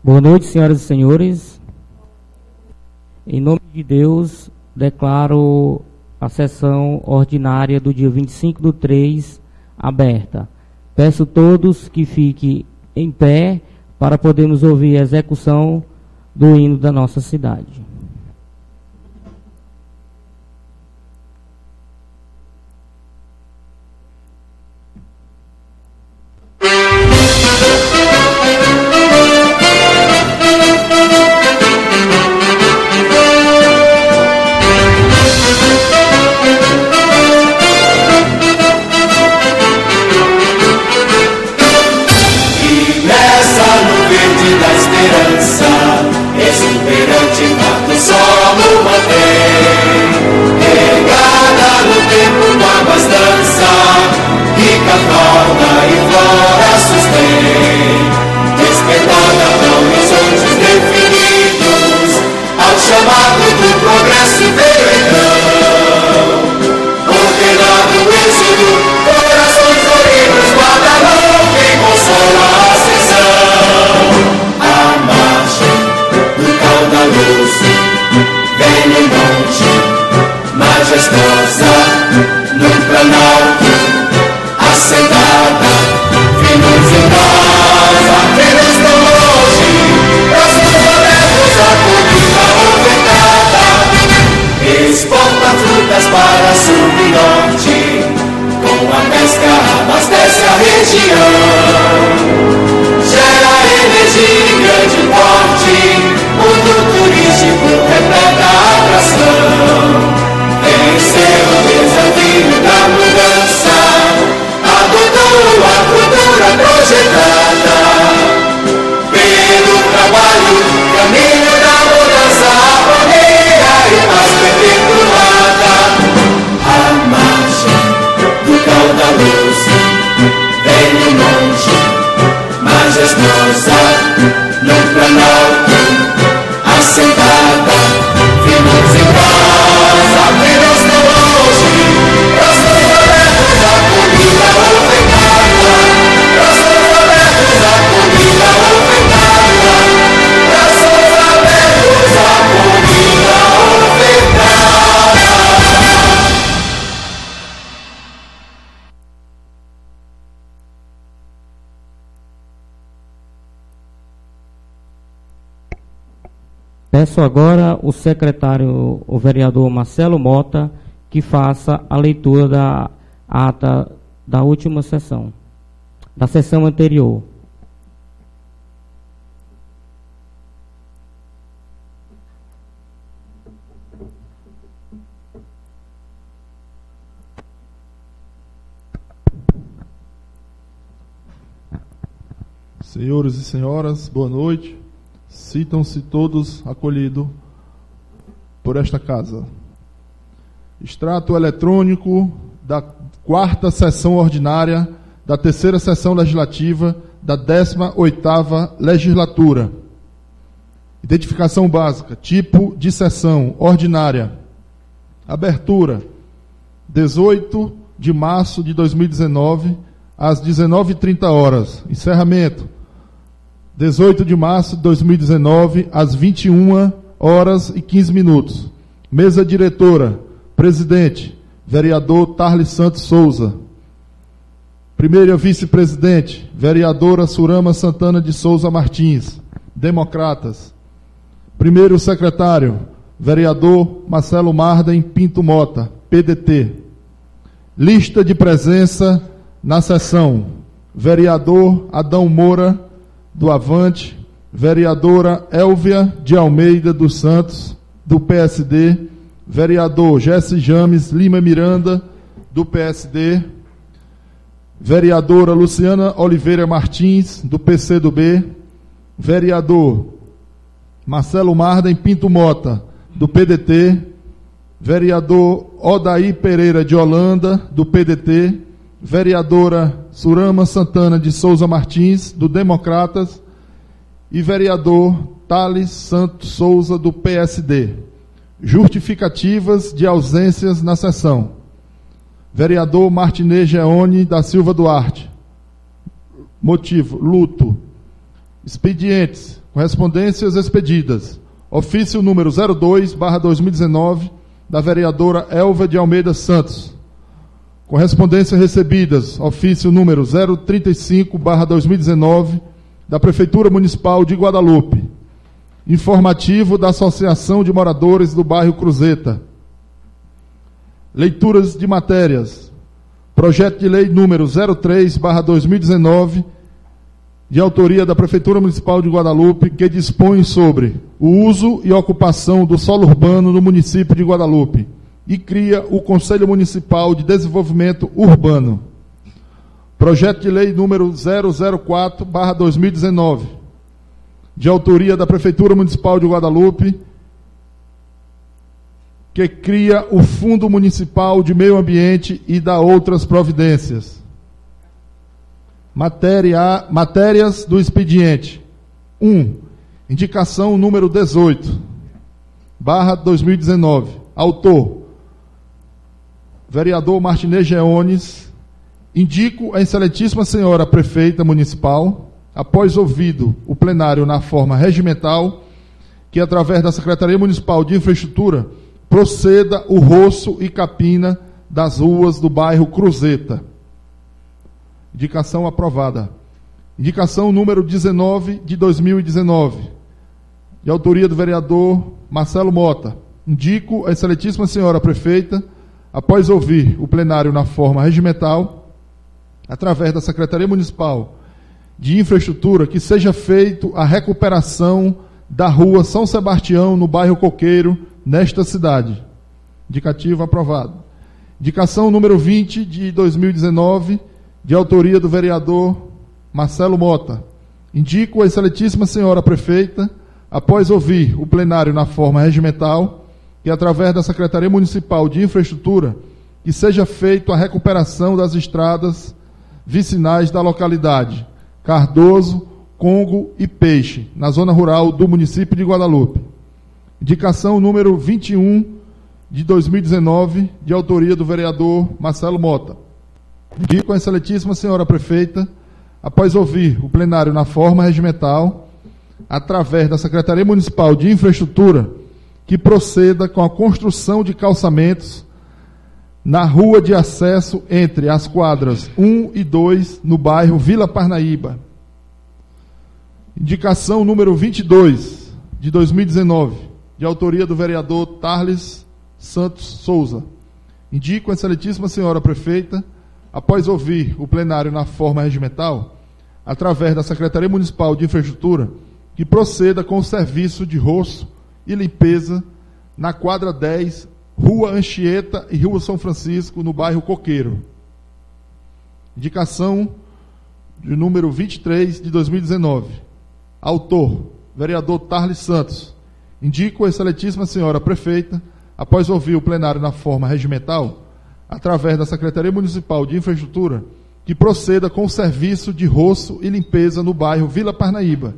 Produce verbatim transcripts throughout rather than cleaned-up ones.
Boa noite, senhoras e senhores. Em nome de Deus, declaro a sessão ordinária do dia vinte e cinco do três aberta. Peço a todos que fiquem em pé para podermos ouvir a execução do hino da nossa cidade. Peço agora o secretário, o vereador Marcelo Mota, que faça a leitura da ata da última sessão, da sessão anterior. Senhores e senhoras, boa noite. Sintam-se todos acolhidos por esta casa. Extrato eletrônico da quarta sessão ordinária da terceira sessão legislativa da décima oitava legislatura. Identificação básica, tipo de sessão ordinária. Abertura, dezoito de março de dois mil e dezenove, às dezenove e trinta horas. Encerramento, dezoito de março de dois mil e dezenove, às vinte e uma horas e quinze minutos. Mesa diretora, presidente, vereador Tarles Santos Souza. Primeira vice-presidente, vereadora Surama Santana de Souza Martins, Democratas. Primeiro secretário, vereador Marcelo Marden Pinto Mota, P D T. Lista de presença na sessão, vereador Adão Moura, do Avante, vereadora Elvia de Almeida dos Santos, do P S D, vereador Jesse James Lima Miranda, do P S D, vereadora Luciana Oliveira Martins, do P C do B, vereador Marcelo Marden Pinto Mota, do P D T, vereador Odaí Pereira de Holanda, do P D T, vereadora Surama Santana de Souza Martins, do Democratas, e vereador Tarles Santos Souza, do P S D. Justificativas de ausências na sessão. Vereador Martinez Geone da Silva Duarte. Motivo, luto. Expedientes. Correspondências expedidas. Ofício número zero dois barra dois mil e dezenove, da vereadora Elva de Almeida Santos. Correspondências recebidas. Ofício número zero trinta e cinco barra dois mil e dezenove, da Prefeitura Municipal de Guadalupe. Informativo da Associação de Moradores do Bairro Cruzeta. Leituras de matérias. Projeto de lei número zero três barra dois mil e dezenove, de autoria da Prefeitura Municipal de Guadalupe, que dispõe sobre o uso e ocupação do solo urbano no município de Guadalupe e cria o Conselho Municipal de Desenvolvimento Urbano. Projeto de lei número zero zero quatro barra dois mil e dezenove, de autoria da Prefeitura Municipal de Guadalupe, que cria o Fundo Municipal de Meio Ambiente e dá outras providências. Matéria, matérias do expediente. um. Indicação número dezoito, barra dois mil e dezenove. Autor, vereador Martinez Geones. Indico a excelentíssima senhora prefeita municipal, após ouvido o plenário na forma regimental, que através da Secretaria Municipal de Infraestrutura proceda o roço e capina das ruas do bairro Cruzeta. Indicação aprovada. Indicação número dezenove de dois mil e dezenove, de autoria do vereador Marcelo Mota. Indico a excelentíssima senhora prefeita, após ouvir o plenário na forma regimental, através da Secretaria Municipal de Infraestrutura, que seja feito a recuperação da rua São Sebastião, no bairro Coqueiro, nesta cidade. Indicativo aprovado. Indicação número vinte de dois mil e dezenove, de autoria do vereador Marcelo Mota. Indico a excelentíssima senhora prefeita, após ouvir o plenário na forma regimental, que através da Secretaria Municipal de Infraestrutura, que seja feito a recuperação das estradas vicinais da localidade Cardoso, Congo e Peixe, na zona rural do município de Guadalupe. Indicação número vinte e um de dois mil e dezenove, de autoria do vereador Marcelo Mota. Indico a excelentíssima senhora prefeita, após ouvir o plenário na forma regimental, através da Secretaria Municipal de Infraestrutura, que proceda com a construção de calçamentos na rua de acesso entre as quadras um e dois, no bairro Vila Parnaíba. Indicação número vinte e dois de dois mil e dezenove, de autoria do vereador Tarles Santos Souza. Indico a excelentíssima senhora prefeita, após ouvir o plenário na forma regimental, através da Secretaria Municipal de Infraestrutura, que proceda com o serviço de roço e limpeza na quadra dez, Rua Anchieta e Rua São Francisco, no bairro Coqueiro. Indicação de número vinte e três de dois mil e dezenove. Autor, vereador Tarles Santos. Indico a excelentíssima senhora prefeita, após ouvir o plenário na forma regimental, através da Secretaria Municipal de Infraestrutura, que proceda com o serviço de roço e limpeza no bairro Vila Parnaíba.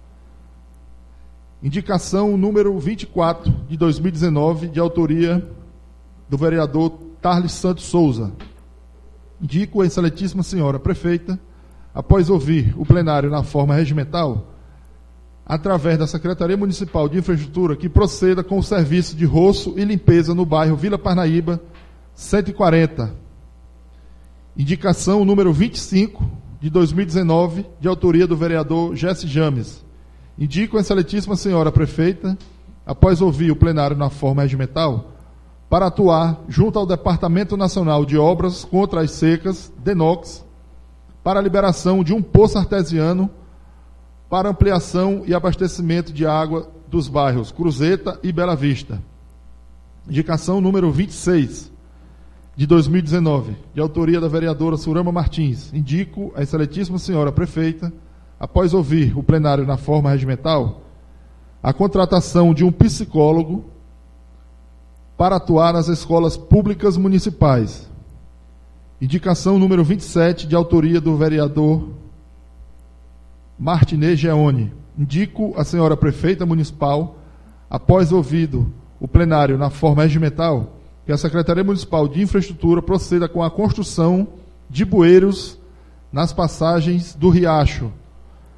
Indicação número vinte e quatro de dois mil e dezenove, de autoria do vereador Tarles Santos Souza. Indico a excelentíssima senhora prefeita, após ouvir o plenário na forma regimental, através da Secretaria Municipal de Infraestrutura, que proceda com o serviço de roço e limpeza no bairro Vila Parnaíba, cento e quarenta. Indicação número vinte e cinco de dois mil e dezenove, de autoria do vereador Jesse James. Indico a excelentíssima senhora prefeita, após ouvir o plenário na forma regimental, para atuar junto ao Departamento Nacional de Obras contra as Secas, DENOX, para a liberação de um poço artesiano para ampliação e abastecimento de água dos bairros Cruzeta e Bela Vista. Indicação número vinte e seis de dois mil e dezenove, de autoria da vereadora Surama Martins. Indico a excelentíssima senhora prefeita, após ouvir o plenário na forma regimental, a contratação de um psicólogo para atuar nas escolas públicas municipais. Indicação número vinte e sete, de autoria do vereador Martinez Geone. Indico a senhora prefeita municipal, após ouvido o plenário na forma regimental, que a Secretaria Municipal de Infraestrutura proceda com a construção de bueiros nas passagens do Riacho,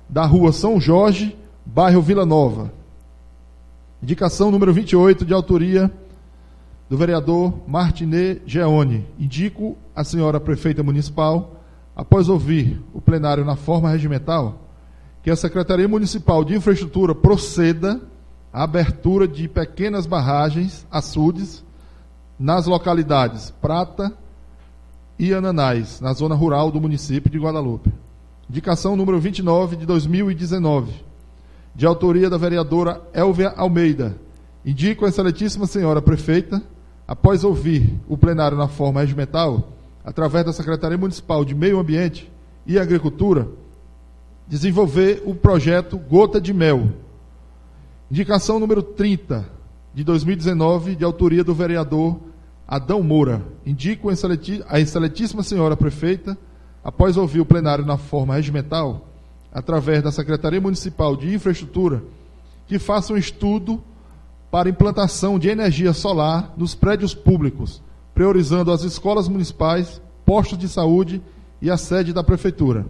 da Rua São Jorge, bairro Vila Nova. Indicação número vinte e oito, de autoria do vereador Martinê Geone. Indico a senhora prefeita municipal, após ouvir o plenário na forma regimental, que a Secretaria Municipal de Infraestrutura proceda à abertura de pequenas barragens, açudes, nas localidades Prata e Ananás, na zona rural do município de Guadalupe. Indicação número vinte e nove, de dois mil e dezenove, de autoria da vereadora Elvia Almeida. Indico a excelentíssima senhora prefeita, após ouvir o plenário na forma regimental, através da Secretaria Municipal de Meio Ambiente e Agricultura, desenvolver o projeto Gota de Mel. Indicação número trinta, de dois mil e dezenove, de autoria do vereador Adão Moura. Indico a excelentíssima senhora prefeita, após ouvir o plenário na forma regimental, através da Secretaria Municipal de Infraestrutura, que faça um estudo para implantação de energia solar nos prédios públicos, priorizando as escolas municipais, postos de saúde e a sede da Prefeitura.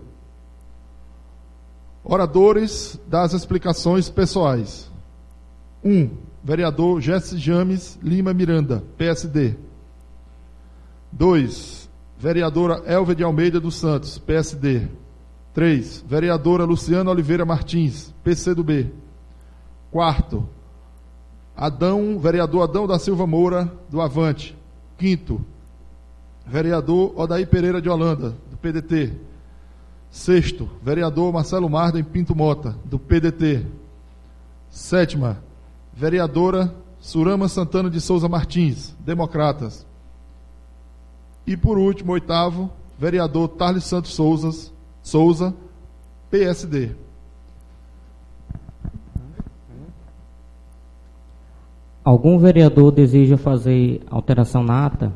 Oradores das explicações pessoais. um. Vereador Jesse James Lima Miranda, P S D. dois. Vereadora Elvia de Almeida dos Santos, P S D. três. Vereadora Luciana Oliveira Martins, P C do B. quarto. Adão, vereador Adão da Silva Moura, do Avante. quinto. Vereador Odair Pereira de Holanda, do P D T. sexto. Vereador Marcelo Marden Pinto Mota, do P D T. sétima. Vereadora Surama Santana de Souza Martins, Democratas. E por último, oitavo, vereador Tarles Santos Souza, Souza, P S D. Algum vereador deseja fazer alteração na ata?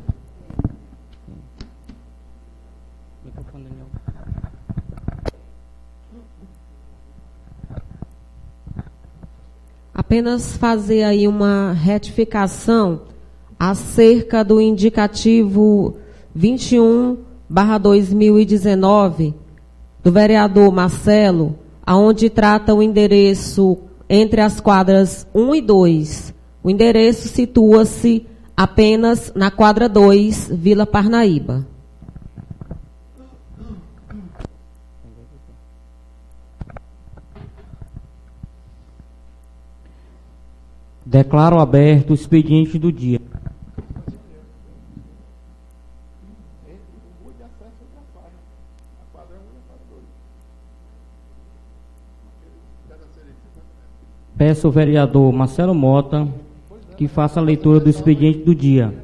Apenas fazer aí uma retificação acerca do indicativo vinte e um barra dois mil e dezenove do vereador Marcelo, aonde trata o endereço entre as quadras um e dois. O endereço situa-se apenas na quadra dois, Vila Parnaíba. Declaro aberto o expediente do dia. Peço ao vereador Marcelo Mota que faça a leitura do expediente do dia.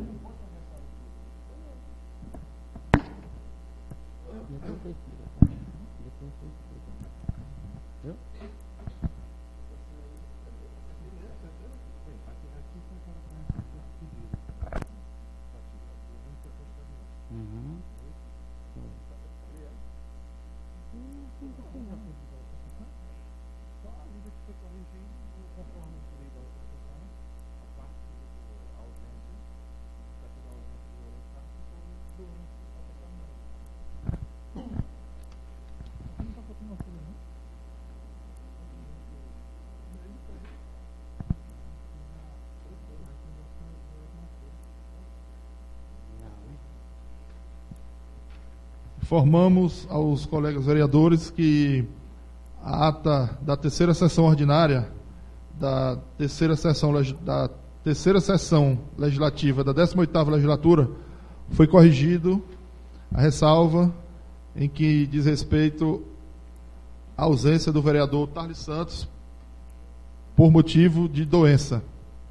Informamos aos colegas vereadores que a ata da terceira sessão ordinária da terceira sessão, da terceira sessão legislativa da décima oitava legislatura foi corrigido a ressalva em que diz respeito à ausência do vereador Tarles Santos por motivo de doença.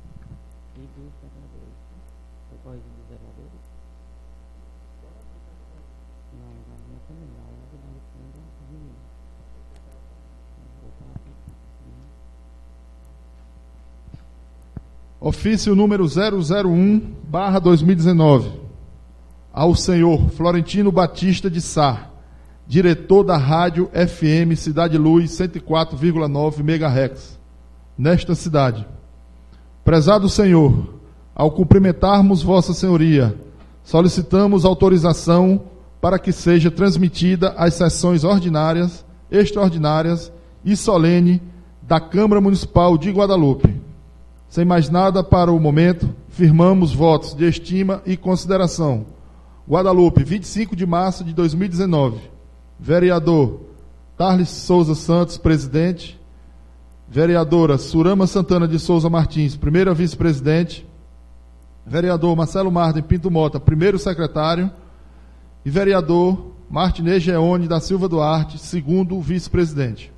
Ofício número zero zero um barra dois mil e dezenove, ao senhor Florentino Batista de Sá, diretor da rádio F M Cidade Luz cento e quatro vírgula nove megahertz, nesta cidade. Prezado senhor, ao cumprimentarmos vossa senhoria, solicitamos autorização para que seja transmitida às sessões ordinárias, extraordinárias e solene da Câmara Municipal de Guadalupe. Sem mais nada para o momento, firmamos votos de estima e consideração. Guadalupe, vinte e cinco de março de dois mil e dezenove. Vereador Tarles Souza Santos, presidente. Vereadora Surama Santana de Souza Martins, primeira vice-presidente. Vereador Marcelo Marden Pinto Mota, primeiro secretário. E vereador Martinez Geone da Silva Duarte, segundo vice-presidente.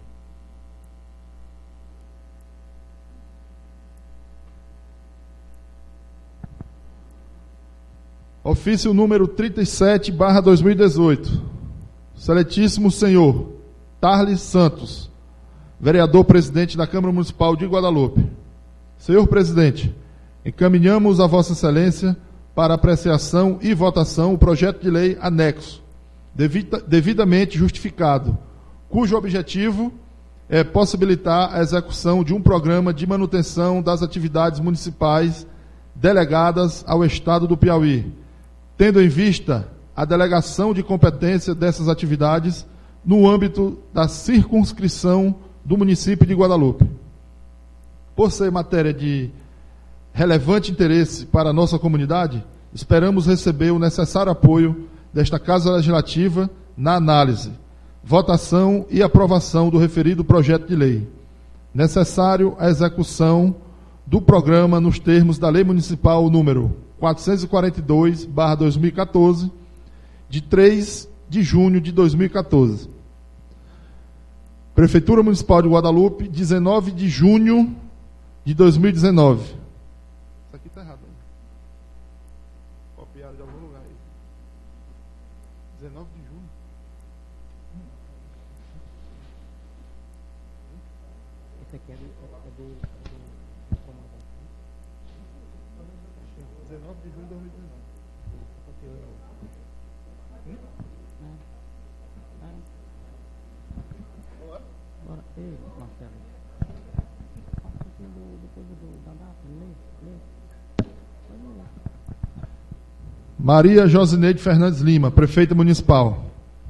Ofício número trinta e sete, barra dois mil e dezoito. Excelentíssimo senhor Tarles Santos, vereador presidente da Câmara Municipal de Guadalupe. Senhor presidente, encaminhamos a Vossa Excelência para apreciação e votação o projeto de lei anexo, devida, devidamente justificado, cujo objetivo é possibilitar a execução de um programa de manutenção das atividades municipais delegadas ao Estado do Piauí, tendo em vista a delegação de competência dessas atividades no âmbito da circunscrição do município de Guadalupe. Por ser matéria de relevante interesse para a nossa comunidade, esperamos receber o necessário apoio desta Casa Legislativa na análise, votação e aprovação do referido projeto de lei. Necessário a execução do programa nos termos da Lei Municipal número quatrocentos e quarenta e dois, barra dois mil e quatorze, de três de junho de dois mil e quatorze. Prefeitura Municipal de Guadalupe, dezenove de junho de dois mil e dezenove. Isso aqui está errado. Hein? Copiaram de algum lugar aí. dezenove de junho. Esse aqui é do... É do, é do dezenove de junho de dois mil e dezenove. Agora, ei, Marcelo. Depois do, da data, lê, lê. Maria Josineide Fernandes Lima, prefeita municipal.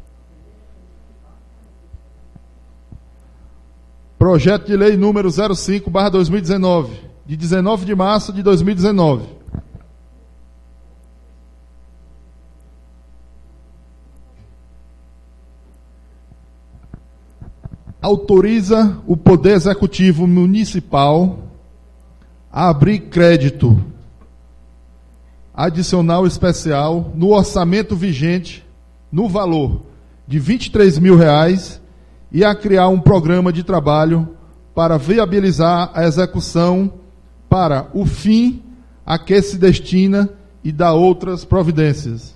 Projeto de lei número zero cinco, barra dois mil e dezenove, de dezenove de março de dois mil e dezenove. Autoriza o Poder Executivo Municipal a abrir crédito adicional especial no orçamento vigente no valor de vinte e três mil reais e a criar um programa de trabalho para viabilizar a execução para o fim a que se destina e dar outras providências.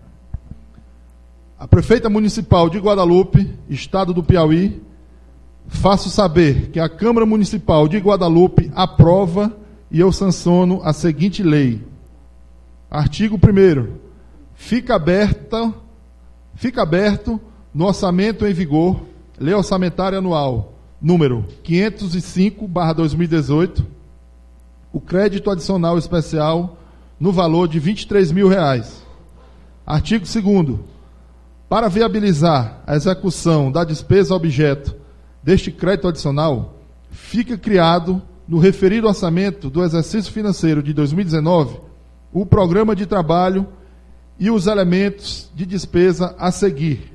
A prefeita municipal de Guadalupe, Estado do Piauí, faço saber que a Câmara Municipal de Guadalupe aprova e eu sanciono a seguinte lei. Artigo primeiro. Fica aberta, fica aberto no orçamento em vigor, Lei Orçamentária Anual, número quinhentos e cinco, barra dois mil e dezoito, o crédito adicional especial no valor de vinte e três mil reais. Artigo segundo. Para viabilizar a execução da despesa objeto deste crédito adicional, fica criado, no referido orçamento do exercício financeiro de dois mil e dezenove, o programa de trabalho e os elementos de despesa a seguir.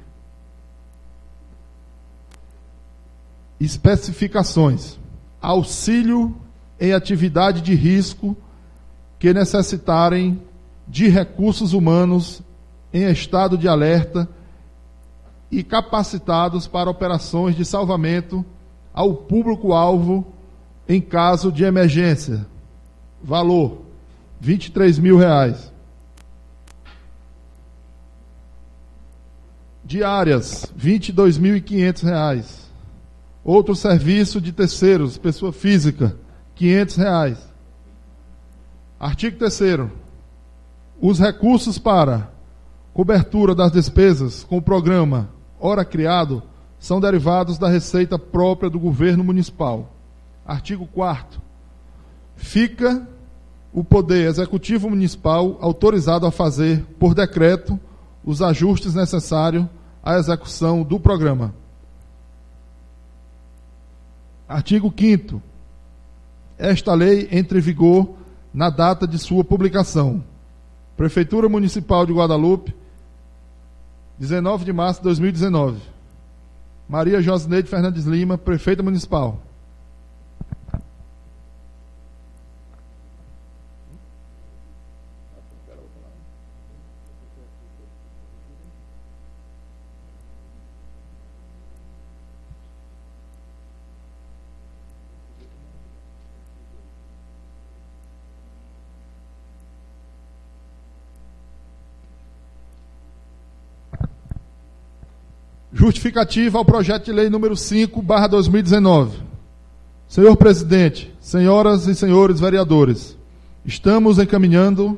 Especificações: auxílio em atividade de risco que necessitarem de recursos humanos em estado de alerta e capacitados para operações de salvamento ao público-alvo em caso de emergência. Valor: vinte e três mil reais. Diárias: vinte e dois mil e quinhentos reais. Outro serviço de terceiros, pessoa física, quinhentos reais. Artigo terceiro. Os recursos para cobertura das despesas com o programa ora criado são derivados da receita própria do governo municipal. Artigo quarto. Fica o Poder Executivo Municipal autorizado a fazer, por decreto, os ajustes necessários à execução do programa. Artigo quinto. Esta lei entra em vigor na data de sua publicação. Prefeitura Municipal de Guadalupe, dezenove de março de dois mil e dezenove. Maria Josineide Fernandes Lima, Prefeita Municipal. Justificativa ao projeto de lei número cinco, barra dois mil e dezenove. Senhor presidente, senhoras e senhores vereadores, estamos encaminhando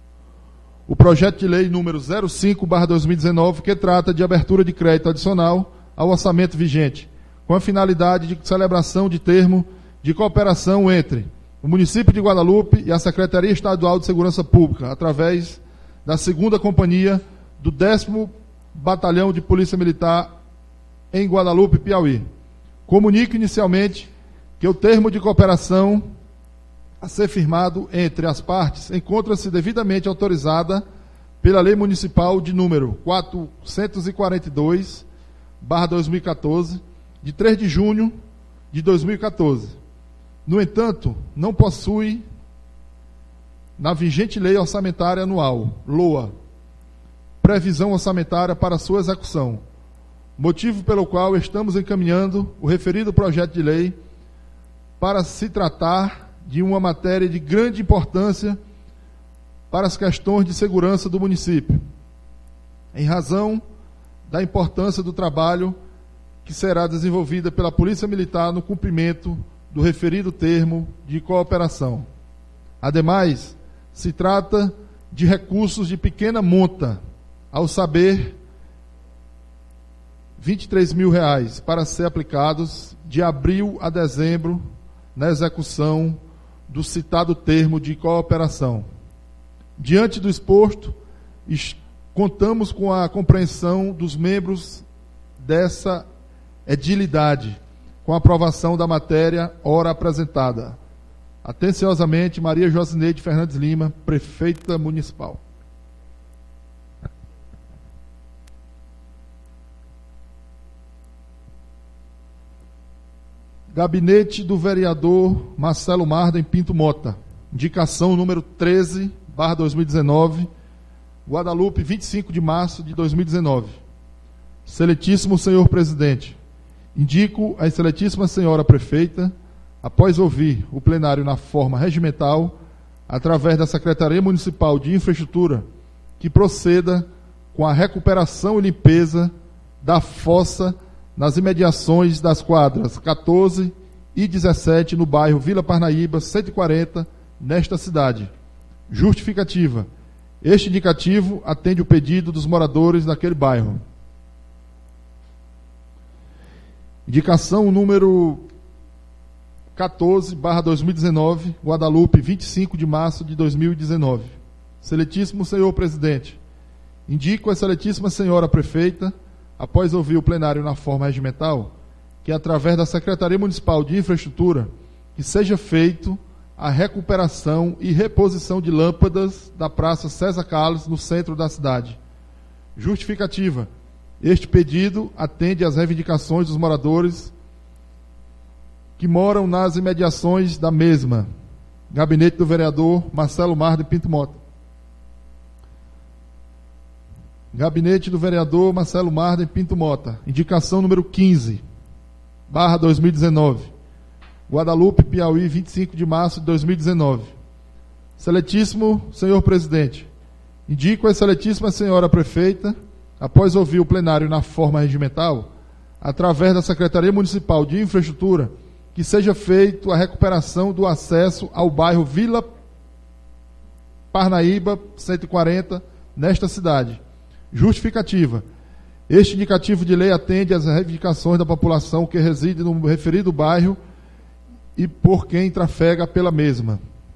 o projeto de lei número zero cinco, barra dois mil e dezenove, que trata de abertura de crédito adicional ao orçamento vigente, com a finalidade de celebração de termo de cooperação entre o município de Guadalupe e a Secretaria Estadual de Segurança Pública, através da segunda companhia do décimo Batalhão de Polícia Militar em Guadalupe, Piauí. Comunico inicialmente que o termo de cooperação a ser firmado entre as partes encontra-se devidamente autorizada pela Lei Municipal de número quatrocentos e quarenta e dois, barra dois mil e quatorze, de três de junho de dois mil e quatorze. No entanto, não possui na vigente Lei Orçamentária Anual, LOA, previsão orçamentária para sua execução, motivo pelo qual estamos encaminhando o referido projeto de lei para se tratar de uma matéria de grande importância para as questões de segurança do município, em razão da importância do trabalho que será desenvolvida pela Polícia Militar no cumprimento do referido termo de cooperação. Ademais, se trata de recursos de pequena monta, ao saber, vinte e três mil reais, para ser aplicados de abril a dezembro na execução do citado termo de cooperação. Diante do exposto, contamos com a compreensão dos membros dessa edilidade, com a aprovação da matéria ora apresentada. Atenciosamente, Maria Josineide Fernandes Lima, Prefeita Municipal. Gabinete do vereador Marcelo Marden Pinto Mota. Indicação número treze, barra dois mil e dezenove, Guadalupe, vinte e cinco de março de dois mil e dezenove. Excelentíssimo senhor presidente, indico a excelentíssima senhora prefeita, após ouvir o plenário na forma regimental, através da Secretaria Municipal de Infraestrutura, que proceda com a recuperação e limpeza da fossa nas imediações das quadras quatorze e dezessete, no bairro Vila Parnaíba, cento e quarenta, nesta cidade. Justificativa. Este indicativo atende o pedido dos moradores daquele bairro. Indicação número quatorze, barra dois mil e dezenove, Guadalupe, vinte e cinco de março de dois mil e dezenove. Excelentíssimo senhor presidente, indico a excelentíssima senhora prefeita, após ouvir o plenário na forma regimental, que através da Secretaria Municipal de Infraestrutura, que seja feito a recuperação e reposição de lâmpadas da Praça César Carlos, no centro da cidade. Justificativa. Este pedido atende às reivindicações dos moradores que moram nas imediações da mesma. Gabinete do vereador Marcelo Marden Pinto Mota. Gabinete do vereador Marcelo Marden Pinto Mota. Indicação número quinze, barra dois mil e dezenove. Guadalupe, Piauí, vinte e cinco de março de dois mil e dezenove. Excelentíssimo senhor presidente, indico a excelentíssima senhora prefeita, após ouvir o plenário na forma regimental, através da Secretaria Municipal de Infraestrutura, que seja feito a recuperação do acesso ao bairro Vila Parnaíba, cento e quarenta, nesta cidade. Justificativa. Este indicativo de lei atende às reivindicações da população que reside no referido bairro e por quem trafega pela mesma.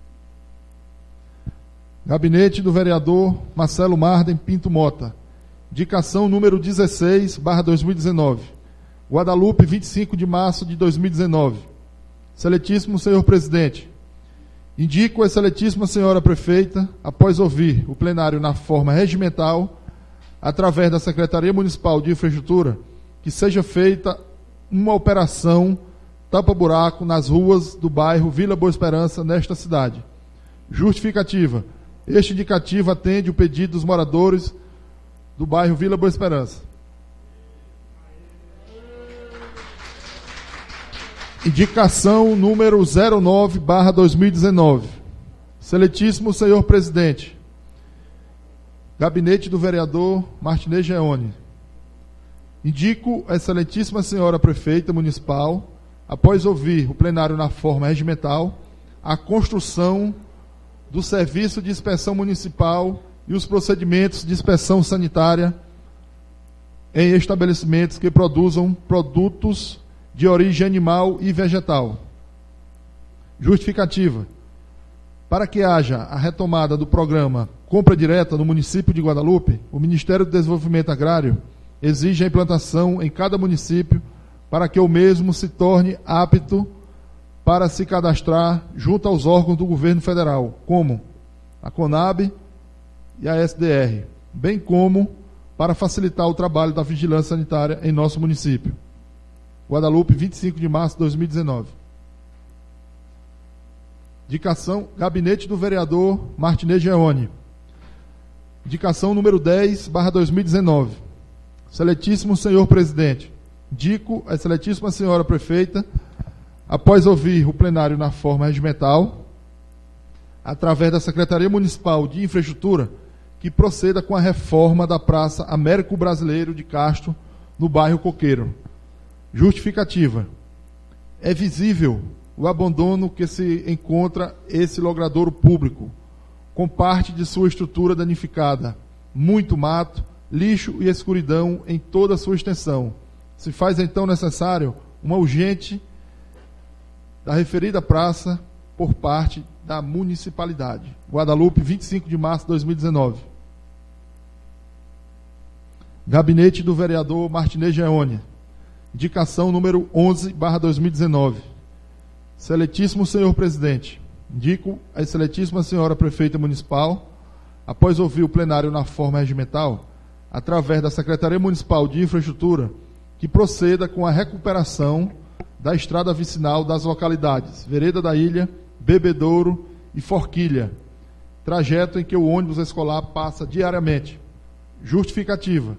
Gabinete do vereador Marcelo Marden Pinto Mota. Indicação número dezesseis, barra dois mil e dezenove. Guadalupe, vinte e cinco de março de dois mil e dezenove. Excelentíssimo senhor presidente, indico a excelentíssima senhora prefeita, após ouvir o plenário na forma regimental, através da Secretaria Municipal de Infraestrutura, que seja feita uma operação tapa-buraco nas ruas do bairro Vila Boa Esperança, nesta cidade. Justificativa. Este indicativo atende o pedido dos moradores do bairro Vila Boa Esperança. Indicação número zero nove barra dois mil e dezenove. Excelentíssimo senhor presidente, gabinete do vereador Martinez Geone. Indico a excelentíssima senhora prefeita municipal, após ouvir o plenário na forma regimental, a construção do serviço de inspeção municipal e os procedimentos de inspeção sanitária em estabelecimentos que produzam produtos de origem animal e vegetal. Justificativa. Para que haja a retomada do programa Compra Direta no município de Guadalupe, o Ministério do Desenvolvimento Agrário exige a implantação em cada município para que o mesmo se torne apto para se cadastrar junto aos órgãos do governo federal, como a CONAB e a S D R, bem como para facilitar o trabalho da vigilância sanitária em nosso município. Guadalupe, vinte e cinco de março de dois mil e dezenove. Indicação, gabinete do vereador Martinez Geone. Indicação número dez barra dois mil e dezenove. Excelentíssimo senhor presidente, indico a excelentíssima senhora prefeita, após ouvir o plenário na forma regimental, através da Secretaria Municipal de Infraestrutura, que proceda com a reforma da Praça Américo Brasileiro de Castro, no bairro Coqueiro. Justificativa. É visível o abandono que se encontra esse logradouro público, com parte de sua estrutura danificada, muito mato, lixo e escuridão em toda a sua extensão. Se faz então necessário uma urgente da referida praça por parte da municipalidade. Guadalupe, vinte e cinco de março de dois mil e dezenove. Gabinete do vereador Martinez Geone. Indicação número onze barra dois mil e dezenove. Excelentíssimo senhor presidente, indico a excelentíssima senhora prefeita municipal, após ouvir o plenário na forma regimental, através da Secretaria Municipal de Infraestrutura, que proceda com a recuperação da estrada vicinal das localidades Vereda da Ilha, Bebedouro e Forquilha, trajeto em que o ônibus escolar passa diariamente. Justificativa.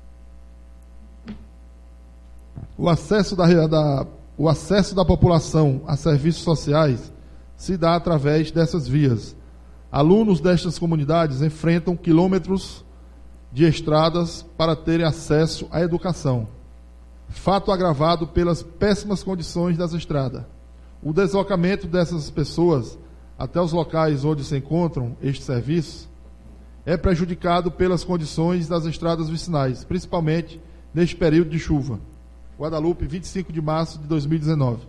O acesso da, da, o acesso da população a serviços sociais se dá através dessas vias. Alunos destas comunidades enfrentam quilômetros de estradas para terem acesso à educação. Fato agravado pelas péssimas condições das estradas. O deslocamento dessas pessoas até os locais onde se encontram estes serviços é prejudicado pelas condições das estradas vicinais, principalmente neste período de chuva. Guadalupe, vinte e cinco de março de dois mil e dezenove.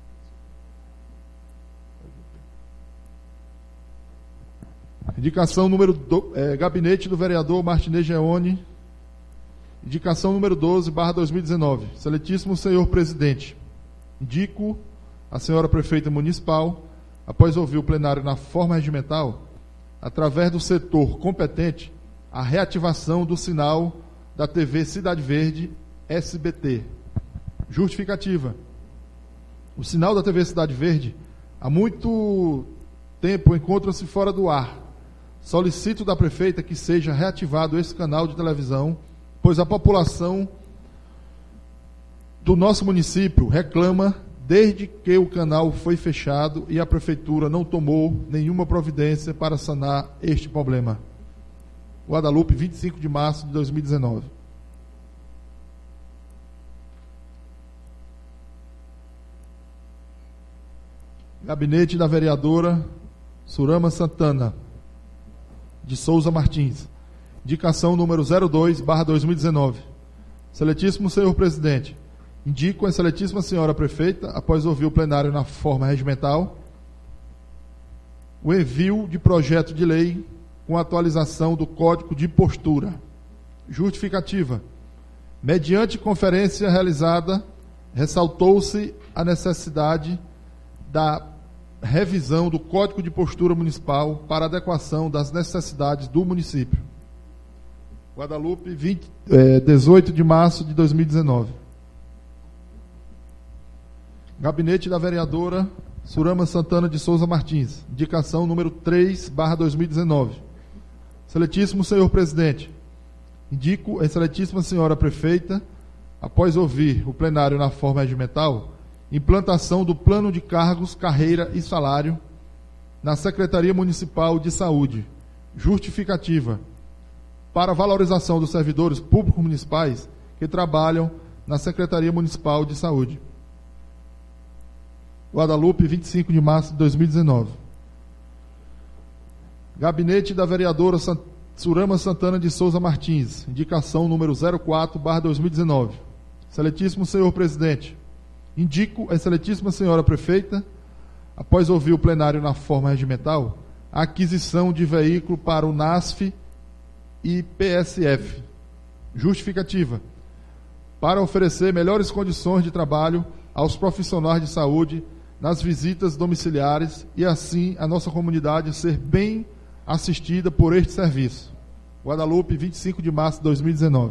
Indicação número do, é, gabinete do vereador Martinez Geone. Indicação número doze barra dois mil e dezenove. Excelentíssimo senhor presidente, indico a senhora prefeita municipal, após ouvir o plenário na forma regimental, através do setor competente, a reativação do sinal da T V Cidade Verde S B T. Justificativa. O sinal da T V Cidade Verde há muito tempo encontra-se fora do ar. Solicito da prefeita que seja reativado esse canal de televisão, pois a população do nosso município reclama desde que o canal foi fechado e a prefeitura não tomou nenhuma providência para sanar este problema. Guadalupe, vinte e cinco de março de dois mil e dezenove. Gabinete da vereadora Surama Santana de Souza Martins. Indicação número zero dois barra dois mil e dezenove. Excelentíssimo senhor presidente, indico a excelentíssima senhora prefeita, após ouvir o plenário na forma regimental, o envio de projeto de lei com atualização do Código de Postura. Justificativa. Mediante conferência realizada, ressaltou-se a necessidade da revisão do Código de Postura Municipal para adequação das necessidades do município. Guadalupe, vinte, é, dezoito de março de dois mil e dezenove. Gabinete da vereadora Surama Santana de Souza Martins. Indicação número três, barra dois mil e dezenove. Excelentíssimo senhor presidente, indico a excelentíssima senhora prefeita, após ouvir o plenário na forma regimental, implantação do plano de cargos, carreira e salário na Secretaria Municipal de Saúde. Justificativa: para valorização dos servidores públicos municipais que trabalham na Secretaria Municipal de Saúde. Guadalupe, vinte e cinco de março de dois mil e dezenove. Gabinete da vereadora Sant... Surama Santana de Souza Martins. Indicação número zero quatro, barra dois mil e dezenove. Excelentíssimo senhor presidente, indico a excelentíssima senhora prefeita, após ouvir o plenário na forma regimental, a aquisição de veículo para o NASF e P S F. Justificativa: para oferecer melhores condições de trabalho aos profissionais de saúde nas visitas domiciliares e assim a nossa comunidade ser bem assistida por este serviço. Guadalupe, vinte e cinco de março de dois mil e dezenove.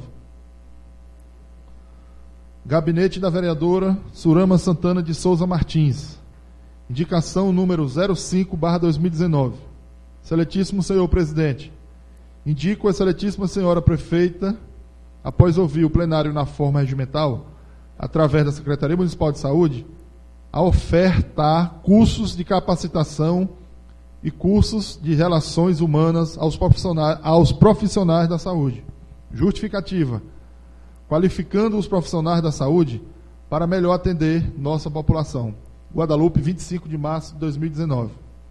Gabinete da vereadora Surama Santana de Souza Martins. Indicação número zero cinco, barra dois mil e dezenove. Excelentíssimo senhor presidente, indico a excelentíssima senhora prefeita, após ouvir o plenário na forma regimental, através da Secretaria Municipal de Saúde, a ofertar cursos de capacitação e cursos de relações humanas aos profissionais, aos profissionais da saúde. Justificativa: qualificando os profissionais da saúde para melhor atender nossa população. Guadalupe, vinte e cinco de março de dois mil e dezenove.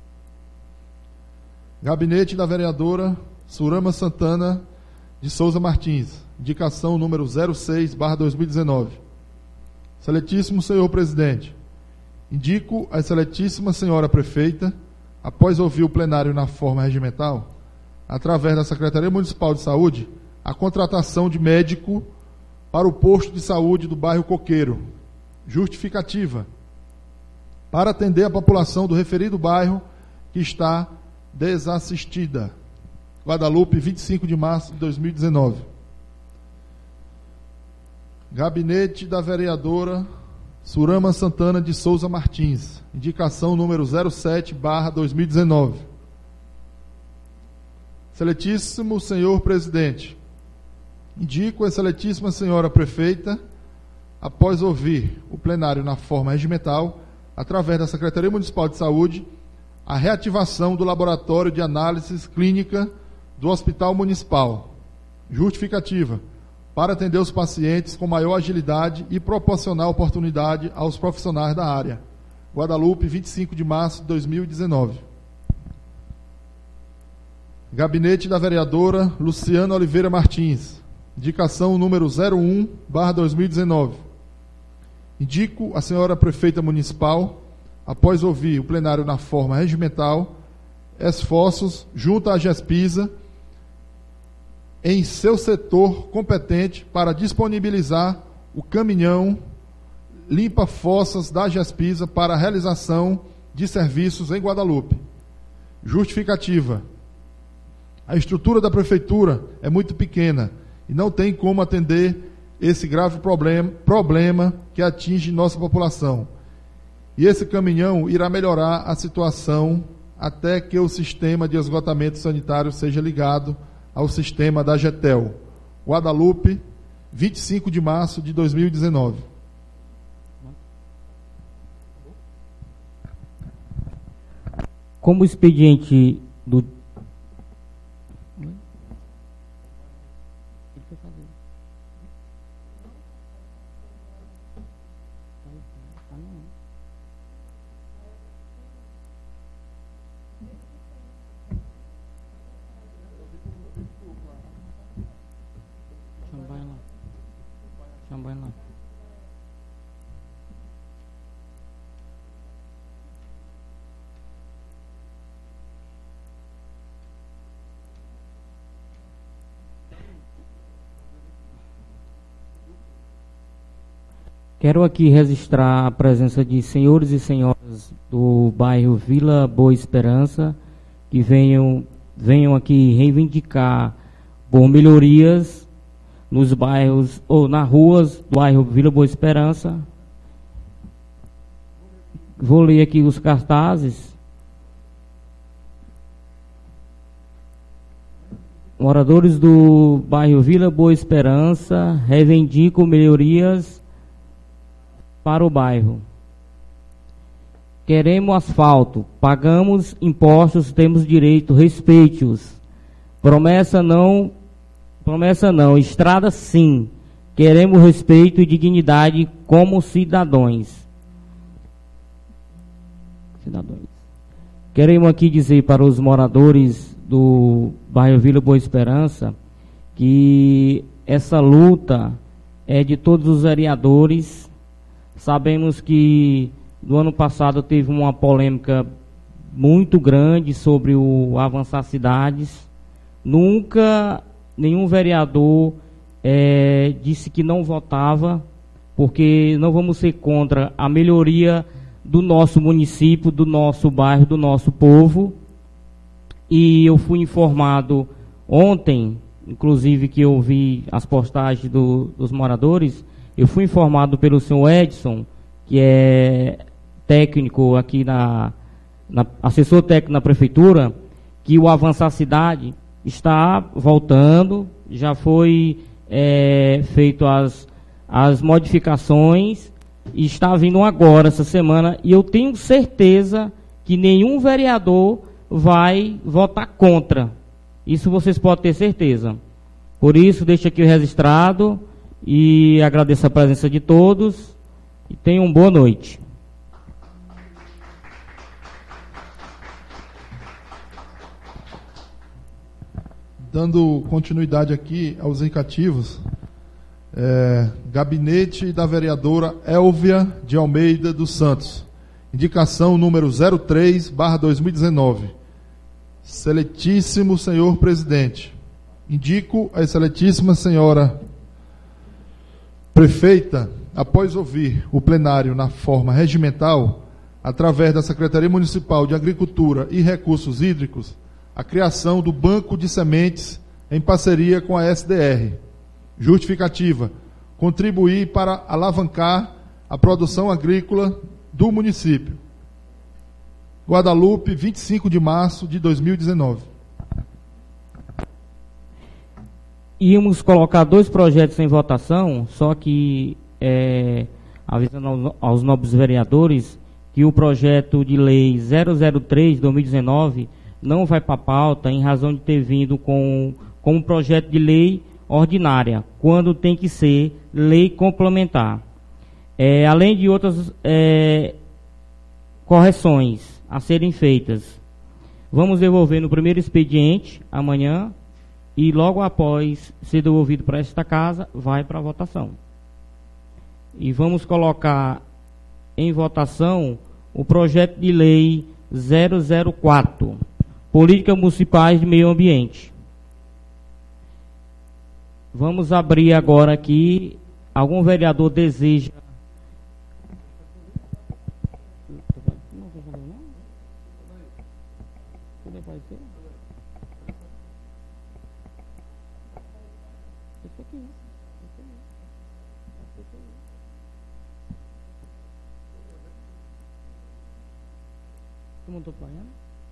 Gabinete da vereadora Surama Santana de Souza Martins. Indicação número zero seis, barra dois mil e dezenove. Excelentíssimo senhor presidente, indico a excelentíssima senhora prefeita, após ouvir o plenário na forma regimental, através da Secretaria Municipal de Saúde, a contratação de médico para o posto de saúde do bairro Coqueiro. Justificativa: para atender a população do referido bairro que está desassistida. Guadalupe, vinte e cinco de março de dois mil e dezenove. Gabinete da vereadora Surama Santana de Souza Martins. Indicação número zero sete, barra dois mil e dezenove. Excelentíssimo senhor presidente, indico a excelentíssima senhora prefeita, após ouvir o plenário na forma regimental, através da Secretaria Municipal de Saúde, a reativação do laboratório de análises clínica do Hospital Municipal. Justificativa: para atender os pacientes com maior agilidade e proporcionar oportunidade aos profissionais da área. Guadalupe, vinte e cinco de março de dois mil e dezenove. Gabinete da vereadora Luciana Oliveira Martins. Indicação número zero um, barra dois mil e dezenove. Indico a senhora prefeita municipal, após ouvir o plenário na forma regimental, esforços junto à GESPISA em seu setor competente para disponibilizar o caminhão limpa-fossas da GESPISA para a realização de serviços em Guadalupe. Justificativa: a estrutura da prefeitura é muito pequena e não tem como atender esse grave problema, problema que atinge nossa população. E esse caminhão irá melhorar a situação até que o sistema de esgotamento sanitário seja ligado ao sistema da GETEL. Guadalupe, vinte e cinco de março de dois mil e dezenove. Como o expediente do... Vai lá. Quero aqui registrar a presença de senhores e senhoras cartazes do bairro Vila Boa Esperança, que venham, venham aqui reivindicar por melhorias nos bairros, ou nas ruas do bairro Vila Boa Esperança. Vou ler aqui os cartazes. Moradores do bairro Vila Boa Esperança reivindicam melhorias para o bairro. Queremos asfalto, pagamos impostos, temos direito, respeite-os. Promessa não, promessa não, estrada sim. Queremos respeito e dignidade como cidadãos. Cidadãos. Queremos aqui dizer para os moradores do bairro Vila Boa Esperança que essa luta é de todos os vereadores. Sabemos que no ano passado teve uma polêmica muito grande sobre o Avançar Cidades. Nunca nenhum vereador é, disse que não votava, porque não vamos ser contra a melhoria do nosso município, do nosso bairro, do nosso povo. E eu fui informado ontem, inclusive que eu vi as postagens do, dos moradores, eu fui informado pelo senhor Edson, que é técnico aqui na, na assessor técnico na prefeitura, que o Avançar Cidade está voltando, já foi é, feito as, as modificações e está vindo agora essa semana, e eu tenho certeza que nenhum vereador vai votar contra. Isso vocês podem ter certeza. Por isso, deixo aqui registrado e agradeço a presença de todos e tenham uma boa noite. Dando continuidade aqui aos indicativos, é, gabinete da vereadora Elvia de Almeida dos Santos. Indicação número zero três barra dois mil e dezenove. Excelentíssimo senhor presidente, indico a excelentíssima senhora prefeita, após ouvir o plenário na forma regimental, através da Secretaria Municipal de Agricultura e Recursos Hídricos, a criação do Banco de Sementes em parceria com a S D R. Justificativa: contribuir para alavancar a produção agrícola do município. Guadalupe, vinte e cinco de março de dois mil e dezenove. Íamos colocar dois projetos em votação, só que é, avisando aos, aos nobres vereadores que o projeto de lei zero zero três de dois mil e dezenove não vai para a pauta em razão de ter vindo com, com um projeto de lei ordinária, quando tem que ser lei complementar. É, além de outras é, correções a serem feitas. Vamos devolver no primeiro expediente, amanhã, e logo após ser devolvido para esta casa, vai para a votação. E vamos colocar em votação o projeto de lei zero zero quatro, Políticas Municipais de Meio Ambiente. Vamos abrir agora aqui. Algum vereador deseja... Todo mundo apanhando?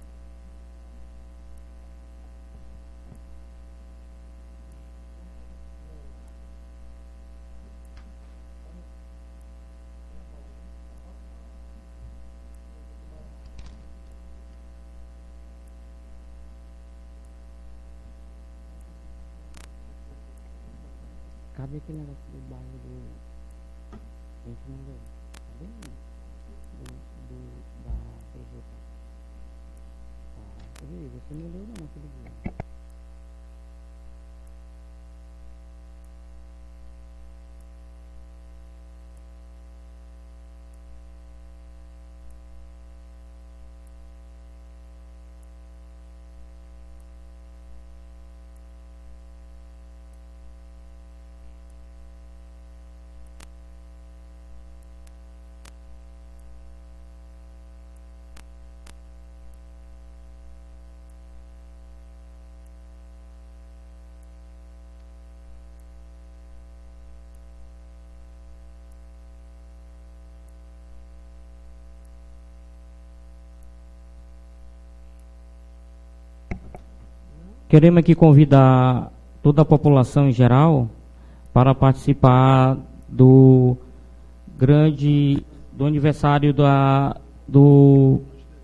Cadê aquele negócio do bairro do... A gente não vê. Cadê? Do, do, da P J. Ah, você não leu não aquele dia. queremos aqui convidar toda a população em geral para participar do grande, do aniversário da, do,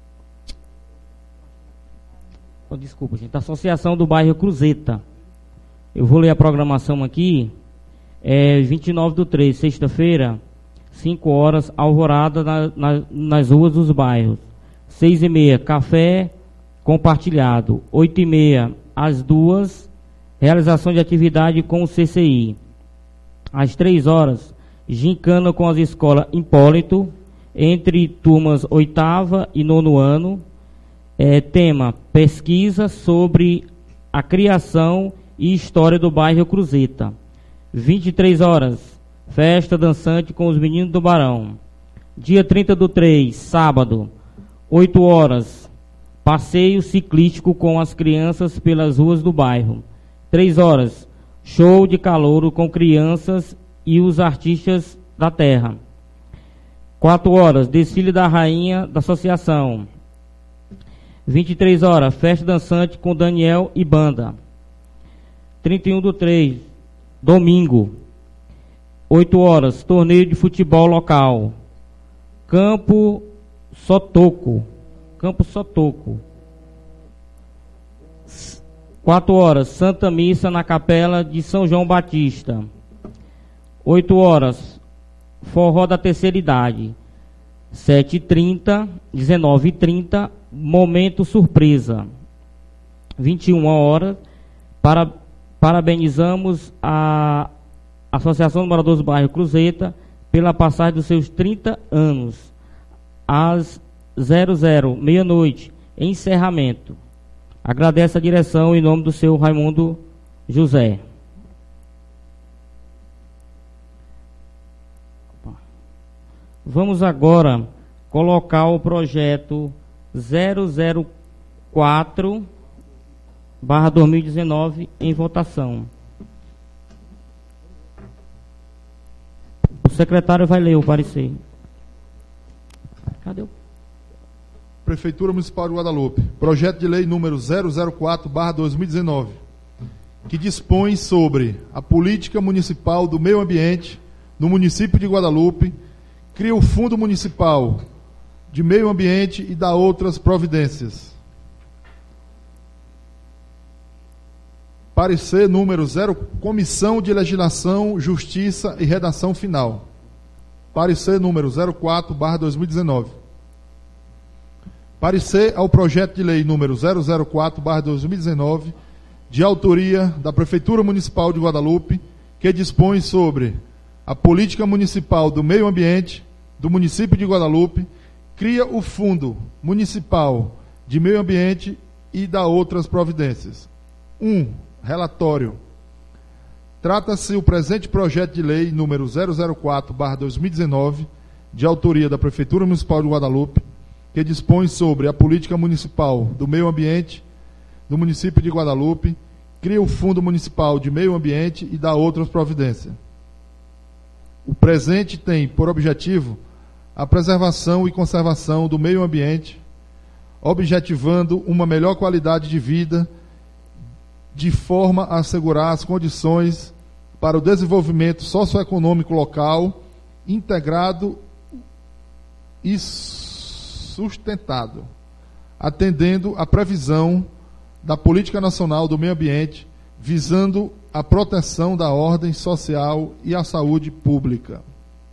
oh, desculpa, gente, da Associação do Bairro Cruzeta. Eu vou ler a programação aqui. É vinte e nove do três, sexta-feira, cinco horas, alvorada na, na, nas ruas dos bairros. seis e meia, café compartilhado. oito e meia, às duas, realização de atividade com o C C I. Às três horas, gincana com as escolas Hipólito, entre turmas oitava e nono ano. É, tema, pesquisa sobre a criação e história do bairro Cruzeta. vinte e três horas, festa dançante com os meninos do Barão. Dia trinta do três, sábado, oito horas, passeio ciclístico com as crianças pelas ruas do bairro. três horas, show de calouro com crianças e os artistas da terra. quatro horas, desfile da rainha da associação. vinte e três horas, festa dançante com Daniel e banda. trinta e um do três, domingo, oito horas, torneio de futebol local. Campo Sotoco. Campo Sotoco. quatro horas, Santa Missa na Capela de São João Batista. oito horas, Forró da Terceira Idade. sete e trinta, dezenove e trinta, Momento Surpresa. vinte e uma horas, para, parabenizamos a Associação de Moradores do Bairro Cruzeta pela passagem dos seus trinta anos. Às zero zero, meia-noite, encerramento. Agradece a direção em nome do seu Raimundo José. Vamos agora colocar o projeto zero zero quatro barra dois mil e dezenove em votação. O secretário vai ler o parecer. Cadê o... Prefeitura Municipal de Guadalupe. Projeto de lei número zero zero quatro barra dois mil e dezenove, que dispõe sobre a política municipal do meio ambiente no município de Guadalupe, cria o Fundo Municipal de Meio Ambiente e dá outras providências. Parecer número zero, Comissão de Legislação, Justiça e Redação Final. Parecer número zero quatro barra dois mil e dezenove. Parecer ao projeto de lei número zero zero quatro barra dois mil e dezenove, de autoria da Prefeitura Municipal de Guadalupe, que dispõe sobre a política municipal do meio ambiente do município de Guadalupe, cria o Fundo Municipal de Meio Ambiente e dá outras providências. um. Relatório. Trata-se o presente projeto de lei número zero zero quatro barra dois mil e dezenove, de autoria da Prefeitura Municipal de Guadalupe, que dispõe sobre a política municipal do meio ambiente do município de Guadalupe, cria o Fundo Municipal de Meio Ambiente e dá outras providências. O presente tem por objetivo a preservação e conservação do meio ambiente, objetivando uma melhor qualidade de vida, de forma a assegurar as condições para o desenvolvimento socioeconômico local, integrado e sustentado, atendendo à previsão da Política Nacional do Meio Ambiente, visando a proteção da ordem social e a saúde pública.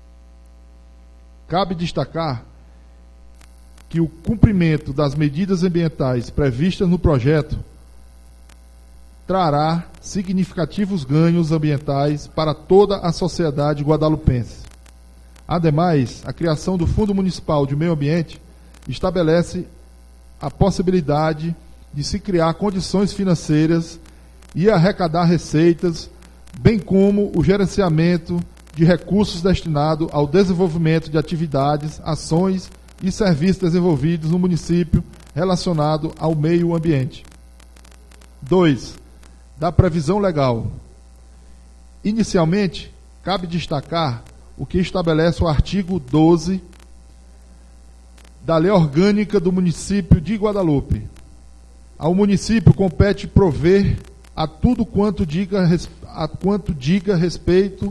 Cabe destacar que o cumprimento das medidas ambientais previstas no projeto trará significativos ganhos ambientais para toda a sociedade guadalupense. Ademais, a criação do Fundo Municipal de Meio Ambiente estabelece a possibilidade de se criar condições financeiras e arrecadar receitas, bem como o gerenciamento de recursos destinados ao desenvolvimento de atividades, ações e serviços desenvolvidos no município relacionado ao meio ambiente. dois. Da previsão legal. Inicialmente, cabe destacar o que estabelece o artigo doze da Lei Orgânica do município de Guadalupe, Ao município compete prover a tudo quanto diga, a quanto diga respeito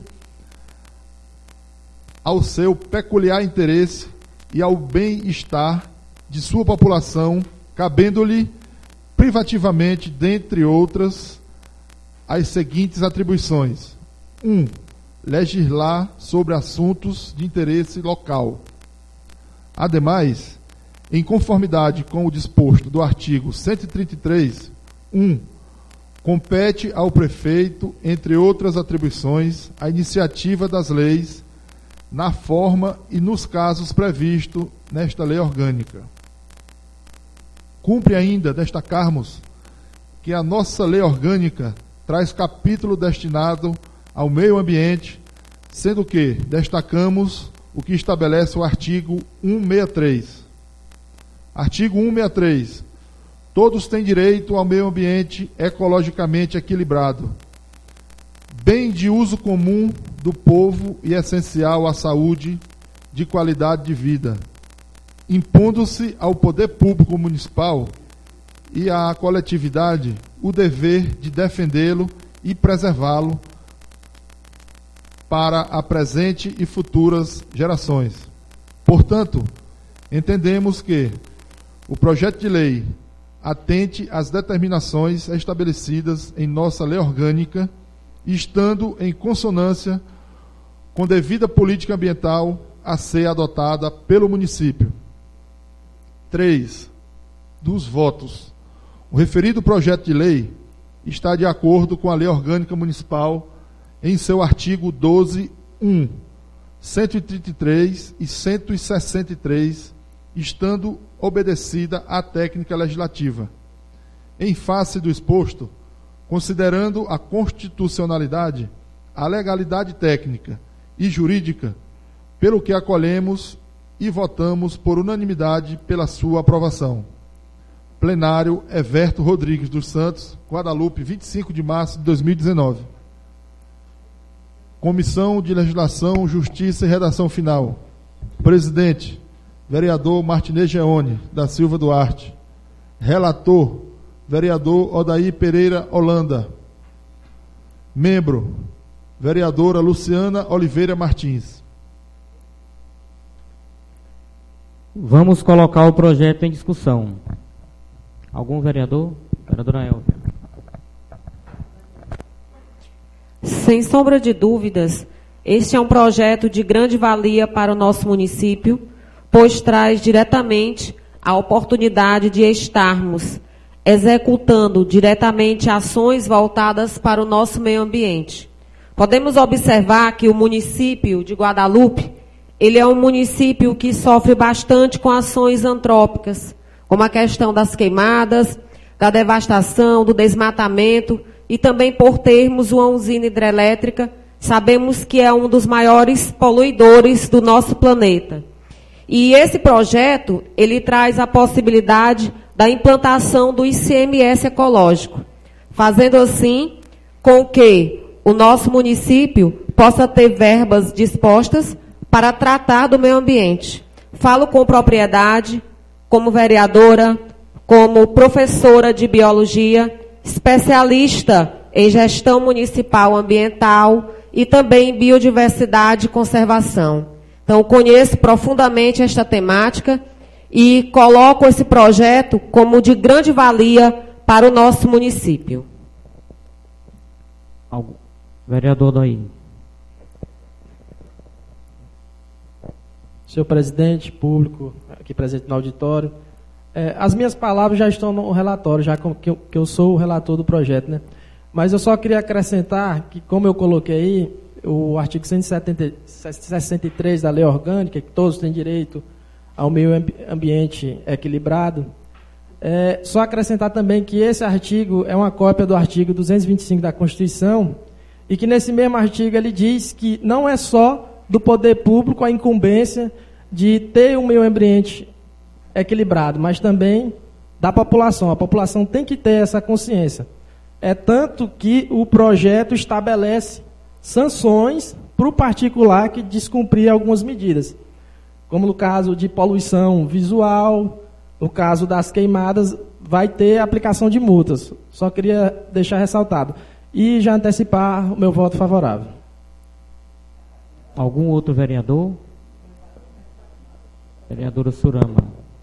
ao seu peculiar interesse e ao bem-estar de sua população, cabendo-lhe privativamente, dentre outras, as seguintes atribuições. um. Legislar sobre assuntos de interesse local. Ademais, em conformidade com o disposto do artigo cento e trinta e três, um. Compete ao prefeito, entre outras atribuições, a iniciativa das leis na forma e nos casos previstos nesta lei orgânica. Cumpre ainda destacarmos que a nossa lei orgânica traz capítulo destinado ao meio ambiente, sendo que destacamos o que estabelece o artigo cento e sessenta e três. Artigo cento e sessenta e três. Todos têm direito ao meio ambiente ecologicamente equilibrado, bem de uso comum do povo e essencial à saúde de qualidade de vida, impondo-se ao poder público municipal e à coletividade o dever de defendê-lo e preservá-lo para a presente e futuras gerações. Portanto, entendemos que o projeto de lei atente às determinações estabelecidas em nossa lei orgânica, estando em consonância com devida política ambiental a ser adotada pelo município. três. Dos votos. O referido projeto de lei está de acordo com a Lei Orgânica Municipal em seu artigo doze, um, cento e trinta e três e cento e sessenta e três, estando obedecida à técnica legislativa. Em face do exposto, considerando a constitucionalidade, a legalidade técnica e jurídica, pelo que acolhemos e votamos por unanimidade pela sua aprovação. Plenário Everto Rodrigues dos Santos, Guadalupe, vinte e cinco de março de dois mil e dezenove. Comissão de Legislação, Justiça e Redação Final. Presidente, vereador Martinez Geone da Silva Duarte. Relator, vereador Odair Pereira Holanda. Membro, vereadora Luciana Oliveira Martins. Vamos colocar o projeto em discussão. Algum vereador? Vereadora Elvia. Sem sombra de dúvidas, este é um projeto de grande valia para o nosso município, pois traz diretamente a oportunidade de estarmos executando diretamente ações voltadas para o nosso meio ambiente. Podemos observar que o município de Guadalupe, ele é um município que sofre bastante com ações antrópicas, como a questão das queimadas, da devastação, do desmatamento, e também por termos uma usina hidrelétrica, sabemos que é um dos maiores poluidores do nosso planeta. E esse projeto, ele traz a possibilidade da implantação do I C M S ecológico, fazendo assim com que o nosso município possa ter verbas dispostas para tratar do meio ambiente. Falo com propriedade, como vereadora, como professora de biologia, especialista em gestão municipal ambiental e também em biodiversidade e conservação. Então, conheço profundamente esta temática e coloco esse projeto como de grande valia para o nosso município. Vereador Daí. Senhor presidente, público aqui presente no auditório, é, as minhas palavras já estão no relatório, já que eu, que eu sou o relator do projeto, né? Mas eu só queria acrescentar que, como eu coloquei aí, o artigo cento e sessenta e três da Lei Orgânica, que todos têm direito ao meio ambiente equilibrado, é, só acrescentar também que esse artigo é uma cópia do artigo duzentos e vinte e cinco da Constituição, e que nesse mesmo artigo ele diz que não é só do poder público a incumbência de ter um meio ambiente equilibrado, mas também da população. A população tem que ter essa consciência. É tanto que o projeto estabelece sanções para o particular que descumprir algumas medidas, como no caso de poluição visual, no caso das queimadas, vai ter aplicação de multas. Só queria deixar ressaltado. E já antecipar o meu voto favorável. Algum outro vereador? Vereadora Surama.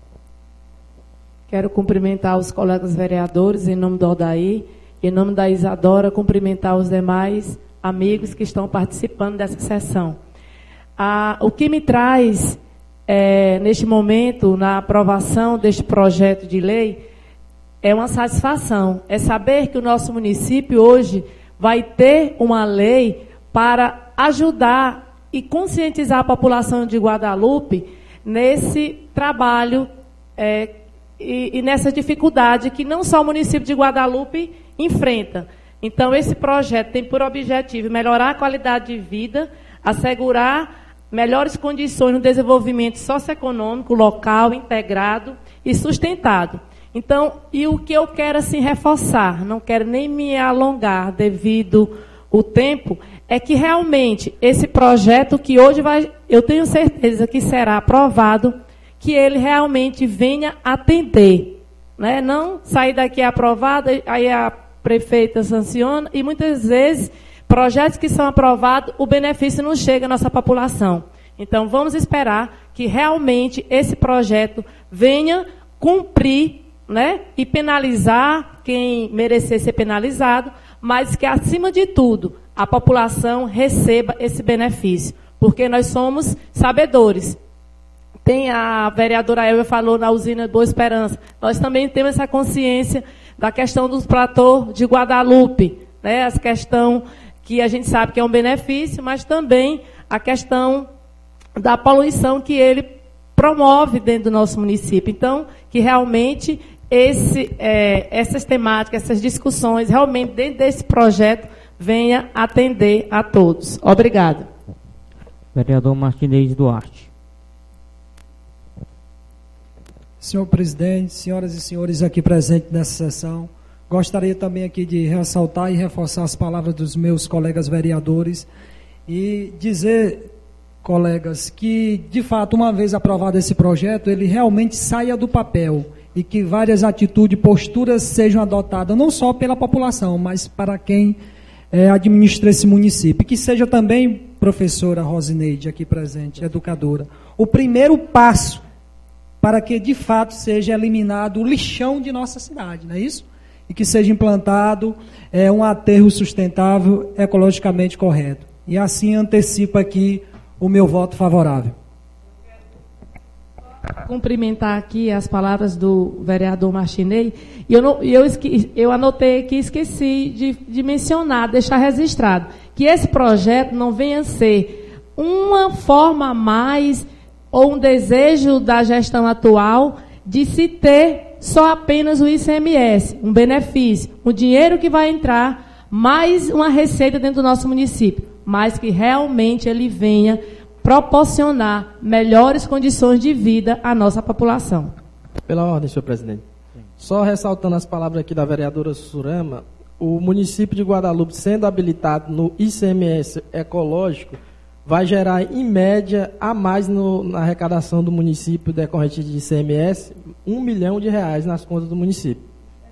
Quero cumprimentar os colegas vereadores, em nome do Odair, em nome da Isadora, cumprimentar os demais amigos que estão participando dessa sessão. Ah, o que me traz, é, neste momento, na aprovação deste projeto de lei, é uma satisfação. É saber que o nosso município hoje vai ter uma lei para ajudar e conscientizar a população de Guadalupe nesse trabalho é, e, e nessa dificuldade que não só o município de Guadalupe enfrenta. Então, esse projeto tem por objetivo melhorar a qualidade de vida, assegurar melhores condições no desenvolvimento socioeconômico local, integrado e sustentado. Então, e o que eu quero assim reforçar, não quero nem me alongar devido ao tempo, é que realmente esse projeto que hoje vai, eu tenho certeza que será aprovado, que ele realmente venha atender, né? Não sair daqui aprovado, aí a prefeita sanciona, e muitas vezes projetos que são aprovados, o benefício não chega à nossa população. Então, vamos esperar que realmente esse projeto venha cumprir, né, e penalizar quem merecer ser penalizado, mas que, acima de tudo, a população receba esse benefício, porque nós somos sabedores. Tem a vereadora Elvia falou na usina Boa Esperança, nós também temos essa consciência da questão dos platô de Guadalupe, né, a questão que a gente sabe que é um benefício, mas também a questão da poluição que ele promove dentro do nosso município. Então, que realmente esse, é, essas temáticas, essas discussões, realmente dentro desse projeto, venha atender a todos. Obrigada. Vereador Martinez Duarte. Senhor presidente, senhoras e senhores aqui presentes nessa sessão, gostaria também aqui de ressaltar e reforçar as palavras dos meus colegas vereadores e dizer, colegas, que de fato, uma vez aprovado esse projeto, ele realmente saia do papel e que várias atitudes, posturas sejam adotadas, não só pela população, mas para quem é, administra esse município. Que seja também, professora Rosineide, aqui presente, educadora, o primeiro passo para que, de fato, seja eliminado o lixão de nossa cidade, não é isso? E que seja implantado é, um aterro sustentável, ecologicamente correto. E assim antecipo aqui o meu voto favorável. Cumprimentar aqui as palavras do vereador Martinez, e eu, não, eu, esque, eu anotei aqui, esqueci de, de mencionar, deixar registrado, que esse projeto não venha a ser uma forma a mais ou um desejo da gestão atual de se ter só apenas o I C M S, um benefício, o dinheiro que vai entrar, mais uma receita dentro do nosso município, mas que realmente ele venha proporcionar melhores condições de vida à nossa população. Pela ordem, senhor presidente. Só ressaltando as palavras aqui da vereadora Surama, o município de Guadalupe, sendo habilitado no I C M S ecológico, vai gerar, em média, a mais no, na arrecadação do município decorrente de I C M S, um milhão de reais nas contas do município.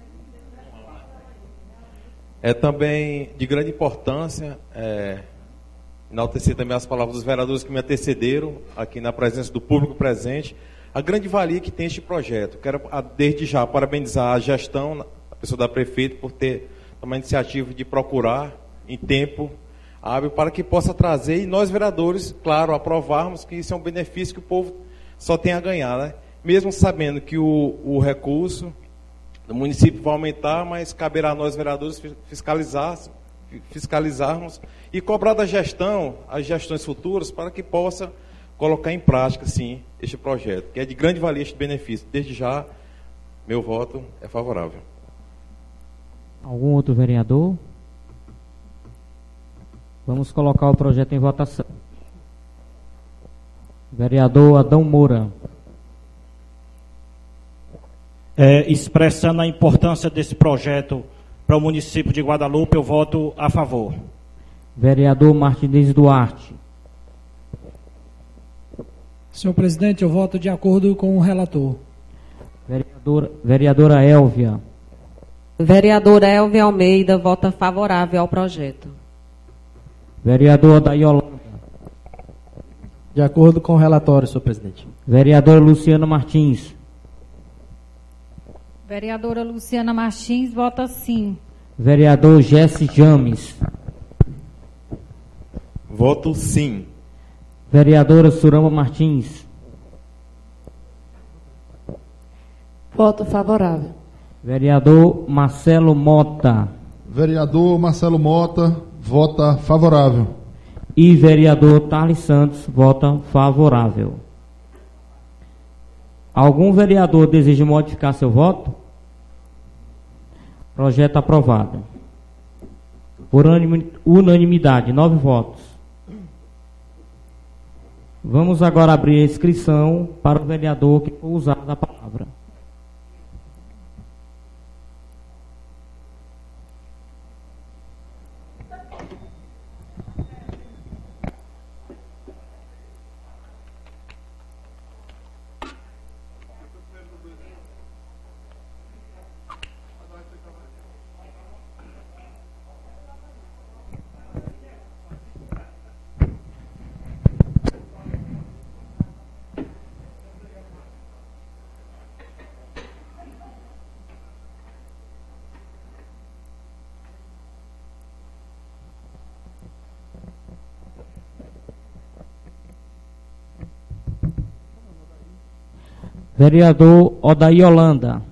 É também de grande importância, é, enaltecer também as palavras dos vereadores que me antecederam, aqui na presença do público presente, a grande valia que tem este projeto. Quero, desde já, parabenizar a gestão, a pessoa da prefeita, por ter uma iniciativa de procurar, em tempo hábil, para que possa trazer, e nós, vereadores, claro, aprovarmos que isso é um benefício que o povo só tem a ganhar, né? Mesmo sabendo que o, o recurso do município vai aumentar, mas caberá a nós, vereadores, fiscalizar, fiscalizarmos e cobrar da gestão, as gestões futuras, para que possa colocar em prática, sim, este projeto, que é de grande valia este benefício. Desde já, meu voto é favorável. Algum outro vereador? Vamos colocar o projeto em votação. Vereador Adão Moura. É, expressando a importância desse projeto para o município de Guadalupe, eu voto a favor. Vereador Martinez Duarte. Senhor presidente, eu voto de acordo com o relator. Vereadora, vereadora Elvia. Vereadora Elvia Almeida vota favorável ao projeto. Vereador Odaí Holanda. De acordo com o relatório, senhor presidente. Vereadora Luciana Martins. Vereadora Luciana Martins vota sim. Vereador Jesse James. Voto sim. Vereadora Surama Martins. Voto favorável. Vereador Marcelo Mota. Vereador Marcelo Mota vota favorável. E vereador Tarles Santos vota favorável. Algum vereador deseja modificar seu voto? Projeto aprovado. Por unanimidade, nove votos. Vamos agora abrir a inscrição para o vereador que for usar a palavra. Vereador Odaí Holanda.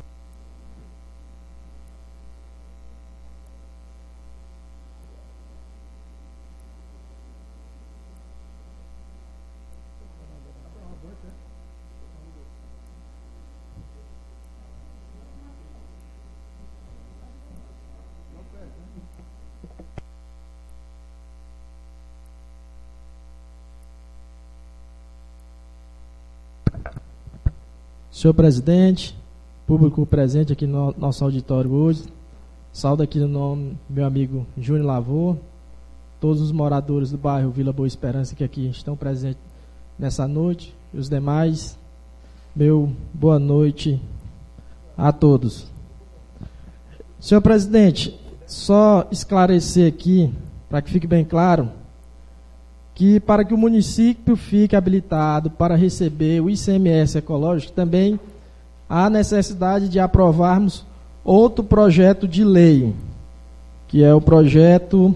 Senhor presidente, público presente aqui no nosso auditório hoje, saúdo aqui no nome do meu amigo Júnior Lavor, todos os moradores do bairro Vila Boa Esperança que aqui estão presentes nessa noite, e os demais, meu boa noite a todos. Senhor presidente, só esclarecer aqui, para que fique bem claro, que para que o município fique habilitado para receber o I C M S ecológico, também há necessidade de aprovarmos outro projeto de lei, que é o projeto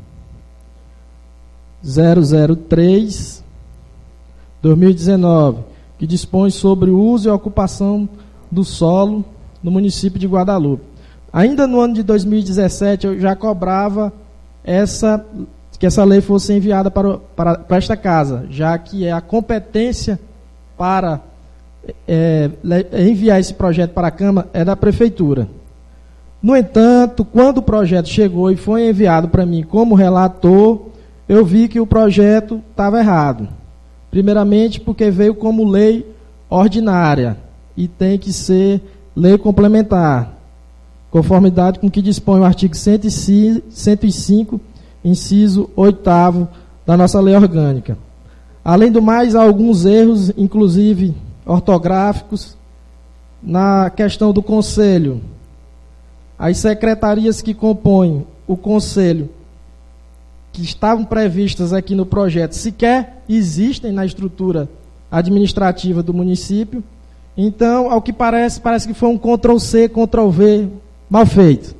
zero zero três, dois mil e dezenove, que dispõe sobre o uso e ocupação do solo no município de Guadalupe. Ainda no ano de dois mil e dezessete, eu já cobrava essa que essa lei fosse enviada para, para, para esta casa, já que é a competência para é, enviar esse projeto para a Câmara é da Prefeitura. No entanto, quando o projeto chegou e foi enviado para mim como relator, eu vi que o projeto estava errado. Primeiramente porque veio como lei ordinária e tem que ser lei complementar, conformidade com o que dispõe o artigo cento e cinco, inciso oitavo da nossa lei orgânica. Além do mais, há alguns erros, inclusive ortográficos, na questão do conselho. As secretarias que compõem o conselho, que estavam previstas aqui no projeto, sequer existem na estrutura administrativa do município. Então, ao que parece, parece que foi um control C, control V mal feito.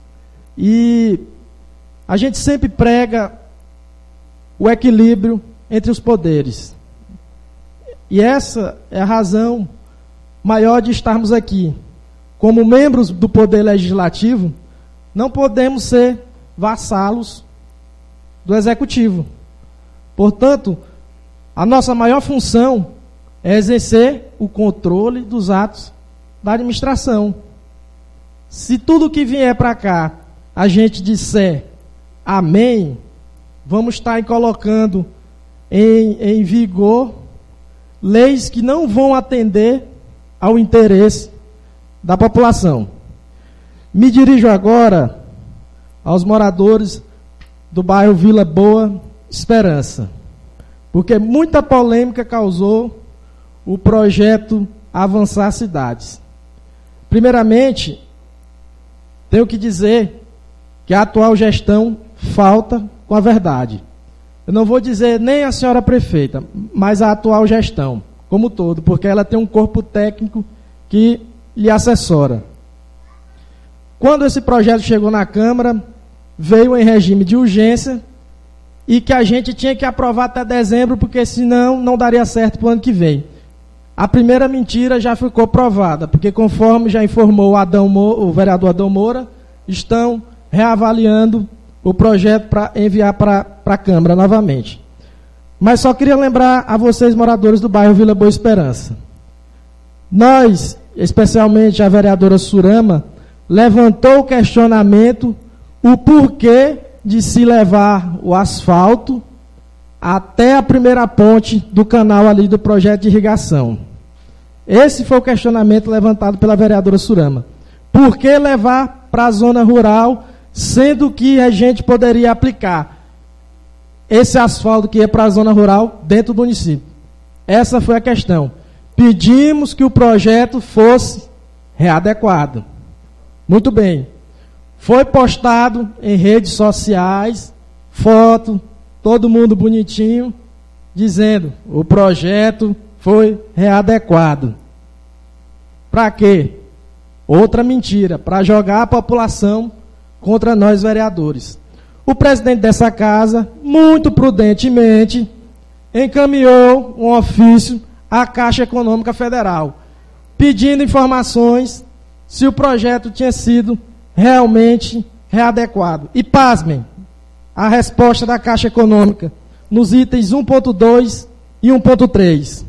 E a gente sempre prega o equilíbrio entre os poderes. E essa é a razão maior de estarmos aqui. Como membros do Poder Legislativo, não podemos ser vassalos do Executivo. Portanto, a nossa maior função é exercer o controle dos atos da administração. Se tudo que vier para cá a gente disser amém, vamos estar colocando em, em vigor leis que não vão atender ao interesse da população. Me dirijo agora aos moradores do bairro Vila Boa Esperança, porque muita polêmica causou o projeto avançar cidades. Primeiramente, tenho que dizer que a atual gestão falta com a verdade. Eu não vou dizer nem a senhora prefeita, mas a atual gestão, como todo, porque ela tem um corpo técnico que lhe assessora. Quando esse projeto chegou na Câmara, veio em regime de urgência e que a gente tinha que aprovar até dezembro, porque senão não daria certo para o ano que vem. A primeira mentira já ficou provada, porque conforme já informou o, Adão Moura, o vereador Adão Moura, estão reavaliando o projeto para enviar para a Câmara novamente. Mas só queria lembrar a vocês, moradores do bairro Vila Boa Esperança. Nós, especialmente a vereadora Surama, levantou o questionamento, o porquê de se levar o asfalto até a primeira ponte do canal ali do projeto de irrigação. Esse foi o questionamento levantado pela vereadora Surama. Por que levar para a zona rural, sendo que a gente poderia aplicar esse asfalto que ia para a zona rural dentro do município? Essa foi a questão. Pedimos que o projeto fosse readequado. Muito bem. Foi postado em redes sociais, foto, todo mundo bonitinho, dizendo o projeto foi readequado. Para quê? Outra mentira, para jogar a população contra nós vereadores. O presidente dessa casa, muito prudentemente, encaminhou um ofício à Caixa Econômica Federal, pedindo informações se o projeto tinha sido realmente readequado. E pasmem, a resposta da Caixa Econômica, nos itens um ponto dois e um ponto três.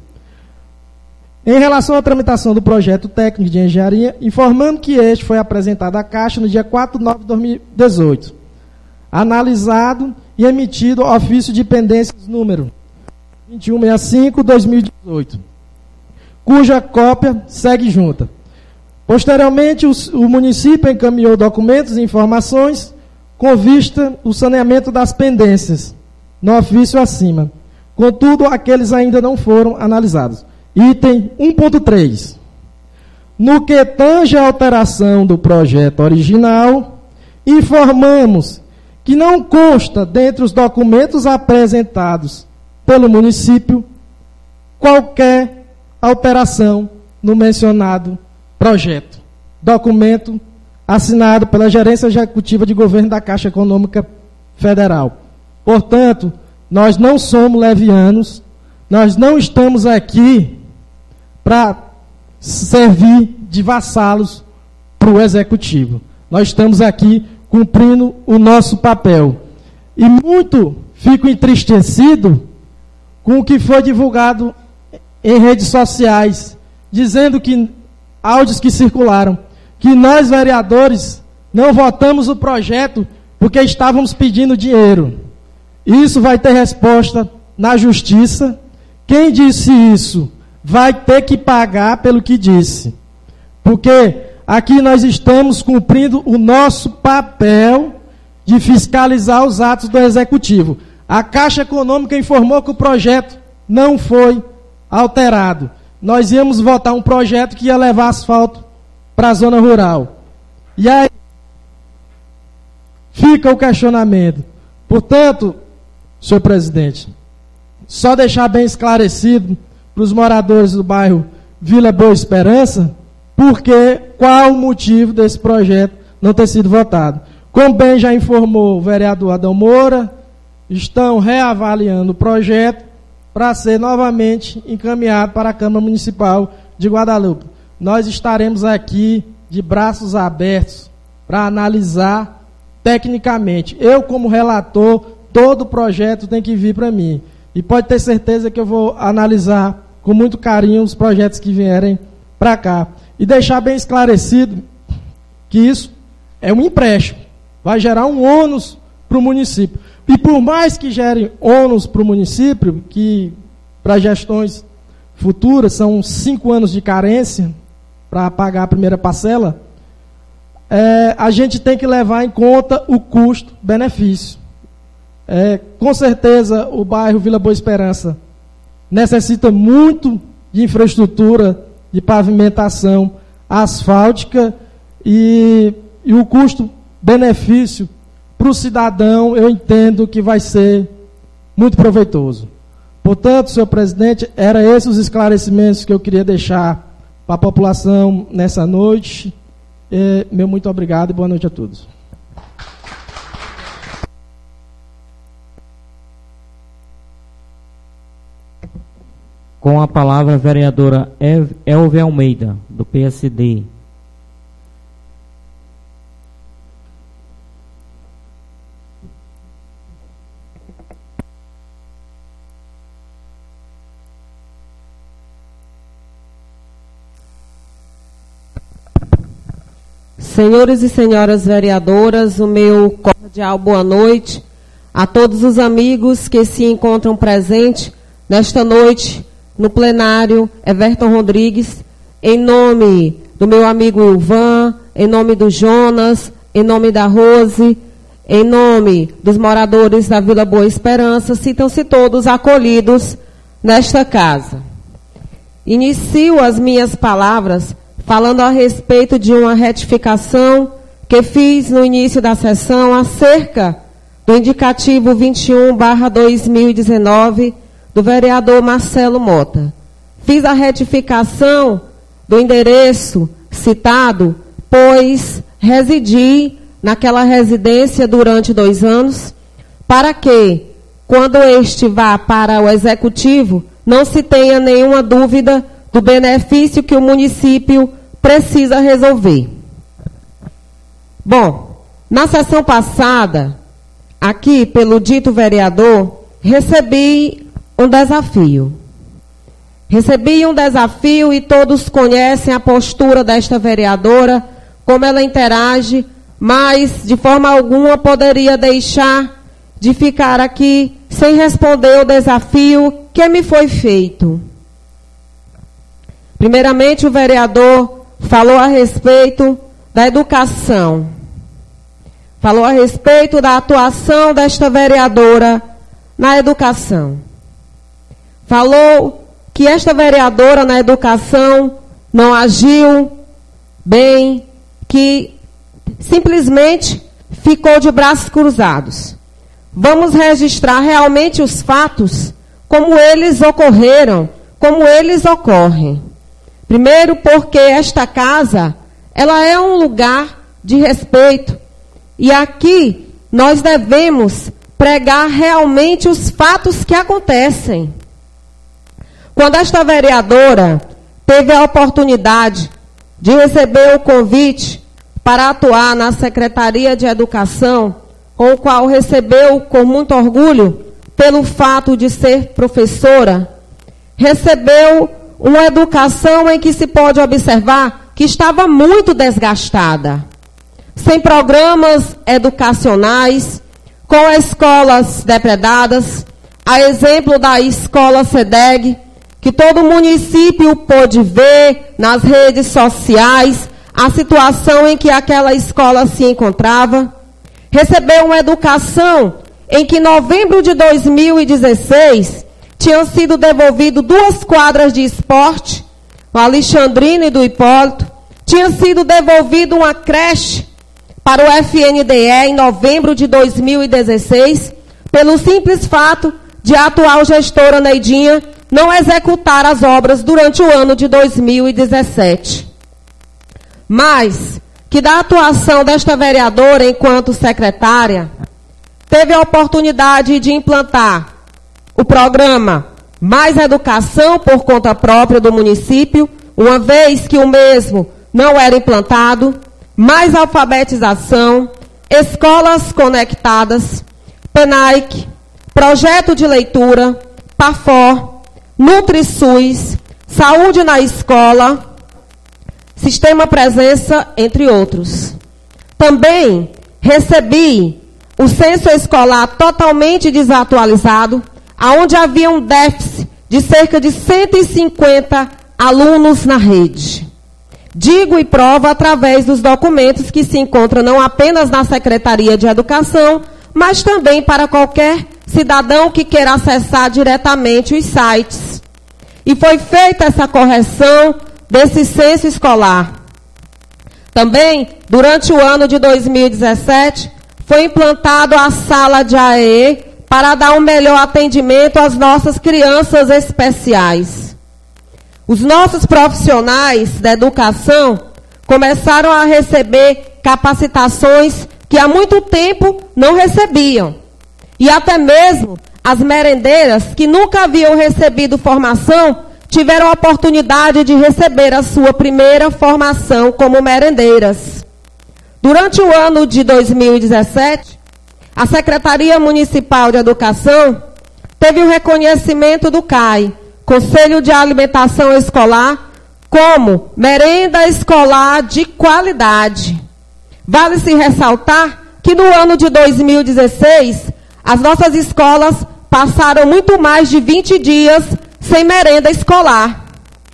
Em relação à tramitação do projeto técnico de engenharia, informando que este foi apresentado à Caixa no dia quatro de nove de dois mil e dezoito, analisado e emitido ofício de pendências número vinte e um sessenta e cinco barra dois mil e dezoito, cuja cópia segue junta. Posteriormente, o, o município encaminhou documentos e informações com vista ao saneamento das pendências, no ofício acima. Contudo, aqueles ainda não foram analisados. Item um ponto três. No que tange a alteração do projeto original, informamos que não consta, dentre os documentos apresentados pelo município, qualquer alteração no mencionado projeto. Documento assinado pela Gerência Executiva de Governo da Caixa Econômica Federal. Portanto, nós não somos levianos, nós não estamos aqui para servir de vassalos para o Executivo. Nós estamos aqui cumprindo o nosso papel. E muito fico entristecido com o que foi divulgado em redes sociais, dizendo que, áudios que circularam, que nós, vereadores, não votamos o projeto porque estávamos pedindo dinheiro. Isso vai ter resposta na Justiça. Quem disse isso vai ter que pagar pelo que disse. Porque aqui nós estamos cumprindo o nosso papel de fiscalizar os atos do Executivo. A Caixa Econômica informou que o projeto não foi alterado. Nós íamos votar um projeto que ia levar asfalto para a zona rural. E aí fica o questionamento. Portanto, senhor presidente, só deixar bem esclarecido para os moradores do bairro Vila Boa Esperança, porque qual o motivo desse projeto não ter sido votado. Como bem já informou o vereador Adão Moura, estão reavaliando o projeto para ser novamente encaminhado para a Câmara Municipal de Guadalupe. Nós estaremos aqui de braços abertos para analisar tecnicamente. Eu, como relator, todo o projeto tem que vir para mim. E pode ter certeza que eu vou analisar com muito carinho os projetos que vierem para cá. E deixar bem esclarecido que isso é um empréstimo. Vai gerar um ônus para o município. E por mais que gere ônus para o município, que para gestões futuras são cinco anos de carência para pagar a primeira parcela, é, a gente tem que levar em conta o custo-benefício. É, com certeza o bairro Vila Boa Esperança necessita muito de infraestrutura de pavimentação asfáltica e, e o custo-benefício para o cidadão, eu entendo que vai ser muito proveitoso. Portanto, senhor presidente, eram esses os esclarecimentos que eu queria deixar para a população nessa noite. E, meu muito obrigado e boa noite a todos. Com a palavra a vereadora Elvia Almeida, do P S D. Senhores e senhoras vereadoras, o meu cordial boa noite a todos os amigos que se encontram presentes nesta noite no plenário Everton Rodrigues, em nome do meu amigo Ilvan, em nome do Jonas, em nome da Rose, em nome dos moradores da Vila Boa Esperança, sintam-se todos acolhidos nesta casa. Inicio as minhas palavras falando a respeito de uma retificação que fiz no início da sessão acerca do indicativo vinte e um barra dois mil e dezenove do vereador Marcelo Mota. Fiz a retificação do endereço citado, pois residi naquela residência durante dois anos, para que, quando este vá para o executivo, não se tenha nenhuma dúvida do benefício que o município precisa resolver. Bom, na sessão passada, aqui pelo dito vereador, recebi um desafio. Recebi um desafio e todos conhecem a postura desta vereadora, como ela interage, mas de forma alguma poderia deixar de ficar aqui sem responder o desafio que me foi feito. Primeiramente, o vereador falou a respeito da educação. Falou a respeito da atuação desta vereadora na educação. Falou que esta vereadora na educação não agiu bem, que simplesmente ficou de braços cruzados. Vamos registrar realmente os fatos como eles ocorreram, como eles ocorrem. Primeiro, porque esta casa, ela é um lugar de respeito. E aqui nós devemos pregar realmente os fatos que acontecem. Quando esta vereadora teve a oportunidade de receber o convite para atuar na Secretaria de Educação, com o qual recebeu com muito orgulho, pelo fato de ser professora, recebeu uma educação em que se pode observar que estava muito desgastada, sem programas educacionais, com escolas depredadas, a exemplo da escola SEDEG, que todo município pôde ver nas redes sociais a situação em que aquela escola se encontrava. Recebeu uma educação em que em novembro de dois mil e dezesseis tinham sido devolvidas duas quadras de esporte, o Alexandrino e do Hipólito. Tinha sido devolvida uma creche para o F N D E em novembro de dois mil e dezesseis, pelo simples fato de a atual gestora Neidinha não executar as obras durante o ano de dois mil e dezessete. Mas que da atuação desta vereadora enquanto secretária, teve a oportunidade de implantar o programa Mais Educação por conta própria do município, uma vez que o mesmo não era implantado, mais alfabetização, escolas conectadas, PENAIC, projeto de leitura, PAFOR, NutriSUS, saúde na escola, sistema presença, entre outros. Também recebi o censo escolar totalmente desatualizado, onde havia um déficit de cerca de cento e cinquenta alunos na rede. Digo e provo através dos documentos que se encontram não apenas na Secretaria de Educação, mas também para qualquer cidadão que queira acessar diretamente os sites. E foi feita essa correção desse censo escolar. Também, durante o ano de dois mil e dezessete, foi implantado a sala de A E E para dar um melhor atendimento às nossas crianças especiais. Os nossos profissionais da educação começaram a receber capacitações que há muito tempo não recebiam. E até mesmo as merendeiras, que nunca haviam recebido formação, tiveram a oportunidade de receber a sua primeira formação como merendeiras. Durante o ano de dois mil e dezessete, a Secretaria Municipal de Educação teve o reconhecimento do C A I, Conselho de Alimentação Escolar, como merenda escolar de qualidade. Vale-se ressaltar que no ano de dois mil e dezesseis, as nossas escolas passaram muito mais de vinte dias sem merenda escolar.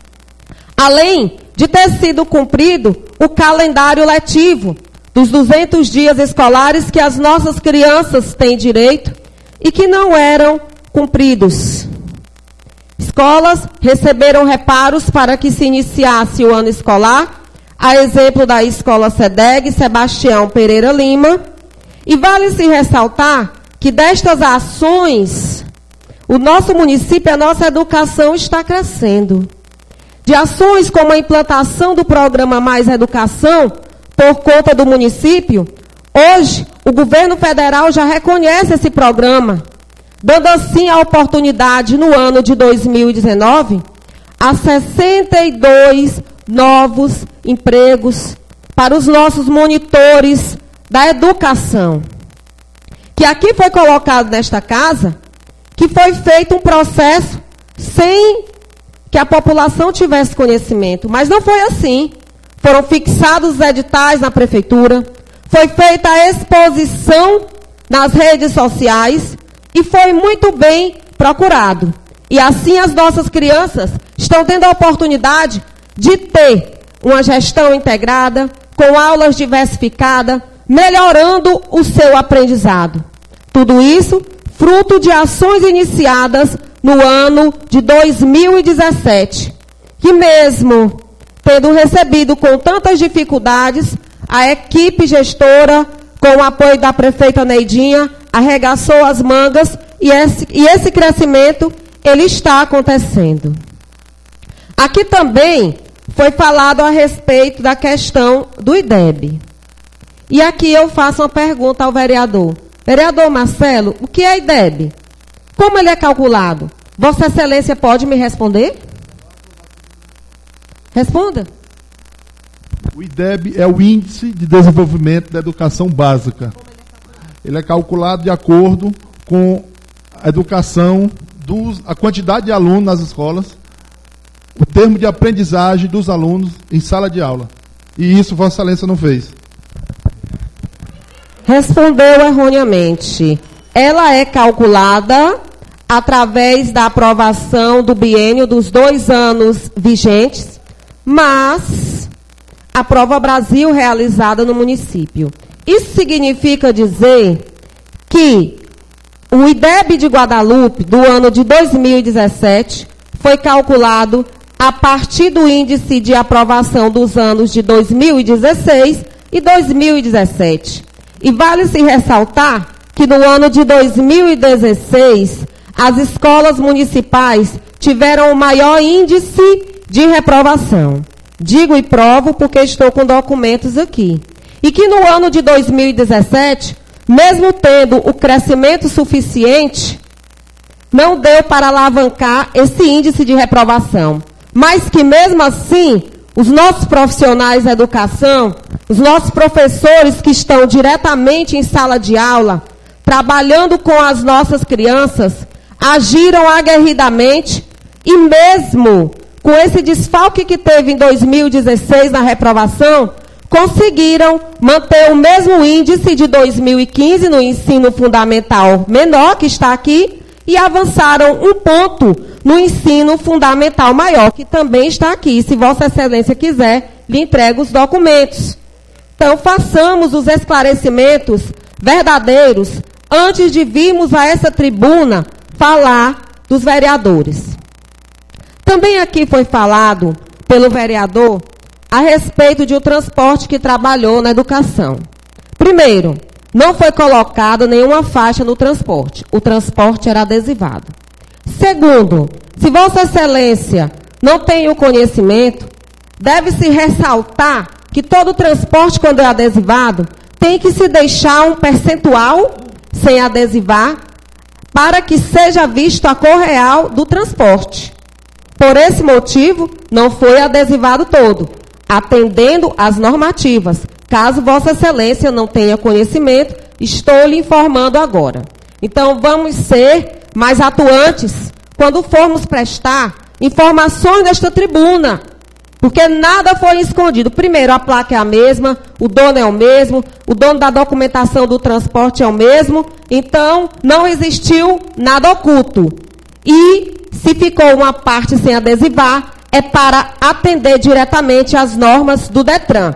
Além de ter sido cumprido o calendário letivo dos duzentos dias escolares que as nossas crianças têm direito e que não eram cumpridos. Escolas receberam reparos para que se iniciasse o ano escolar, a exemplo da Escola SEDEG Sebastião Pereira Lima, e vale-se ressaltar que destas ações, o nosso município, a nossa educação está crescendo. De ações como a implantação do programa Mais Educação, por conta do município, hoje o governo federal já reconhece esse programa, dando assim a oportunidade no ano de dois mil e dezenove a sessenta e dois novos empregos para os nossos monitores da educação. Que aqui foi colocado nesta casa que foi feito um processo sem que a população tivesse conhecimento, mas não foi assim. Foram fixados os editais na prefeitura, foi feita a exposição nas redes sociais e foi muito bem procurado. E assim as nossas crianças estão tendo a oportunidade de ter uma gestão integrada, com aulas diversificadas, melhorando o seu aprendizado. Tudo isso fruto de ações iniciadas no ano de dois mil e dezessete, que mesmo tendo recebido com tantas dificuldades, a equipe gestora, com o apoio da prefeita Neidinha, arregaçou as mangas e esse, e esse crescimento, ele está acontecendo. Aqui também foi falado a respeito da questão do I D E B. E aqui eu faço uma pergunta ao vereador. Vereador Marcelo, o que é I D E B? Como ele é calculado? Vossa Excelência pode me responder? Responda. O I D E B é o Índice de Desenvolvimento da Educação Básica. Ele é calculado de acordo com a educação, dos, a quantidade de alunos nas escolas, o termo de aprendizagem dos alunos em sala de aula. E isso Vossa Excelência não fez. Respondeu erroneamente. Ela é calculada através da aprovação do biênio dos dois anos vigentes, mas a Prova Brasil realizada no município. Isso significa dizer que o I D E B de Guadalupe, do ano de dois mil e dezessete, foi calculado a partir do índice de aprovação dos anos de dois mil e dezesseis e dois mil e dezessete. E vale-se ressaltar que no ano de dois mil e dezesseis, as escolas municipais tiveram o maior índice de reprovação. Digo e provo porque estou com documentos aqui. E que no ano de dois mil e dezessete, mesmo tendo o crescimento suficiente, não deu para alavancar esse índice de reprovação. Mas que mesmo assim, os nossos profissionais da educação, os nossos professores que estão diretamente em sala de aula, trabalhando com as nossas crianças, agiram aguerridamente e mesmo com esse desfalque que teve em dois mil e dezesseis na reprovação, conseguiram manter o mesmo índice de dois mil e quinze no ensino fundamental menor, que está aqui, e avançaram um ponto no ensino fundamental maior, que também está aqui. Se Vossa Excelência quiser, lhe entrego os documentos. Então, façamos os esclarecimentos verdadeiros antes de virmos a essa tribuna falar dos vereadores. Também aqui foi falado pelo vereador a respeito de um transporte que trabalhou na educação. Primeiro, não foi colocada nenhuma faixa no transporte. O transporte era adesivado. Segundo, se Vossa Excelência não tem o conhecimento, deve-se ressaltar que todo transporte, quando é adesivado, tem que se deixar um percentual sem adesivar para que seja visto a cor real do transporte. Por esse motivo, não foi adesivado todo, atendendo às normativas. Caso Vossa Excelência não tenha conhecimento, estou lhe informando agora. Então, vamos ser mais atuantes quando formos prestar informações nesta tribuna, porque nada foi escondido. Primeiro, a placa é a mesma, o dono é o mesmo, o dono da documentação do transporte é o mesmo, então não existiu nada oculto. E se ficou uma parte sem adesivar, é para atender diretamente às normas do DETRAN.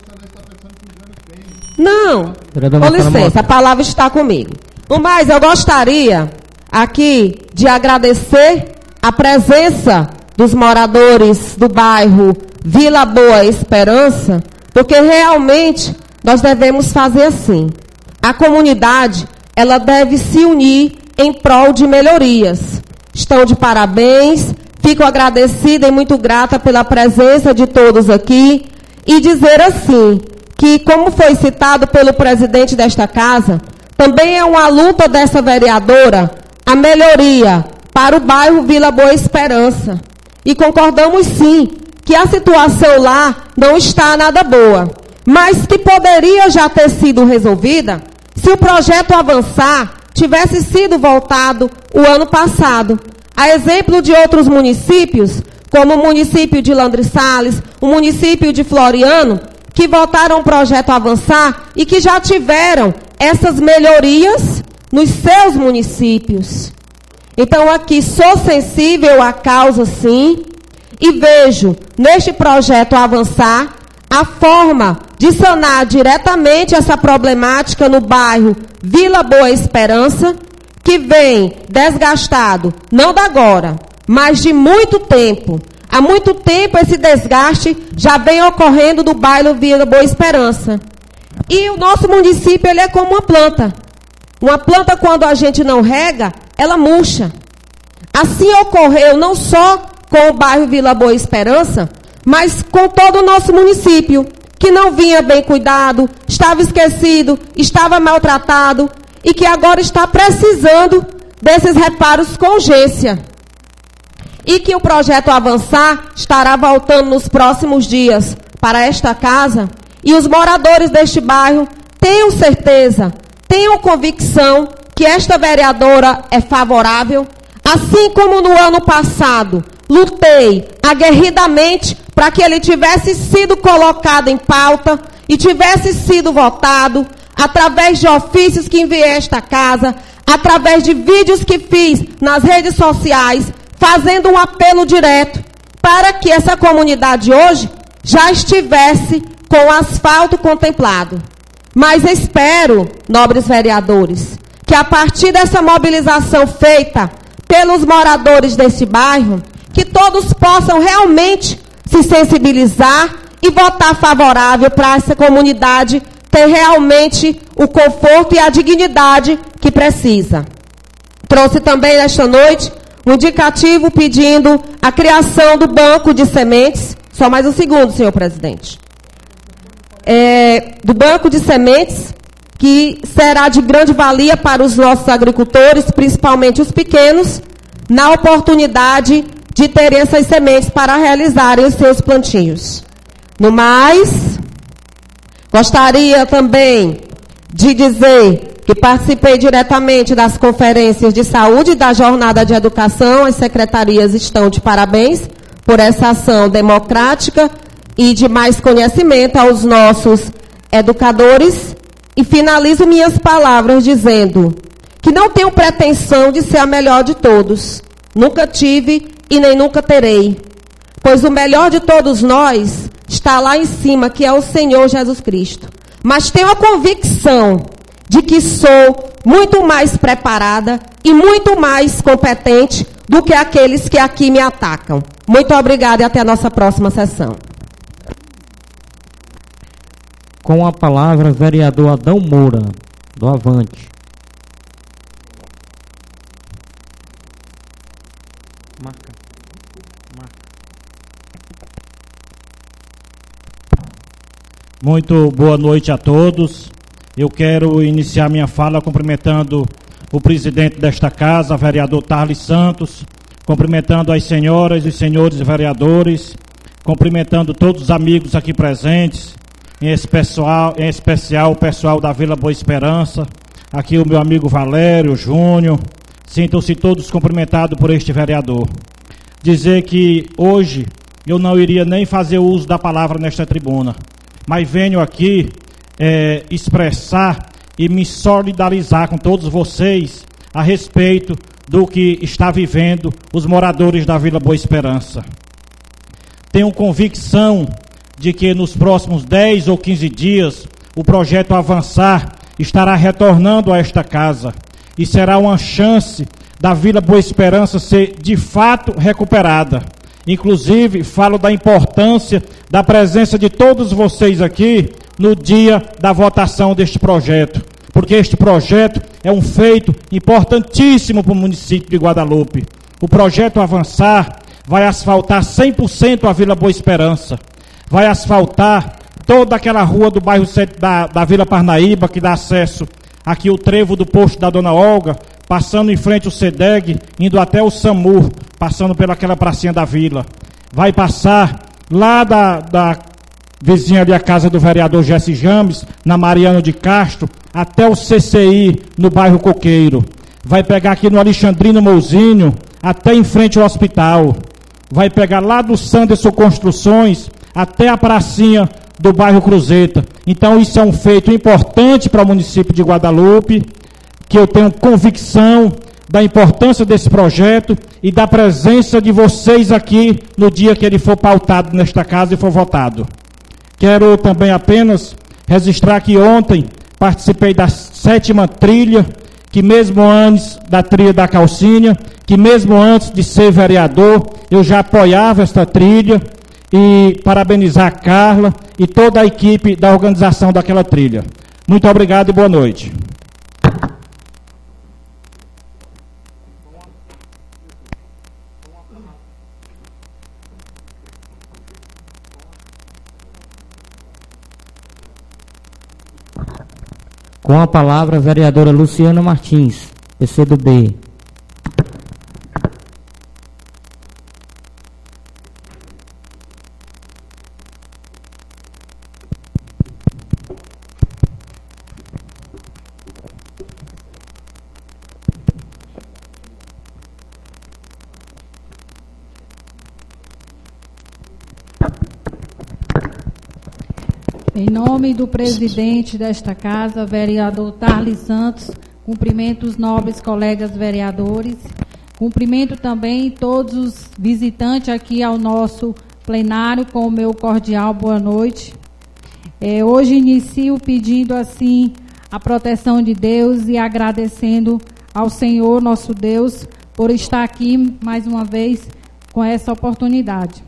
Não, com licença, a palavra está comigo. Mas eu gostaria aqui de agradecer a presença dos moradores do bairro Vila Boa Esperança, porque realmente nós devemos fazer assim. A comunidade, ela deve se unir em prol de melhorias. Estão de parabéns, fico agradecida e muito grata pela presença de todos aqui e dizer assim, que como foi citado pelo presidente desta casa, também é uma luta dessa vereadora a melhoria para o bairro Vila Boa Esperança. E concordamos sim, que a situação lá não está nada boa, mas que poderia já ter sido resolvida se o projeto Avançar tivesse sido voltado o ano passado. A exemplo de outros municípios, como o município de Landry Salles, o município de Floriano, que votaram o projeto Avançar e que já tiveram essas melhorias nos seus municípios. Então, aqui sou sensível à causa, sim, e vejo neste projeto Avançar a forma de sanar diretamente essa problemática no bairro Vila Boa Esperança, que vem desgastado, não da agora, mas de muito tempo. Há muito tempo esse desgaste já vem ocorrendo no bairro Vila Boa Esperança. E o nosso município, ele é como uma planta. Uma planta, quando a gente não rega, ela murcha. Assim ocorreu não só com o bairro Vila Boa Esperança, mas com todo o nosso município, que não vinha bem cuidado, estava esquecido, estava maltratado e que agora está precisando desses reparos com urgência. E que o projeto Avançar estará voltando nos próximos dias para esta casa e os moradores deste bairro tenham certeza, tenham convicção que esta vereadora é favorável, assim como no ano passado lutei aguerridamente para que ele tivesse sido colocado em pauta e tivesse sido votado através de ofícios que enviei a esta casa, através de vídeos que fiz nas redes sociais, fazendo um apelo direto para que essa comunidade hoje já estivesse com o asfalto contemplado. Mas espero, nobres vereadores, que a partir dessa mobilização feita pelos moradores deste bairro, que todos possam realmente se sensibilizar e votar favorável para essa comunidade ter realmente o conforto e a dignidade que precisa. Trouxe também nesta noite um indicativo pedindo a criação do banco de sementes, só mais um segundo, senhor presidente, é, do banco de sementes, que será de grande valia para os nossos agricultores, principalmente os pequenos, na oportunidade de terem essas sementes para realizarem os seus plantios. No mais, gostaria também de dizer que participei diretamente das conferências de saúde e da jornada de educação. As secretarias estão de parabéns por essa ação democrática e de mais conhecimento aos nossos educadores. E finalizo minhas palavras dizendo que não tenho pretensão de ser a melhor de todos. Nunca tive e nem nunca terei. Pois o melhor de todos nós está lá em cima, que é o Senhor Jesus Cristo. Mas tenho a convicção de que sou muito mais preparada e muito mais competente do que aqueles que aqui me atacam. Muito obrigada e até a nossa próxima sessão. Com a palavra, vereador Adão Moura, do Avante. Marca. Marca. Muito boa noite a todos. Eu quero iniciar minha fala cumprimentando o presidente desta casa, vereador Tarles Santos, cumprimentando as senhoras e senhores vereadores, cumprimentando todos os amigos aqui presentes, em especial, em especial o pessoal da Vila Boa Esperança, aqui o meu amigo Valério, Júnior, sintam-se todos cumprimentados por este vereador. Dizer que hoje eu não iria nem fazer uso da palavra nesta tribuna, mas venho aqui é, expressar e me solidarizar com todos vocês a respeito do que está vivendo os moradores da Vila Boa Esperança. Tenho convicção de que nos próximos dez ou quinze dias o projeto Avançar estará retornando a esta casa e será uma chance da Vila Boa Esperança ser de fato recuperada. Inclusive, falo da importância da presença de todos vocês aqui no dia da votação deste projeto, porque este projeto é um feito importantíssimo para o município de Guadalupe. O projeto Avançar vai asfaltar cem por cento a Vila Boa Esperança, vai asfaltar toda aquela rua do bairro da, da Vila Parnaíba, que dá acesso aqui o trevo do posto da Dona Olga, passando em frente ao SEDEG, indo até o SAMUR, passando pelaquela pracinha da vila. Vai passar lá da, da vizinha ali, a casa do vereador Jesse James, na Mariano de Castro, até o C C I, no bairro Coqueiro. Vai pegar aqui no Alexandrino Mouzinho, até em frente ao hospital. Vai pegar lá do Sanderson Construções, até a pracinha do bairro Cruzeta. Então isso é um feito importante para o município de Guadalupe, que eu tenho convicção da importância desse projeto e da presença de vocês aqui no dia que ele for pautado nesta casa e for votado. Quero também apenas registrar que ontem participei da sétima trilha, que mesmo antes da trilha da Calcínia, que mesmo antes de ser vereador, eu já apoiava esta trilha, e parabenizar a Carla e toda a equipe da organização daquela trilha. Muito obrigado e boa noite. Com a palavra, a vereadora Luciana Martins, P C do B. Em nome do presidente desta casa, vereador Tarles Santos, cumprimento os nobres colegas vereadores, cumprimento também todos os visitantes aqui ao nosso plenário com o meu cordial boa noite. É, hoje inicio pedindo assim a proteção de Deus e agradecendo ao Senhor nosso Deus por estar aqui mais uma vez com essa oportunidade.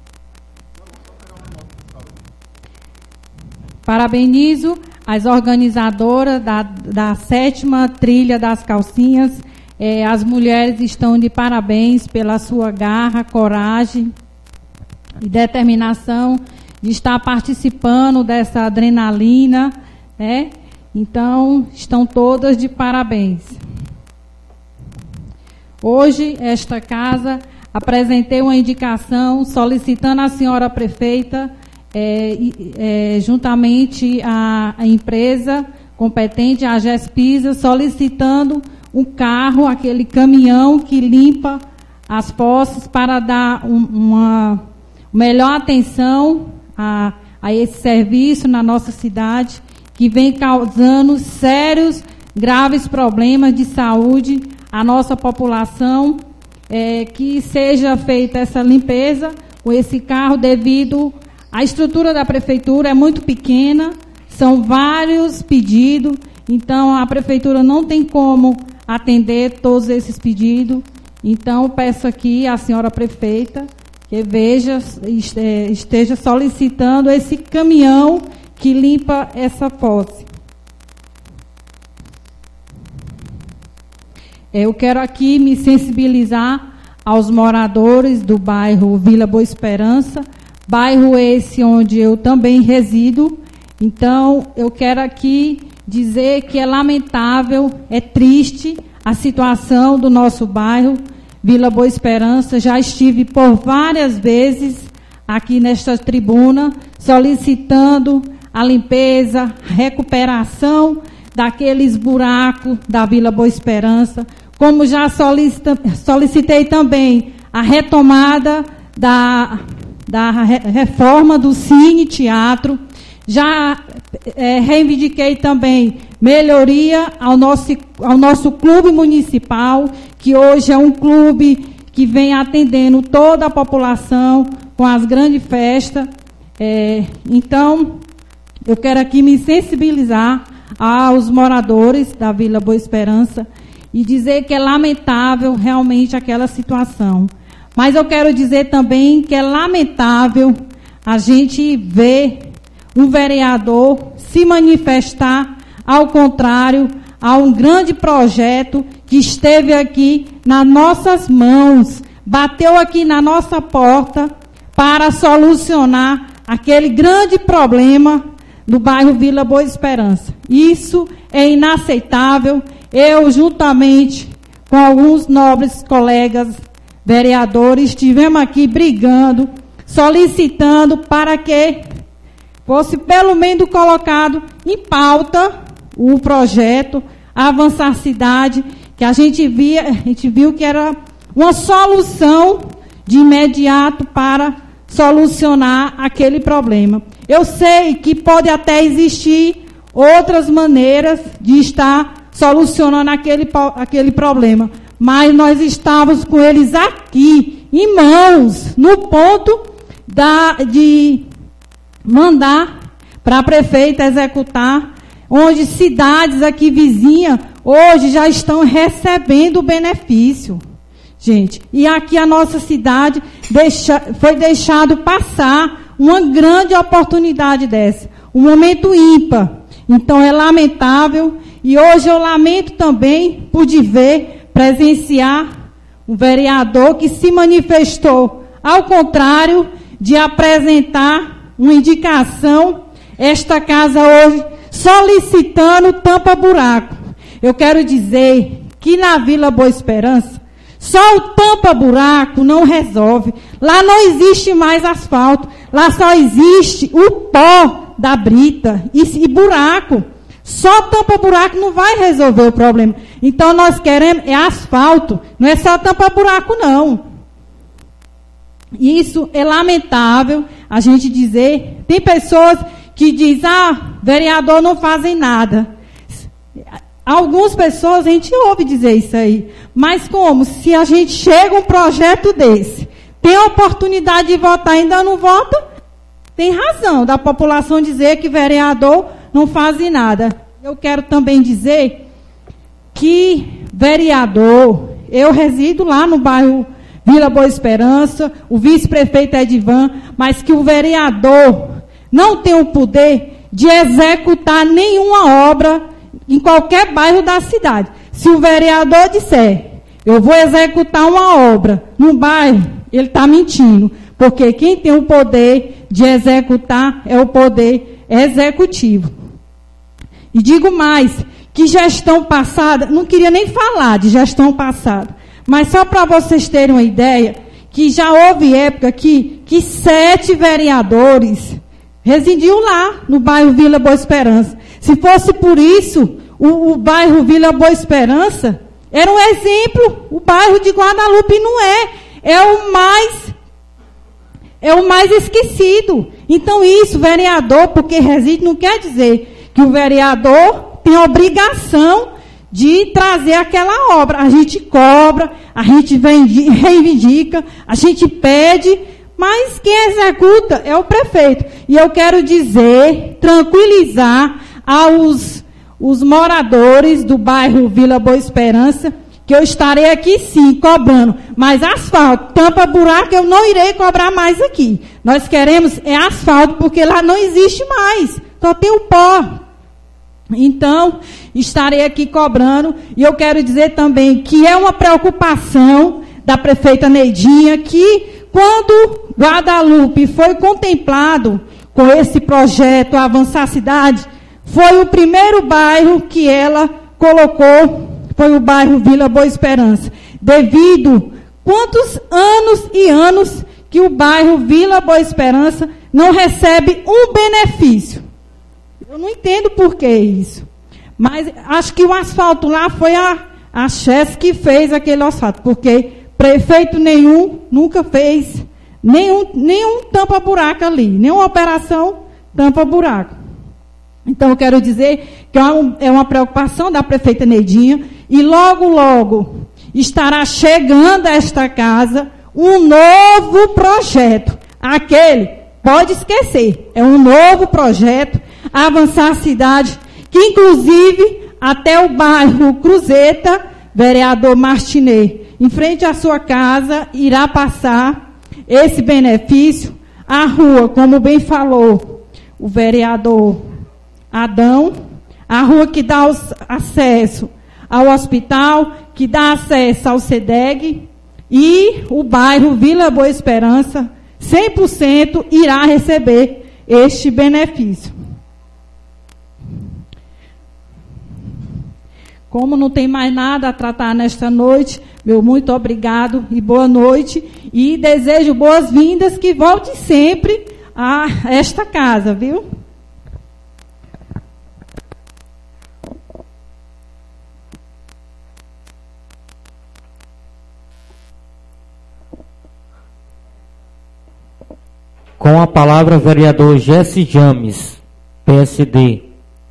Parabenizo as organizadoras da, da sétima trilha das calcinhas. É, as mulheres estão de parabéns pela sua garra, coragem e determinação de estar participando dessa adrenalina, né? Então, estão todas de parabéns. Hoje, esta casa, apresentei uma indicação solicitando à senhora prefeita, É, é, juntamente à, à empresa competente, a Gespisa, solicitando um carro, aquele caminhão que limpa as poças para dar um, uma melhor atenção a, a esse serviço na nossa cidade, que vem causando sérios, graves problemas de saúde à nossa população, é, que seja feita essa limpeza com esse carro devido a estrutura da prefeitura é muito pequena, são vários pedidos, então a prefeitura não tem como atender todos esses pedidos. Então, peço aqui à senhora prefeita que veja, esteja solicitando esse caminhão que limpa essa fosse. Eu quero aqui me sensibilizar aos moradores do bairro Vila Boa Esperança, bairro esse onde eu também resido. Então, eu quero aqui dizer que é lamentável, é triste a situação do nosso bairro Vila Boa Esperança. Já estive por várias vezes aqui nesta tribuna solicitando a limpeza, recuperação daqueles buracos da Vila Boa Esperança, como já solicita, solicitei também a retomada da, da reforma do Cine Teatro, já é, reivindiquei também melhoria ao nosso, ao nosso clube municipal, que hoje é um clube que vem atendendo toda a população com as grandes festas. É, então, eu quero aqui me sensibilizar aos moradores da Vila Boa Esperança e dizer que é lamentável realmente aquela situação. Mas eu quero dizer também que é lamentável a gente ver um vereador se manifestar ao contrário a um grande projeto que esteve aqui nas nossas mãos, bateu aqui na nossa porta para solucionar aquele grande problema do bairro Vila Boa Esperança. Isso é inaceitável. Eu, juntamente com alguns nobres colegas vereadores, estivemos aqui brigando, solicitando para que fosse pelo menos colocado em pauta o projeto Avançar Cidade, que a gente, via, a gente viu que era uma solução de imediato para solucionar aquele problema. Eu sei que pode até existir outras maneiras de estar solucionando aquele, aquele problema, mas nós estávamos com eles aqui, em mãos, no ponto da, de mandar para a prefeita executar, onde cidades aqui vizinhas hoje já estão recebendo o benefício. Gente, e aqui a nossa cidade deixa, foi deixado passar uma grande oportunidade dessa, um momento ímpar. Então é lamentável, e hoje eu lamento também por de ver, presenciar um vereador que se manifestou, ao contrário de apresentar uma indicação, esta casa hoje solicitando tampa-buraco. Eu quero dizer que na Vila Boa Esperança, só o tampa-buraco não resolve. Lá não existe mais asfalto. Lá só existe o pó da brita e, e buraco. Só tampa-buraco não vai resolver o problema. Então nós queremos é asfalto. Não é só tampa-buraco, não. Isso é lamentável a gente dizer. Tem pessoas que dizem, ah, vereador não fazem nada. Algumas pessoas a gente ouve dizer isso aí. Mas como? Se a gente chega a um projeto desse, tem a oportunidade de votar e ainda não vota, tem razão da população dizer que vereador não faz nada. Eu quero também dizer que vereador, eu resido lá no bairro Vila Boa Esperança, o vice-prefeito é Edivan, mas que o vereador não tem o poder de executar nenhuma obra em qualquer bairro da cidade. Se o vereador disser, eu vou executar uma obra no bairro, ele está mentindo, porque quem tem o poder de executar é o poder executivo. E digo mais, que gestão passada, não queria nem falar de gestão passada, mas só para vocês terem uma ideia, que já houve época aqui que sete vereadores residiam lá no bairro Vila Boa Esperança. Se fosse por isso, o, o bairro Vila Boa Esperança era um exemplo. O bairro de Guadalupe não é. É o mais, é o mais esquecido. Então isso, vereador, porque reside, não quer dizer que o vereador tem a obrigação de trazer aquela obra. A gente cobra, a gente vendi, reivindica, a gente pede, mas quem executa é o prefeito. E eu quero dizer, tranquilizar aos os moradores do bairro Vila Boa Esperança, que eu estarei aqui sim, cobrando. Mas asfalto, tampa buraco, eu não irei cobrar mais aqui. Nós queremos é asfalto, porque lá não existe mais. Só tem o pó. Então, estarei aqui cobrando. E eu quero dizer também que é uma preocupação da prefeita Neidinha, que quando Guadalupe foi contemplado com esse projeto Avançar a Cidade, foi o primeiro bairro que ela colocou, foi o bairro Vila Boa Esperança, devido quantos anos e anos que o bairro Vila Boa Esperança não recebe um benefício. Eu não entendo por que isso, mas acho que o asfalto lá foi a, a Chess que fez aquele asfalto, porque prefeito nenhum nunca fez nenhum, nenhum tampa-buraco ali, nenhuma operação tampa-buraco. Então, eu quero dizer que é uma preocupação da prefeita Neidinha e logo, logo estará chegando a esta casa um novo projeto. Aquele, pode esquecer, é um novo projeto, Avançar a Cidade, que inclusive até o bairro Cruzeta, vereador Martinez, em frente à sua casa, irá passar esse benefício. A rua, como bem falou o vereador Adão, a rua que dá os, acesso ao hospital, que dá acesso ao SEDEG, e o bairro Vila Boa Esperança, cem por cento irá receber este benefício. Como não tem mais nada a tratar nesta noite, meu muito obrigado e boa noite, e desejo boas-vindas, que volte sempre a esta casa, viu? Com a palavra, o vereador Jesse James, P S D.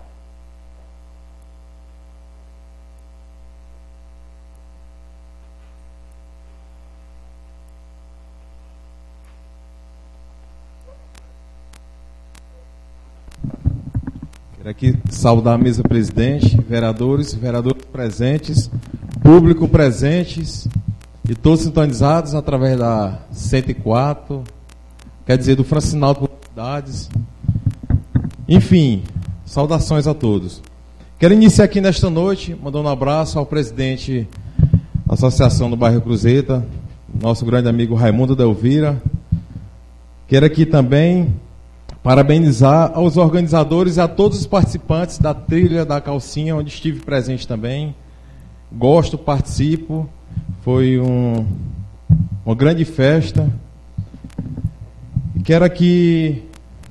Quero aqui saudar a mesa presidente, vereadores, vereadores presentes, público presentes e todos sintonizados através da cento e quatro, quer dizer, do Francinaldo Publicidades. Enfim, saudações a todos. Quero iniciar aqui nesta noite, mandando um abraço ao presidente da Associação do Bairro Cruzeta, nosso grande amigo Raimundo Delvira. Quero aqui também parabenizar aos organizadores e a todos os participantes da trilha da Calcinha, onde estive presente também. Gosto, participo. Foi um, uma grande festa. E quero aqui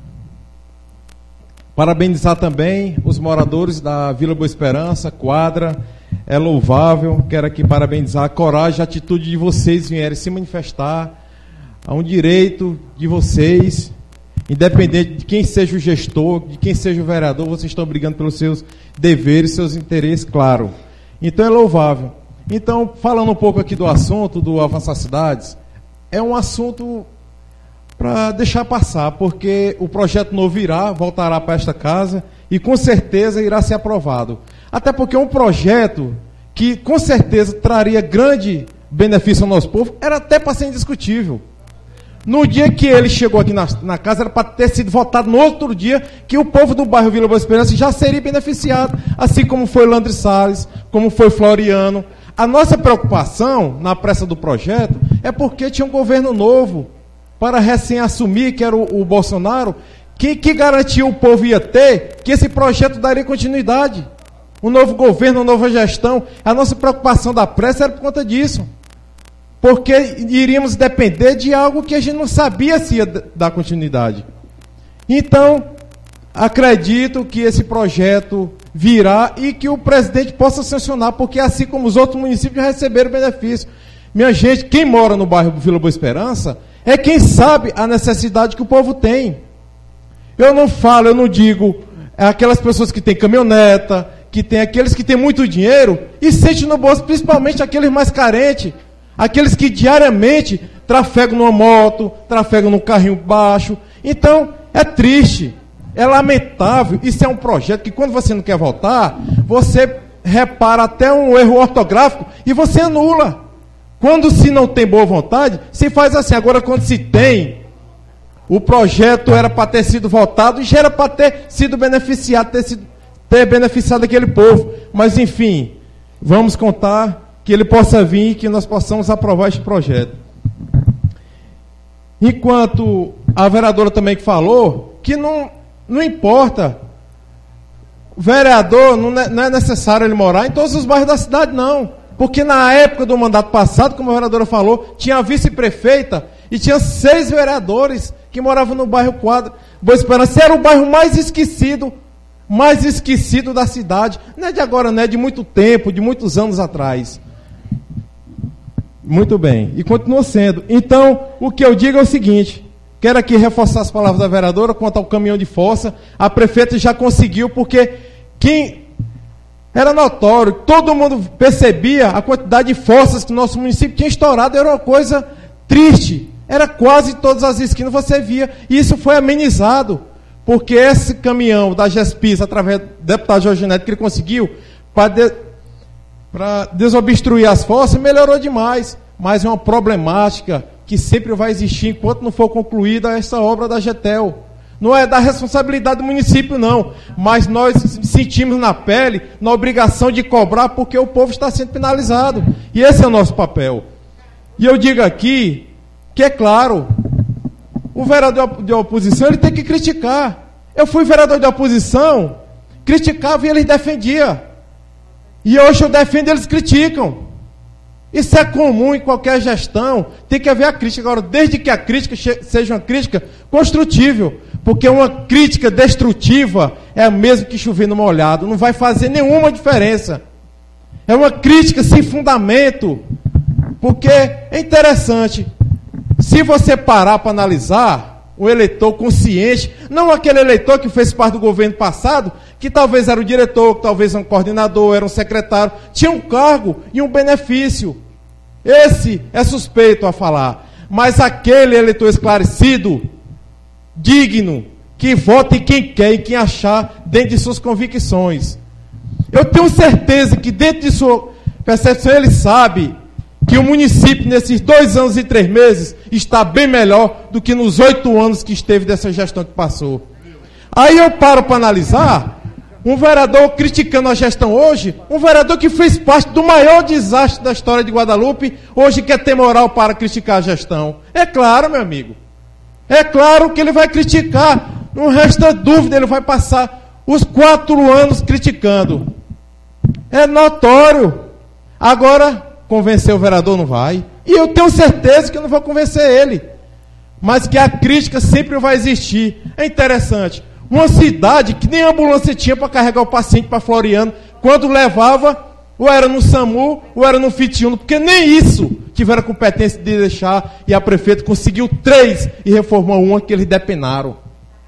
parabenizar também os moradores da Vila Boa Esperança, quadra. É louvável. Quero aqui parabenizar a coragem, a atitude de vocês vierem se manifestar. Há um direito de vocês, independente de quem seja o gestor, de quem seja o vereador, vocês estão brigando pelos seus deveres, seus interesses, claro. Então é louvável. Então, falando um pouco aqui do assunto do Avançar Cidades, é um assunto para deixar passar, porque o projeto novo irá, voltará para esta casa e com certeza irá ser aprovado. Até porque é um projeto que com certeza traria grande benefício ao nosso povo, era até para ser indiscutível. No dia que ele chegou aqui na, na casa, era para ter sido votado no outro dia, que o povo do bairro Vila Boa Esperança já seria beneficiado, assim como foi Landry Salles, como foi Floriano. A nossa preocupação, na pressa do projeto, é porque tinha um governo novo, para recém-assumir, que era o, o Bolsonaro, que, que garantia o povo ia ter, que esse projeto daria continuidade. Um novo governo, uma nova gestão. A nossa preocupação da pressa era por conta disso. Porque iríamos depender de algo que a gente não sabia se ia dar continuidade. Então, acredito que esse projeto virá e que o presidente possa sancionar, porque assim como os outros municípios já receberam benefício. Minha gente, quem mora no bairro Vila Boa Esperança é quem sabe a necessidade que o povo tem. Eu não falo, eu não digo é aquelas pessoas que têm caminhoneta, que tem aqueles que têm muito dinheiro e sentem no bolso, principalmente aqueles mais carentes, aqueles que diariamente trafegam numa moto, trafegam num carrinho baixo. Então, é triste, é lamentável. Isso é um projeto que, quando você não quer votar, você repara até um erro ortográfico e você anula. Quando se não tem boa vontade, se faz assim. Agora, quando se tem, o projeto era para ter sido votado e já era para ter sido beneficiado, ter, sido, ter beneficiado aquele povo. Mas, enfim, vamos contar que ele possa vir e que nós possamos aprovar este projeto. Enquanto a vereadora também que falou, que não, não importa, o vereador não é, não é necessário ele morar em todos os bairros da cidade, não. Porque na época do mandato passado, como a vereadora falou, tinha a vice-prefeita e tinha seis vereadores que moravam no bairro Quadra Boa Esperança. Era o bairro mais esquecido, mais esquecido da cidade. Não é de agora, não é de muito tempo, de muitos anos atrás. Muito bem. E continua sendo. Então, o que eu digo é o seguinte. Quero aqui reforçar as palavras da vereadora quanto ao caminhão de força. A prefeita já conseguiu, porque quem... Era notório, todo mundo percebia a quantidade de fossas que o nosso município tinha estourado, era uma coisa triste. Era quase todas as esquinas você via. E isso foi amenizado, porque esse caminhão da GESPIS, através do deputado Jorge Neto, que ele conseguiu, para de, para desobstruir as fossas, melhorou demais. Mas é uma problemática que sempre vai existir enquanto não for concluída essa obra da GETEL. Não é da responsabilidade do município, não. Mas nós sentimos na pele, na obrigação de cobrar, porque o povo está sendo penalizado. E esse é o nosso papel. E eu digo aqui, que é claro, o vereador de oposição, ele tem que criticar. Eu fui vereador de oposição, criticava e eles defendiam. E hoje eu defendo e eles criticam. Isso é comum em qualquer gestão. Tem que haver a crítica. Agora, desde que a crítica seja uma crítica construtível. Porque uma crítica destrutiva é a mesma que chover no molhado. Não vai fazer nenhuma diferença. É uma crítica sem fundamento. Porque é interessante. Se você parar para analisar, um eleitor consciente, não aquele eleitor que fez parte do governo passado, que talvez era o diretor, que talvez era um coordenador, era um secretário, tinha um cargo e um benefício. Esse é suspeito a falar. Mas aquele eleitor esclarecido, digno, que vota em quem quer e quem achar dentro de suas convicções. Eu tenho certeza que dentro de sua percepção ele sabe que o município nesses dois anos e três meses está bem melhor do que nos oito anos que esteve dessa gestão que passou. Aí eu paro para analisar um vereador criticando a gestão hoje, um vereador que fez parte do maior desastre da história de Guadalupe, hoje quer ter moral para criticar a gestão. É claro, meu amigo. É claro que ele vai criticar, não resta dúvida, ele vai passar os quatro anos criticando. É notório. Agora, convencer o vereador não vai. E eu tenho certeza que eu não vou convencer ele. Mas que a crítica sempre vai existir. É interessante. Uma cidade que nem ambulância tinha para carregar o paciente para Floriano, quando levava, ou era no SAMU, ou era no Fitiuno, porque nem isso tiveram a competência de deixar, e a prefeita conseguiu três e reformou uma que eles depenaram.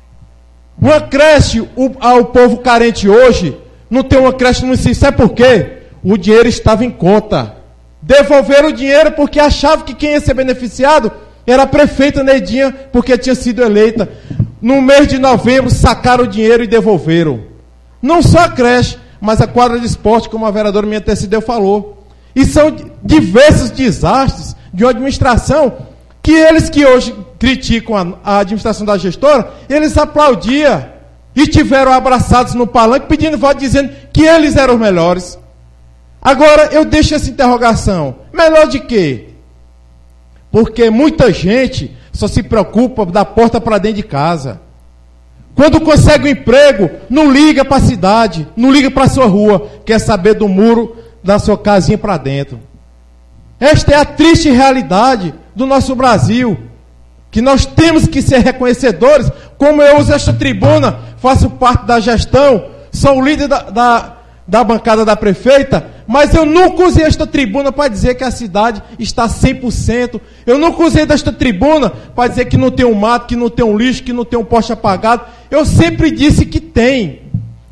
Uma creche o, ao povo carente hoje, não tem uma creche no município, sabe por quê? O dinheiro estava em conta. Devolveram o dinheiro porque achavam que quem ia ser beneficiado era a prefeita Neidinha, porque tinha sido eleita. No mês de novembro, sacaram o dinheiro e devolveram. Não só a creche, mas a quadra de esporte, como a vereadora me antecedeu falou. E são diversos desastres de uma administração que eles que hoje criticam a, a administração da gestora, eles aplaudiam e tiveram abraçados no palanque pedindo voto, dizendo que eles eram os melhores. Agora, eu deixo essa interrogação. Melhor de quê? Porque muita gente só se preocupa da porta para dentro de casa. Quando consegue um emprego, não liga para a cidade, não liga para a sua rua, quer saber do muro da sua casinha para dentro. Esta é a triste realidade do nosso Brasil, que nós temos que ser reconhecedores. Como eu uso esta tribuna, faço parte da gestão, sou o líder da, da, da bancada da prefeita, mas eu nunca usei esta tribuna para dizer que a cidade está cem por cento. Eu nunca usei desta tribuna para dizer que não tem um mato, que não tem um lixo, que não tem um poste apagado. Eu sempre disse que tem.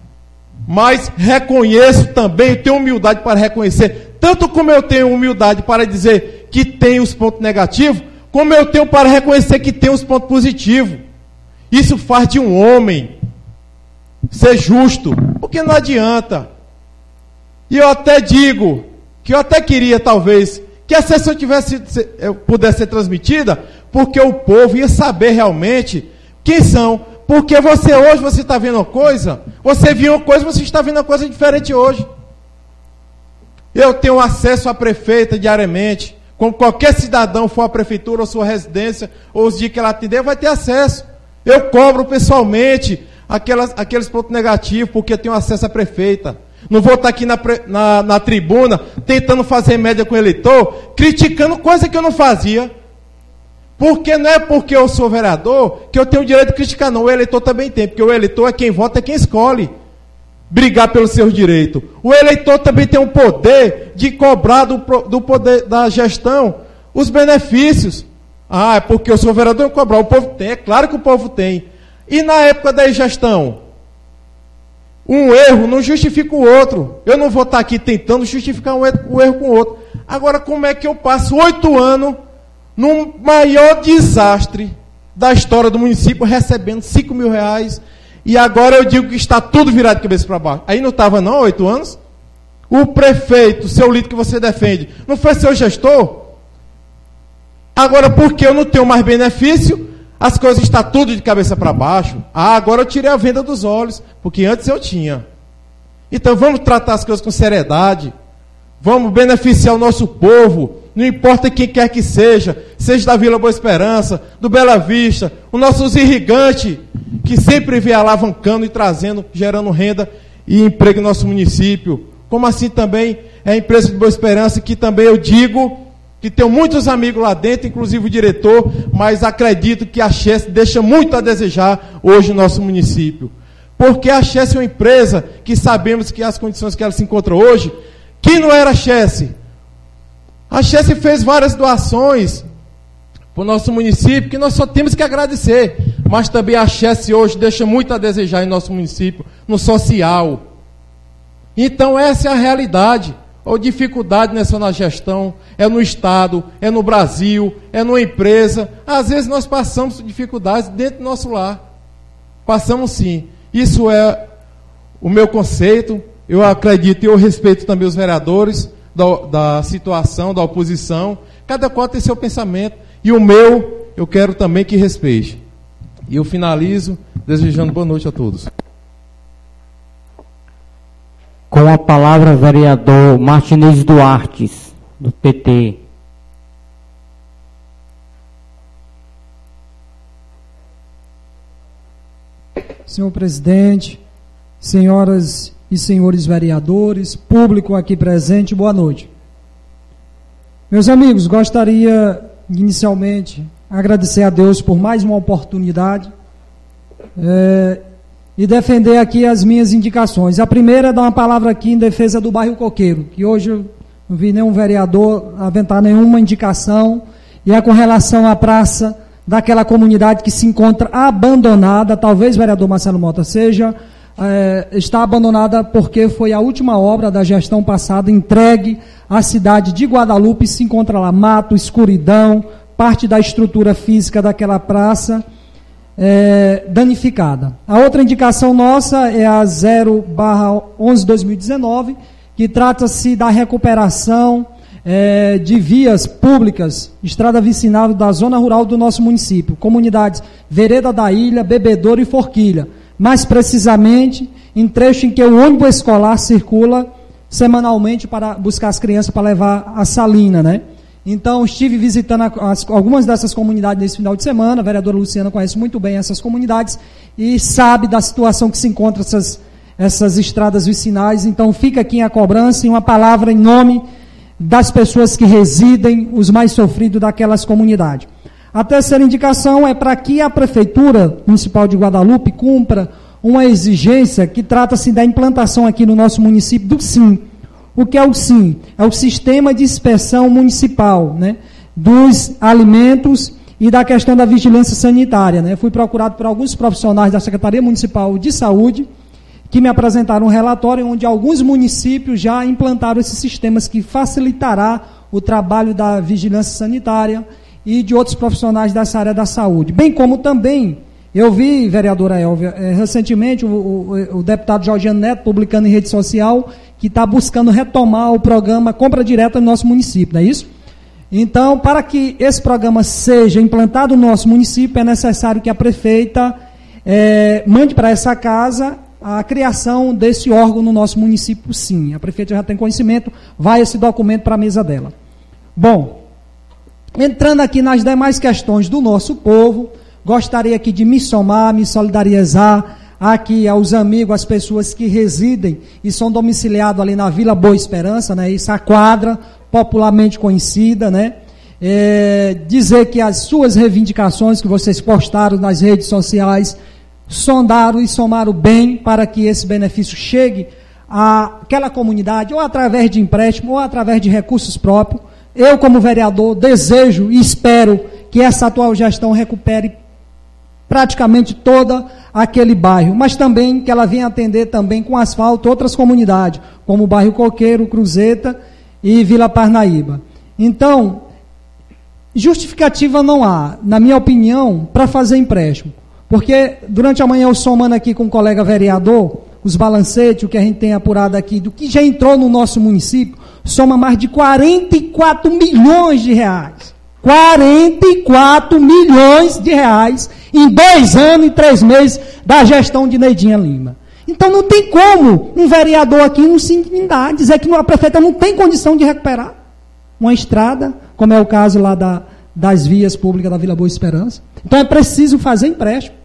Mas reconheço também, tenho humildade para reconhecer, tanto como eu tenho humildade para dizer que tem os pontos negativos, como eu tenho para reconhecer que tem os pontos positivos. Isso faz de um homem ser justo, porque não adianta. E eu até digo, que eu até queria, talvez, que a sessão tivesse, pudesse ser transmitida, porque o povo ia saber realmente quem são. Porque você hoje, você está vendo uma coisa, você viu uma coisa, você está vendo uma coisa diferente hoje. Eu tenho acesso à prefeita diariamente, como qualquer cidadão for à prefeitura ou sua residência, ou os dias que ela atender, vai ter acesso. Eu cobro pessoalmente aquelas, aqueles pontos negativos, porque eu tenho acesso à prefeita. Não vou estar aqui na, na, na tribuna, tentando fazer média com o eleitor, criticando coisa que eu não fazia. Porque não é porque eu sou vereador que eu tenho o direito de criticar, não. O eleitor também tem, porque o eleitor é quem vota, é quem escolhe brigar pelos seus direitos. O eleitor também tem o poder de cobrar do, do poder da gestão os benefícios. Ah, é porque eu sou vereador, eu cobrar. O povo tem, é claro que o povo tem. E na época da gestão? Um erro não justifica o outro. Eu não vou estar aqui tentando justificar um erro, um erro com o outro. Agora, como é que eu passo oito anos no maior desastre da história do município, recebendo cinco mil reais, e agora eu digo que está tudo virado de cabeça para baixo? Aí não estava não, oito anos? O prefeito, seu líder que você defende, não foi seu gestor? Agora, porque eu não tenho mais benefício, as coisas estão tudo de cabeça para baixo. Ah, agora eu tirei a venda dos olhos, porque antes eu tinha. Então vamos tratar as coisas com seriedade, vamos beneficiar o nosso povo, não importa quem quer que seja, seja da Vila Boa Esperança, do Bela Vista, os nossos irrigantes, que sempre vem alavancando e trazendo, gerando renda e emprego no nosso município. Como assim também é a empresa de Boa Esperança, que também eu digo que tenho muitos amigos lá dentro, inclusive o diretor, mas acredito que a Chess deixa muito a desejar hoje no nosso município. Porque a Chess é uma empresa que sabemos que as condições que ela se encontra hoje, que não era a Chess. A Chess fez várias doações para o nosso município, que nós só temos que agradecer. Mas também a Chess hoje deixa muito a desejar em nosso município, no social. Então essa é a realidade. Ou dificuldade não é só na gestão, é no Estado, é no Brasil, é numa empresa. Às vezes nós passamos dificuldades dentro do nosso lar. Passamos sim. Isso é o meu conceito. Eu acredito e eu respeito também os vereadores da, da situação, da oposição. Cada qual tem seu pensamento. E o meu, eu quero também que respeite. E eu finalizo desejando boa noite a todos. Com a palavra, vereador Martinez Duarte, do P T. Senhor presidente, senhoras e senhores vereadores, público aqui presente, boa noite. Meus amigos, gostaria inicialmente agradecer a Deus por mais uma oportunidade é, e defender aqui as minhas indicações. A primeira é dar uma palavra aqui em defesa do bairro Coqueiro, que hoje eu não vi nenhum vereador aventar nenhuma indicação, e é com relação à praça daquela comunidade que se encontra abandonada. Talvez, vereador Marcelo Mota, seja, é, está abandonada porque foi a última obra da gestão passada entregue à cidade de Guadalupe, e se encontra lá mato, escuridão, parte da estrutura física daquela praça É, danificada. A outra indicação nossa é a zero barra onze barra dois mil e dezenove, que trata-se da recuperação é, de vias públicas, estrada vicinal da zona rural do nosso município, comunidades Vereda da Ilha, Bebedouro e Forquilha, mais precisamente em trecho em que o ônibus escolar circula semanalmente para buscar as crianças para levar a Salina, né? Então, estive visitando as, algumas dessas comunidades nesse final de semana. A vereadora Luciana conhece muito bem essas comunidades e sabe da situação que se encontra essas, essas estradas vicinais. Então, fica aqui a cobrança e uma palavra em nome das pessoas que residem, os mais sofridos daquelas comunidades. A terceira indicação é para que a Prefeitura Municipal de Guadalupe cumpra uma exigência que trata-se da implantação aqui no nosso município do SIM. O que é o SIM? É o Sistema de Inspeção Municipal, né, dos alimentos e da questão da vigilância sanitária, né? Fui procurado por alguns profissionais da Secretaria Municipal de Saúde, que me apresentaram um relatório onde alguns municípios já implantaram esses sistemas, que facilitará o trabalho da vigilância sanitária e de outros profissionais dessa área da saúde. Bem como também, eu vi, vereadora Elvia, eh, recentemente o, o, o deputado Jorgiano Neto publicando em rede social que está buscando retomar o programa Compra Direta no nosso município, não é isso? Então, para que esse programa seja implantado no nosso município, é necessário que a prefeita é, mande para essa casa a criação desse órgão no nosso município, sim. A prefeita já tem conhecimento, vai esse documento para a mesa dela. Bom, entrando aqui nas demais questões do nosso povo, gostaria aqui de me somar, me solidarizar aqui aos amigos, às pessoas que residem e são domiciliados ali na Vila Boa Esperança, né? Isso, a quadra, popularmente conhecida, né? É, dizer que as suas reivindicações que vocês postaram nas redes sociais sondaram e somaram bem para que esse benefício chegue àquela comunidade, ou através de empréstimo, ou através de recursos próprios. Eu, como vereador, desejo e espero que essa atual gestão recupere praticamente todo aquele bairro, mas também que ela venha atender também com asfalto outras comunidades, como o bairro Coqueiro, Cruzeta e Vila Parnaíba. Então, justificativa não há, na minha opinião, para fazer empréstimo. Porque durante a manhã eu somando aqui com o colega vereador, os balancetes, o que a gente tem apurado aqui, do que já entrou no nosso município, soma mais de quarenta e quatro milhões de reais. quarenta e quatro milhões de reais em dois anos e três meses da gestão de Neidinha Lima. Então não tem como um vereador aqui não se intimidar, dizer que a prefeita não tem condição de recuperar uma estrada, como é o caso lá da, das vias públicas da Vila Boa Esperança. Então é preciso fazer empréstimo.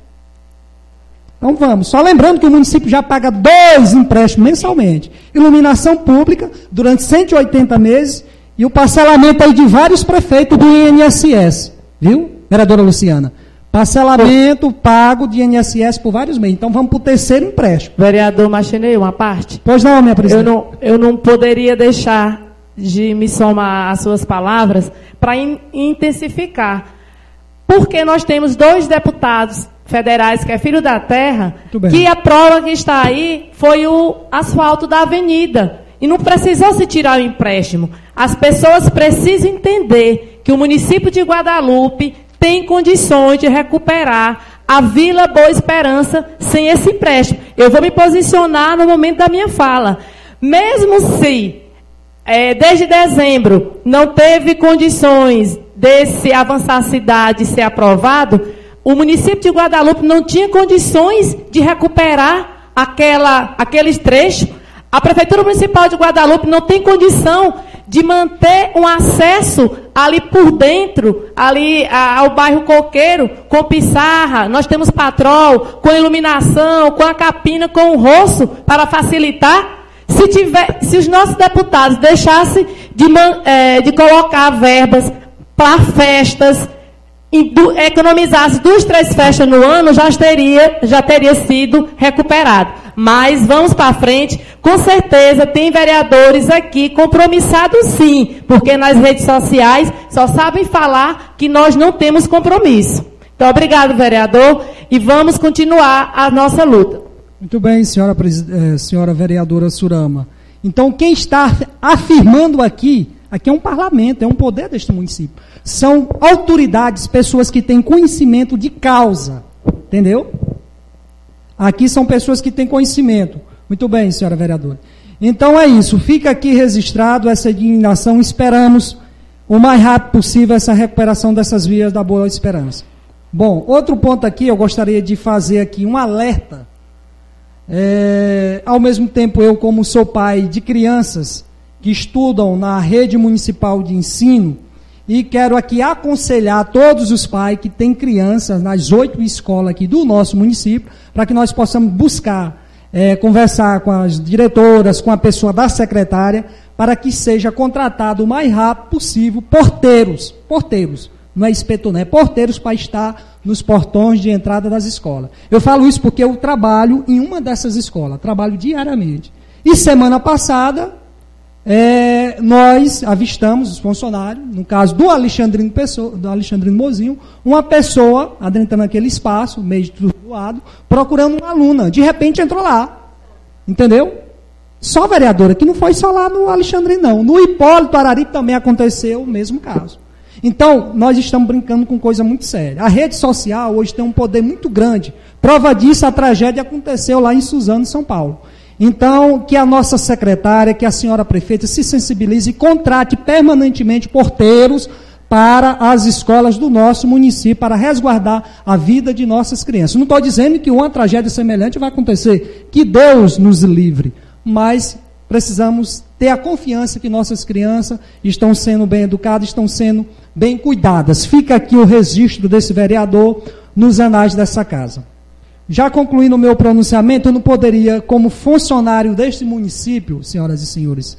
Então vamos, só lembrando que o município já paga dois empréstimos mensalmente. Iluminação pública durante cento e oitenta meses e o parcelamento aí de vários prefeitos do I N S S. Viu, vereadora Luciana? Parcelamento pago de I N S S por vários meses. Então vamos para o terceiro empréstimo. Vereador Machinei, uma parte? Pois não, minha presidente. Eu não, eu não poderia deixar de me somar às suas palavras para in, intensificar. Porque nós temos dois deputados federais, que é filho da terra, que a prova que está aí foi o asfalto da avenida. E não precisou se tirar o empréstimo. As pessoas precisam entender que o município de Guadalupe tem condições de recuperar a Vila Boa Esperança sem esse empréstimo. Eu vou me posicionar no momento da minha fala. Mesmo se, é, desde dezembro, não teve condições desse Avançar Cidade ser aprovado, o município de Guadalupe não tinha condições de recuperar aquela, aqueles trechos. A Prefeitura Municipal de Guadalupe não tem condição de manter um acesso ali por dentro, ali ao bairro Coqueiro, com pissarra, nós temos patrol, com iluminação, com a capina, com o roço, para facilitar. Se, tiver, se os nossos deputados deixassem de, é, de colocar verbas para festas, economizasse duas, três festas no ano, já teria, já teria sido recuperado. Mas vamos para frente, com certeza tem vereadores aqui compromissados sim, porque nas redes sociais só sabem falar que nós não temos compromisso. Então, obrigado, vereador, e vamos continuar a nossa luta. Muito bem, senhora, senhora vereadora Surama. Então, quem está afirmando aqui, aqui é um parlamento, é um poder deste município. São autoridades, pessoas que têm conhecimento de causa, entendeu? Aqui são pessoas que têm conhecimento. Muito bem, senhora vereadora. Então é isso, fica aqui registrado essa indignação, esperamos o mais rápido possível essa recuperação dessas vias da Boa Esperança. Bom, outro ponto aqui, eu gostaria de fazer aqui um alerta. É, ao mesmo tempo, eu como sou pai de crianças que estudam na rede municipal de ensino, e quero aqui aconselhar todos os pais que têm crianças nas oito escolas aqui do nosso município, para que nós possamos buscar, é, conversar com as diretoras, com a pessoa da secretária, para que seja contratado o mais rápido possível porteiros, porteiros, não é inspetor, não é porteiros para estar nos portões de entrada das escolas. Eu falo isso porque eu trabalho em uma dessas escolas, trabalho diariamente. E semana passada, É, nós avistamos os funcionários, no caso do Alexandrino, Pessoa, do Alexandrino Mozinho, uma pessoa adentrando aquele espaço, meio doado, procurando uma aluna. De repente entrou lá. Entendeu? Só vereadora, que não foi só lá no Alexandrino, não. No Hipólito Araripe também aconteceu o mesmo caso. Então, nós estamos brincando com coisa muito séria. A rede social hoje tem um poder muito grande. Prova disso, a tragédia aconteceu lá em Suzano, São Paulo. Então, que a nossa secretária, que a senhora prefeita se sensibilize e contrate permanentemente porteiros para as escolas do nosso município, para resguardar a vida de nossas crianças. Não estou dizendo que uma tragédia semelhante vai acontecer, que Deus nos livre, mas precisamos ter a confiança que nossas crianças estão sendo bem educadas, estão sendo bem cuidadas. Fica aqui o registro desse vereador nos anais dessa casa. Já concluindo o meu pronunciamento, eu não poderia, como funcionário deste município, senhoras e senhores,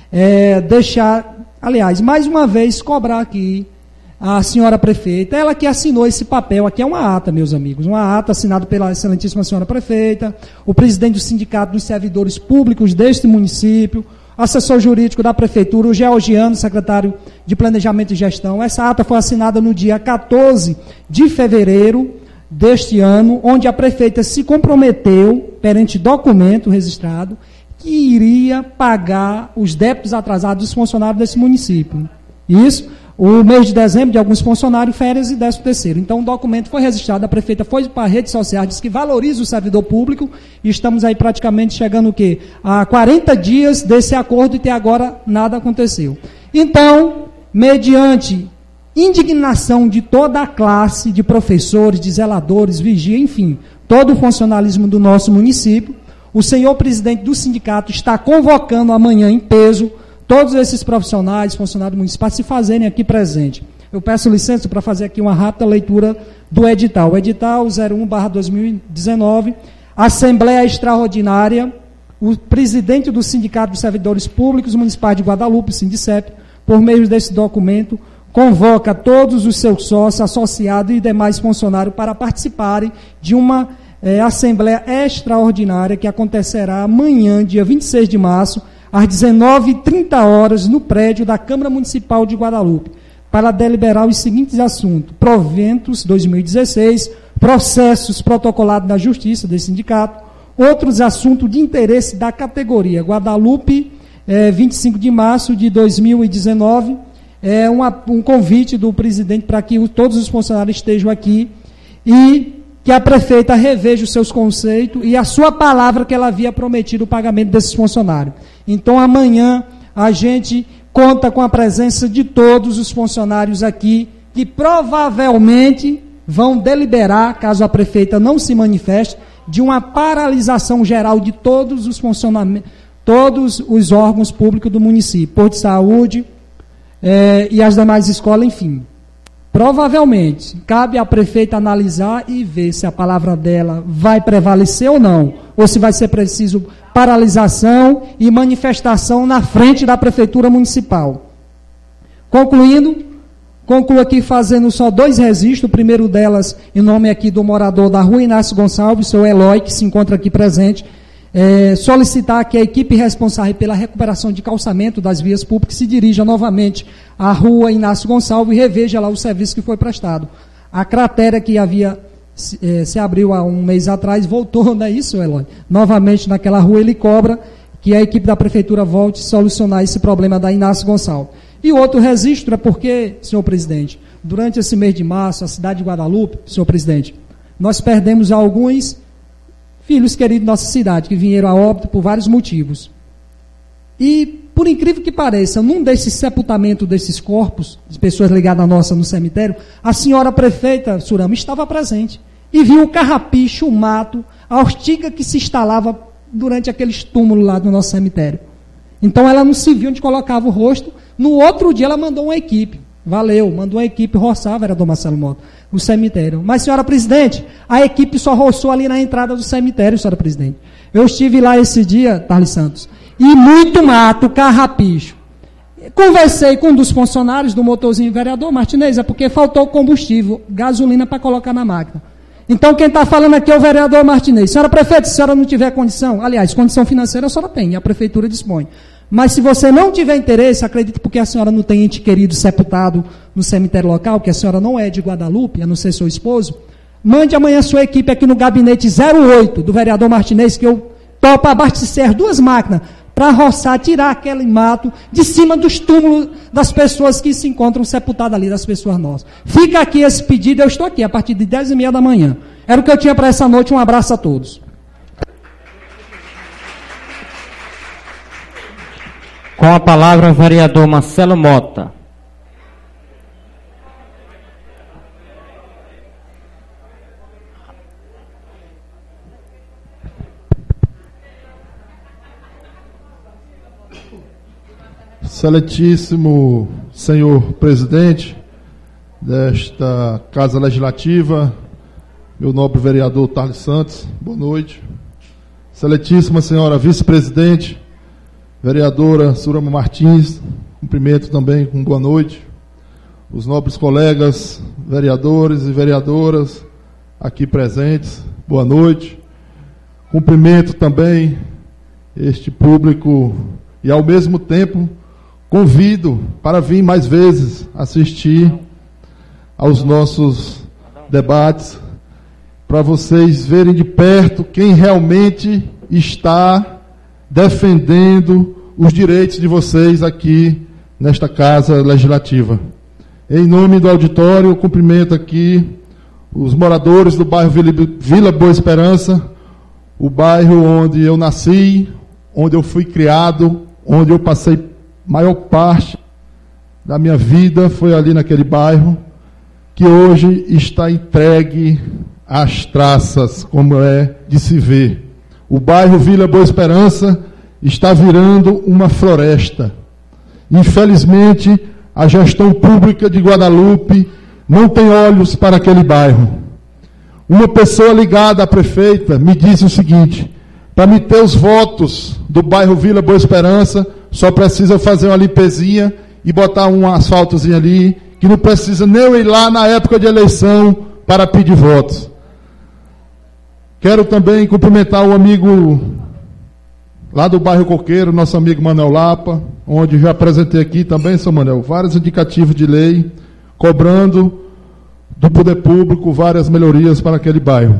é, deixar, aliás, mais uma vez, cobrar aqui a senhora prefeita, ela que assinou esse papel, aqui é uma ata, meus amigos, uma ata assinada pela excelentíssima senhora prefeita, o presidente do Sindicato dos Servidores Públicos deste município, assessor jurídico da prefeitura, o Georgiano, secretário de Planejamento e Gestão. Essa ata foi assinada no dia quatorze de fevereiro deste ano, onde a prefeita se comprometeu, perante documento registrado, que iria pagar os débitos atrasados dos funcionários desse município. Isso, o mês de dezembro de alguns funcionários, férias e décimo terceiro. Então, o documento foi registrado, a prefeita foi para a rede social, disse que valoriza o servidor público, e estamos aí praticamente chegando o quê? A quarenta dias desse acordo, e até agora nada aconteceu. Então, mediante indignação de toda a classe, de professores, de zeladores, vigia, enfim, todo o funcionalismo do nosso município, o senhor presidente do sindicato está convocando amanhã em peso todos esses profissionais, funcionários municipais, se fazerem aqui presente. Eu peço licença para fazer aqui uma rápida leitura do edital. O edital zero um barra dois mil e dezenove, Assembleia Extraordinária, o presidente do Sindicato dos Servidores Públicos Municipais de Guadalupe, Sindicep, por meio desse documento, convoca todos os seus sócios, associados e demais funcionários para participarem de uma é, Assembleia Extraordinária que acontecerá amanhã, dia vinte e seis de março, às dezenove e trinta horas, no prédio da Câmara Municipal de Guadalupe, para deliberar os seguintes assuntos: proventos dois mil e dezesseis, processos protocolados na Justiça desse sindicato, outros assuntos de interesse da categoria. Guadalupe, é, vinte e cinco de março de dois mil e dezenove, é uma, um convite do presidente para que o, todos os funcionários estejam aqui e que a prefeita reveja os seus conceitos e a sua palavra que ela havia prometido o pagamento desses funcionários. Então, amanhã, a gente conta com a presença de todos os funcionários aqui, que provavelmente vão deliberar, caso a prefeita não se manifeste, de uma paralisação geral de todos os funcionamentos, todos os órgãos públicos do município, posto de saúde, É, e as demais escolas, enfim. Provavelmente, cabe à prefeita analisar e ver se a palavra dela vai prevalecer ou não, ou se vai ser preciso paralisação e manifestação na frente da prefeitura municipal. Concluindo, concluo aqui fazendo só dois registros, o primeiro delas em nome aqui do morador da rua Inácio Gonçalves, seu Eloy, que se encontra aqui presente, É, solicitar que a equipe responsável pela recuperação de calçamento das vias públicas se dirija novamente à rua Inácio Gonçalves e reveja lá o serviço que foi prestado. A cratera que havia se, eh, se abriu há um mês atrás voltou, não é isso, Eloy? Novamente naquela rua. Ele cobra que a equipe da prefeitura volte a solucionar esse problema da Inácio Gonçalves. E outro registro é porque, senhor presidente, durante esse mês de março, a cidade de Guadalupe, senhor presidente, nós perdemos alguns filhos queridos da nossa cidade, que vieram a óbito por vários motivos. E, por incrível que pareça, num desses sepultamentos desses corpos, de pessoas ligadas a nossa no cemitério, a senhora prefeita Surama estava presente e viu o carrapicho, o mato, a ortiga que se instalava durante aqueles túmulos lá do nosso cemitério. Então ela não se viu onde colocava o rosto. No outro dia ela mandou uma equipe. Valeu, mandou uma equipe roçar, vereador Marcelo Mota, o cemitério. Mas, senhora presidente, a equipe só roçou ali na entrada do cemitério, senhora presidente. Eu estive lá esse dia, Tarles Santos, e muito mato, carrapicho. Conversei com um dos funcionários do motorzinho, vereador Martinez, é porque faltou combustível, gasolina para colocar na máquina. Então, quem está falando aqui é o vereador Martinez. Senhora prefeita, se a senhora não tiver condição, aliás, condição financeira a senhora tem, a prefeitura dispõe. Mas se você não tiver interesse, acredito porque a senhora não tem ente querido sepultado no cemitério local, que a senhora não é de Guadalupe, a não ser seu esposo, mande amanhã sua equipe aqui no gabinete zero oito do vereador Martinez, que eu topo abastecer duas máquinas para roçar, tirar aquele mato de cima dos túmulos das pessoas que se encontram sepultadas ali, das pessoas nossas. Fica aqui esse pedido, eu estou aqui a partir de dez e meia da manhã. Era o que eu tinha para essa noite, um abraço a todos. Com a palavra, o vereador Marcelo Mota. Excelentíssimo senhor presidente desta Casa Legislativa, meu nobre vereador Tarles Santos, boa noite. Excelentíssima senhora vice-presidente, vereadora Surama Martins, cumprimento também com boa noite. Os nobres colegas, vereadores e vereadoras aqui presentes, boa noite. Cumprimento também este público e, ao mesmo tempo, convido para vir mais vezes assistir aos nossos debates, para vocês verem de perto quem realmente está defendendo os direitos de vocês aqui nesta Casa Legislativa. Em nome do auditório, eu cumprimento aqui os moradores do bairro Vila Boa Esperança, o bairro onde eu nasci, onde eu fui criado, onde eu passei maior parte da minha vida foi ali naquele bairro, que hoje está entregue às traças, como é de se ver. O bairro Vila Boa Esperança está virando uma floresta. Infelizmente, a gestão pública de Guadalupe não tem olhos para aquele bairro. Uma pessoa ligada à prefeita me disse o seguinte: para me ter os votos do bairro Vila Boa Esperança, só precisa fazer uma limpezinha e botar um asfaltozinho ali, que não precisa nem eu ir lá na época de eleição para pedir votos. Quero também cumprimentar o amigo lá do bairro Coqueiro, nosso amigo Manuel Lapa, onde já apresentei aqui também, seu Manuel, vários indicativos de lei, cobrando do poder público várias melhorias para aquele bairro.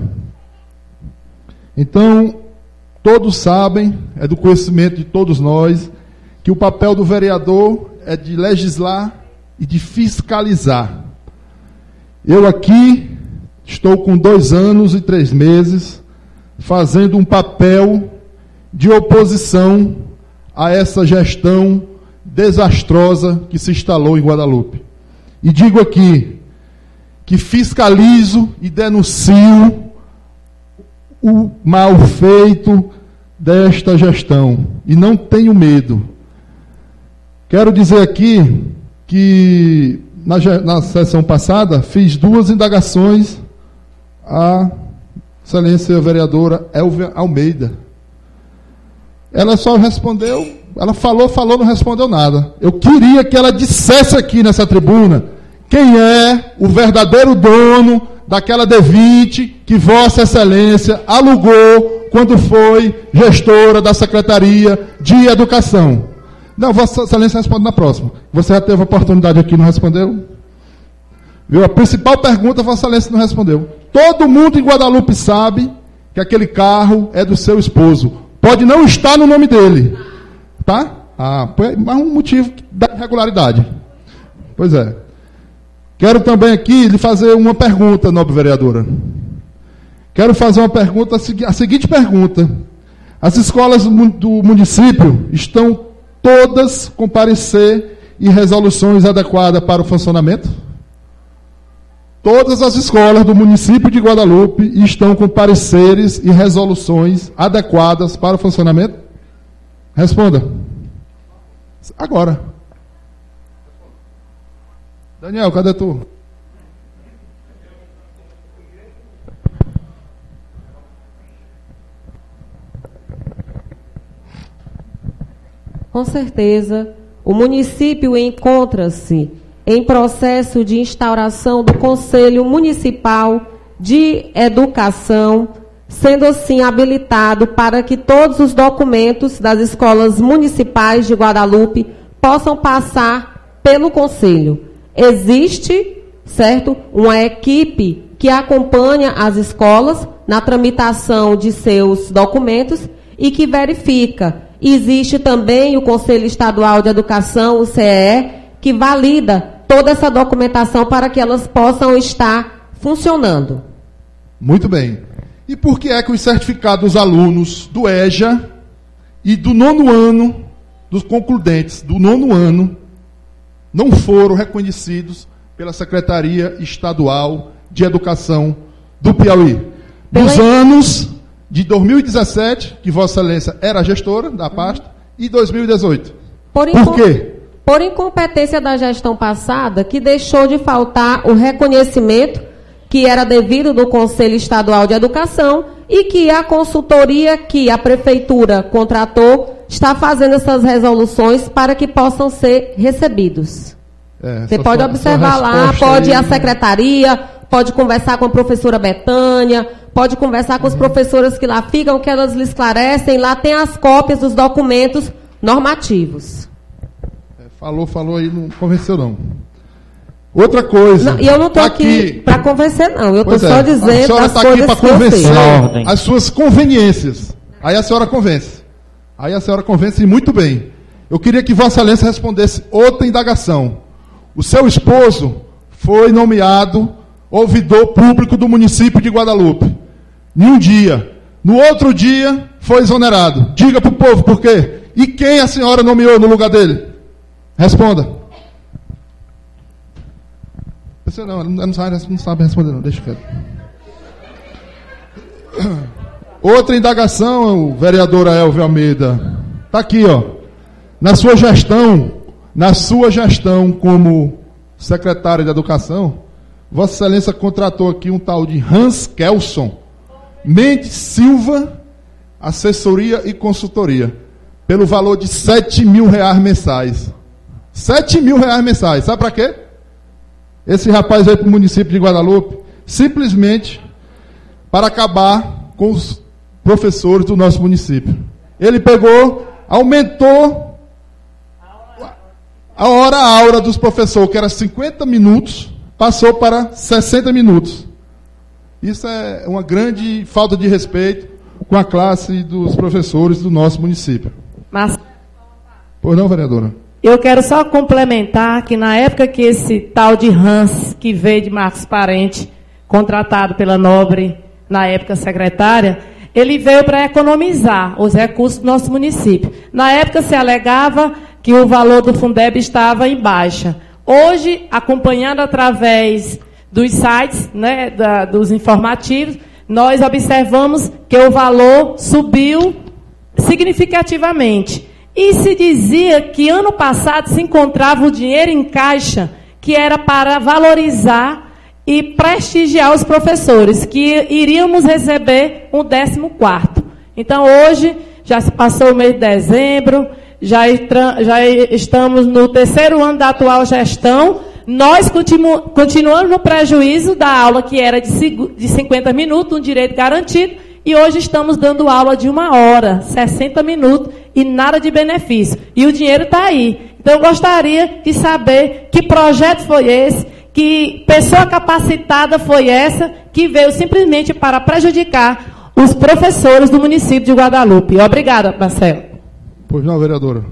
Então, todos sabem, é do conhecimento de todos nós, que o papel do vereador é de legislar e de fiscalizar. Eu aqui estou com dois anos e três meses fazendo um papel de oposição a essa gestão desastrosa que se instalou em Guadalupe. E digo aqui que fiscalizo e denuncio o mal feito desta gestão e não tenho medo. Quero dizer aqui que na, na sessão passada fiz duas indagações à excelência vereadora Elvia Almeida. Ela só respondeu, ela falou, falou, não respondeu nada. Eu queria que ela dissesse aqui nessa tribuna quem é o verdadeiro dono daquela D vinte que Vossa Excelência alugou quando foi gestora da Secretaria de Educação. Não, Vossa Excelência responde na próxima. Você já teve a oportunidade aqui e não respondeu? Viu? A principal pergunta, Vossa Excelência não respondeu. Todo mundo em Guadalupe sabe que aquele carro é do seu esposo. Pode não estar no nome dele. Tá? Ah, mas um motivo da irregularidade. Pois é. Quero também aqui lhe fazer uma pergunta, nobre vereadora. Quero fazer uma pergunta, a seguinte pergunta. As escolas do município estão todas com parecer e resoluções adequadas para o funcionamento? Todas as escolas do município de Guadalupe estão com pareceres e resoluções adequadas para o funcionamento? Responda. Agora. Daniel, cadê tu? Com certeza, o município encontra-se em processo de instauração do Conselho Municipal de Educação, sendo assim habilitado para que todos os documentos das escolas municipais de Guadalupe possam passar pelo Conselho. Existe, certo, uma equipe que acompanha as escolas na tramitação de seus documentos e que verifica. Existe também o Conselho Estadual de Educação, o C E E, que valida toda essa documentação para que elas possam estar funcionando. Muito bem. E por que é que os certificados dos alunos do E J A e do nono ano dos concludentes do nono ano não foram reconhecidos pela Secretaria Estadual de Educação do Piauí. Dos Pela... anos de dois mil e dezessete, que Vossa Excelência era gestora da pasta, e dois mil e dezoito. Por, Por quê? Por incompetência da gestão passada, que deixou de faltar o reconhecimento que era devido do Conselho Estadual de Educação e que a consultoria que a Prefeitura contratou está fazendo essas resoluções para que possam ser recebidos. É, Você pode sua, observar sua lá, pode ir aí... à secretaria, pode conversar com a professora Betânia, pode conversar com as professoras que lá ficam, que elas lhe esclarecem. Lá tem as cópias dos documentos normativos. É, falou, falou aí, não convenceu não. Outra coisa. E eu não estou tá aqui, aqui para convencer, não. Eu estou só é, dizendo as tá coisas aqui que eu sei. convencer as suas conveniências. Aí a senhora convence. Aí a senhora convence muito bem. Eu queria que Vossa Excelência respondesse outra indagação. O seu esposo foi nomeado ouvidor público do município de Guadalupe. Em um dia. No outro dia, foi exonerado. Diga para o povo por quê. E quem a senhora nomeou no lugar dele? Responda. Você não, não, não, sabe, não sabe responder, não. Deixa quieto. Outra indagação, vereadora Elvia Almeida. Está aqui, ó. Na sua gestão, na sua gestão como secretária de Educação, Vossa Excelência contratou aqui um tal de Hans Kelson Mendes Silva, assessoria e consultoria, pelo valor de sete mil reais mensais. Sete mil reais mensais. Sabe para quê? Esse rapaz veio para o município de Guadalupe simplesmente para acabar com os professores do nosso município. Ele pegou, aumentou a hora-aula dos professores, que era cinquenta minutos, passou para sessenta minutos. Isso é uma grande falta de respeito com a classe dos professores do nosso município. Mas... Pois não, vereadora? Eu quero só complementar que na época que esse tal de Hans, que veio de Marcos Parente, contratado pela Nobre, na época secretária, ele veio para economizar os recursos do nosso município. Na época se alegava que o valor do Fundeb estava em baixa. Hoje, acompanhando através dos sites, né, da, dos informativos, nós observamos que o valor subiu significativamente. E se dizia que ano passado se encontrava o dinheiro em caixa, que era para valorizar e prestigiar os professores, que iríamos receber um décimo quarto. Então, hoje, já se passou o mês de dezembro, já, já estamos no terceiro ano da atual gestão, nós continu, continuamos no prejuízo da aula que era de, de cinquenta minutos, um direito garantido, e hoje estamos dando aula de uma hora, sessenta minutos, e nada de benefício. E o dinheiro está aí. Então, eu gostaria de saber que projeto foi esse, que pessoa capacitada foi essa, que veio simplesmente para prejudicar os professores do município de Guadalupe. Obrigada, Marcelo. Pois não, vereadora.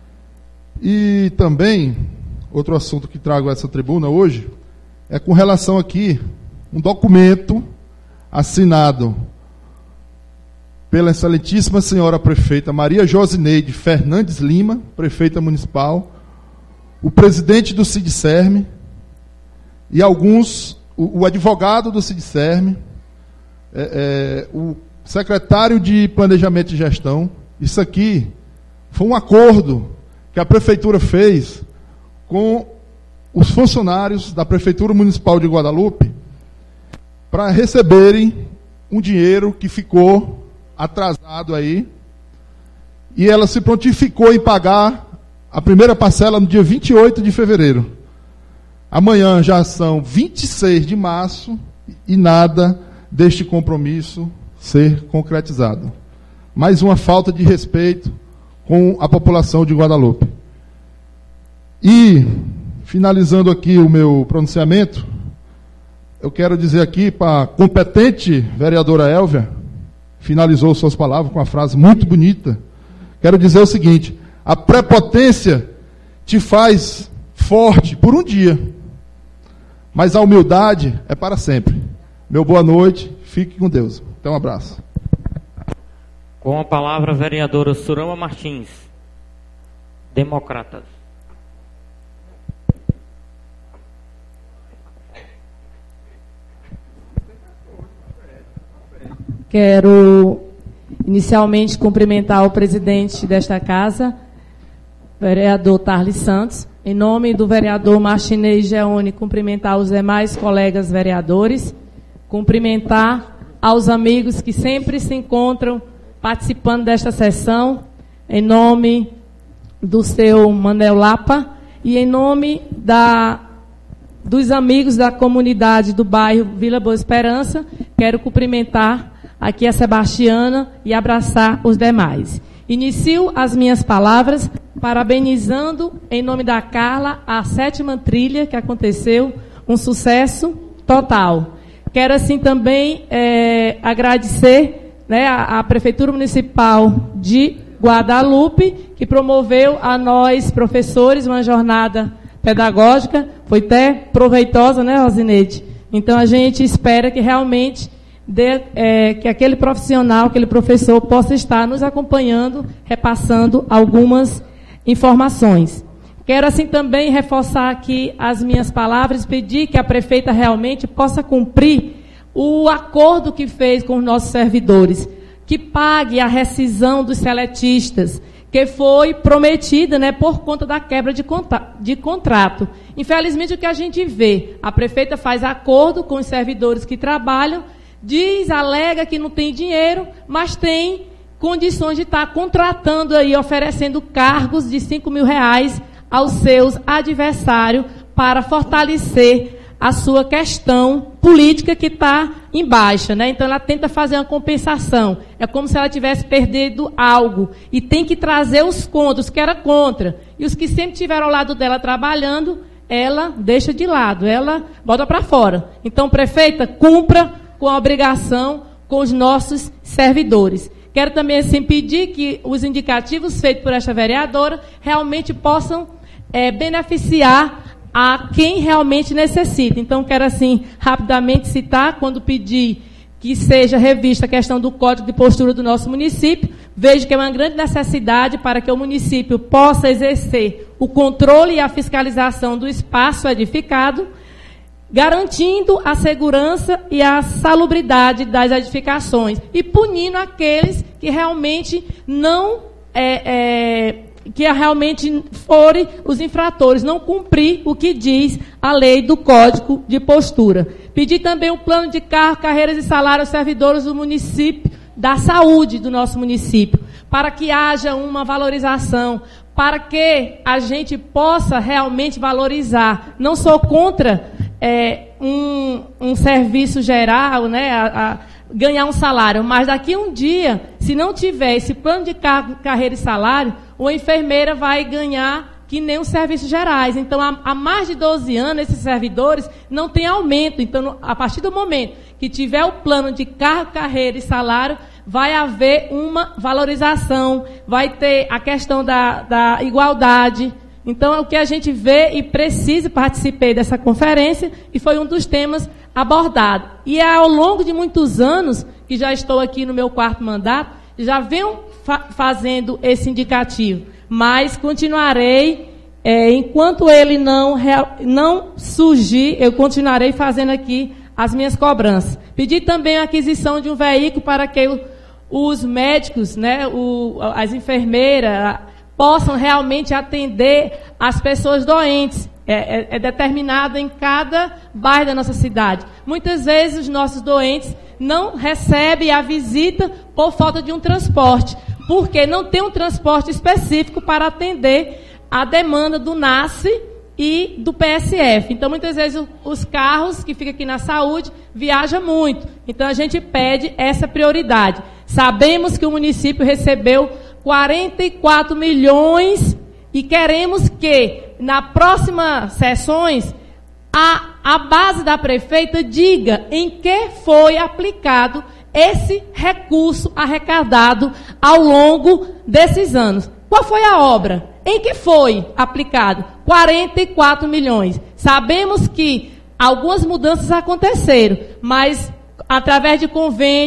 E também, outro assunto que trago a essa tribuna hoje, é com relação aqui, um documento assinado pela excelentíssima senhora prefeita Maria Josineide Fernandes Lima, prefeita municipal, o presidente do SIDSERM e alguns, o, o advogado do SIDSERM, é, é, o secretário de Planejamento e Gestão. Isso aqui foi um acordo que a prefeitura fez com os funcionários da Prefeitura Municipal de Guadalupe para receberem um dinheiro que ficou atrasado aí, e ela se prontificou em pagar a primeira parcela no dia vinte e oito de fevereiro. Amanhã já são vinte e seis de março e nada deste compromisso ser concretizado. Mais uma falta de respeito com a população de Guadalupe. E, finalizando aqui o meu pronunciamento, eu quero dizer aqui para a competente vereadora Elvia, finalizou suas palavras com uma frase muito bonita. Quero dizer o seguinte: a prepotência te faz forte por um dia, mas a humildade é para sempre. Meu boa noite, fique com Deus. Então, um abraço. Com a palavra, a vereadora Surama Martins. Democratas. Quero inicialmente cumprimentar o presidente desta casa, vereador Tarles Santos, em nome do vereador Martinez Geone, cumprimentar os demais colegas vereadores, cumprimentar aos amigos que sempre se encontram participando desta sessão, em nome do seu Manel Lapa e em nome da, dos amigos da comunidade do bairro Vila Boa Esperança, quero cumprimentar aqui a Sebastiana e abraçar os demais. Inicio as minhas palavras parabenizando, em nome da Carla, a sétima trilha que aconteceu, um sucesso total. Quero, assim, também é, agradecer, né, a, a Prefeitura Municipal de Guadalupe, que promoveu a nós, professores, uma jornada pedagógica, foi até proveitosa, né, Rosineide? Então, a gente espera que realmente De, é, que aquele profissional, aquele professor possa estar nos acompanhando, repassando algumas informações. Quero, assim, também reforçar aqui as minhas palavras, pedir que a prefeita realmente possa cumprir o acordo que fez com os nossos servidores, que pague a rescisão dos seletistas, que foi prometida, né, por conta da quebra de, contra de contrato. Infelizmente, o que a gente vê, a prefeita faz acordo com os servidores que trabalham, diz, alega que não tem dinheiro, mas tem condições de estar contratando aí, oferecendo cargos de cinco mil reais aos seus adversários para fortalecer a sua questão política que está em baixa, né? Então, ela tenta fazer uma compensação. É como se ela tivesse perdido algo. E tem que trazer os contras, os que era contra. E os que sempre estiveram ao lado dela trabalhando, ela deixa de lado, ela bota para fora. Então, prefeita, cumpra com a obrigação com os nossos servidores. Quero também, assim, pedir que os indicativos feitos por esta vereadora realmente possam é, beneficiar a quem realmente necessita. Então, quero, assim, rapidamente citar, quando pedir que seja revista a questão do Código de Postura do nosso município, vejo que é uma grande necessidade para que o município possa exercer o controle e a fiscalização do espaço edificado, garantindo a segurança e a salubridade das edificações e punindo aqueles que realmente não é, é, que realmente forem os infratores, não cumprir o que diz a lei do Código de Postura. Pedir também um plano de cargo, carreiras e salários aos servidores do município, da saúde do nosso município, para que haja uma valorização, para que a gente possa realmente valorizar. Não sou contra é, um, um serviço geral, né, a, a ganhar um salário, mas daqui a um dia, se não tiver esse plano de cargo, carreira e salário, uma enfermeira vai ganhar que nem os serviços gerais. Então, há, há mais de doze anos, esses servidores não têm aumento. Então, no, a partir do momento que tiver o plano de cargo, carreira e salário, vai haver uma valorização, vai ter a questão da, da igualdade. Então, é o que a gente vê e precisa. Participei dessa conferência e foi um dos temas abordados. E ao longo de muitos anos, que já estou aqui no meu quarto mandato, já venho fa fazendo esse indicativo, mas continuarei, é, enquanto ele não, não surgir, eu continuarei fazendo aqui as minhas cobranças. Pedi também a aquisição de um veículo para que o, os médicos, né, o, as enfermeiras, possam realmente atender as pessoas doentes. É, é, é determinado em cada bairro da nossa cidade. Muitas vezes os nossos doentes não recebem a visita por falta de um transporte, porque não tem um transporte específico para atender a demanda do NASF e do P S F. Então, muitas vezes, os carros que ficam aqui na saúde viajam muito. Então, a gente pede essa prioridade. Sabemos que o município recebeu quarenta e quatro milhões e queremos que, na próxima sessões, a, a base da prefeita diga em que foi aplicado esse recurso arrecadado ao longo desses anos. Qual foi a obra? Em que foi aplicado? quarenta e quatro milhões. Sabemos que algumas mudanças aconteceram, mas através de convênios,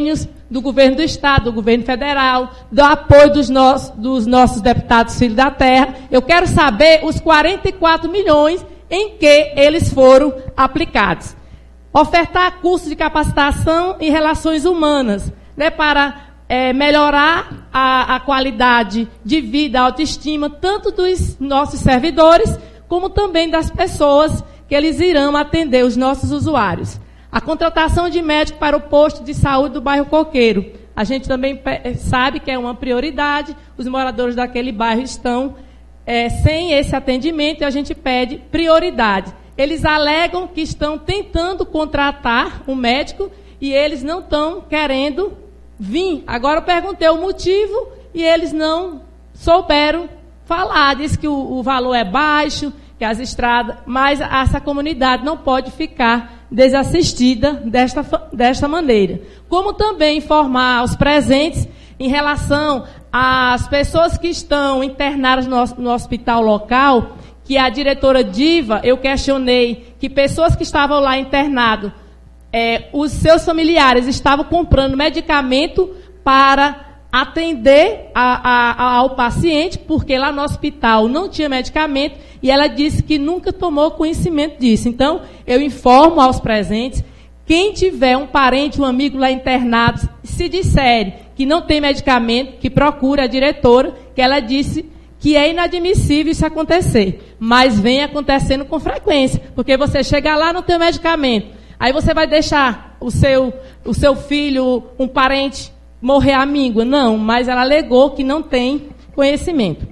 do governo do Estado, do governo federal, do apoio dos, nossos, dos nossos deputados Filhos da Terra. Eu quero saber os quarenta e quatro milhões em que eles foram aplicados. Ofertar cursos de capacitação em relações humanas, né, para é, melhorar a, a qualidade de vida, a autoestima, tanto dos nossos servidores, como também das pessoas que eles irão atender, os nossos usuários. A contratação de médico para o posto de saúde do bairro Coqueiro. A gente também sabe que é uma prioridade, os moradores daquele bairro estão é, sem esse atendimento e a gente pede prioridade. Eles alegam que estão tentando contratar um médico e eles não estão querendo vir. Agora eu perguntei o motivo e eles não souberam falar. Diz que o, o valor é baixo, que as estradas, mas essa comunidade não pode ficar desassistida desta, desta maneira. Como também informar aos presentes em relação às pessoas que estão internadas no, no hospital local, que a diretora Diva, eu questionei que pessoas que estavam lá internadas, é, os seus familiares estavam comprando medicamento para atender a, a, ao paciente, porque lá no hospital não tinha medicamento, e ela disse que nunca tomou conhecimento disso. Então, eu informo aos presentes, quem tiver um parente, um amigo lá internado, se disser que não tem medicamento, que procure a diretora, que ela disse que é inadmissível isso acontecer, mas vem acontecendo com frequência, porque você chega lá e não tem medicamento, aí você vai deixar o seu, o seu filho, um parente, morrer à míngua? Não, mas ela alegou que não tem conhecimento.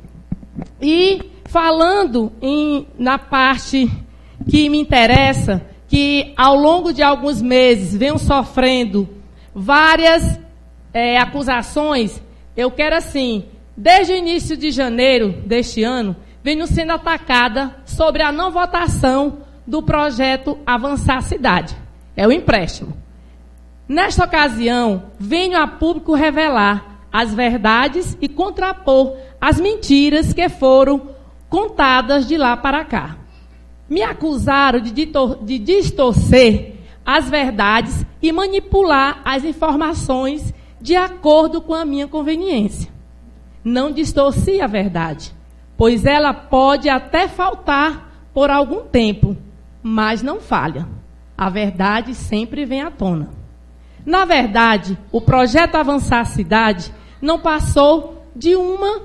E falando em, na parte que me interessa, que ao longo de alguns meses venham sofrendo várias é, acusações, eu quero assim, desde o início de janeiro deste ano, venho sendo atacada sobre a não votação do projeto Avançar Cidade. É o empréstimo. Nesta ocasião, venho a público revelar as verdades e contrapor as mentiras que foram contadas de lá para cá. Me acusaram de, de distorcer as verdades e manipular as informações de acordo com a minha conveniência. Não distorci a verdade, pois ela pode até faltar por algum tempo, mas não falha. A verdade sempre vem à tona. Na verdade, o projeto Avançar Cidade não passou de uma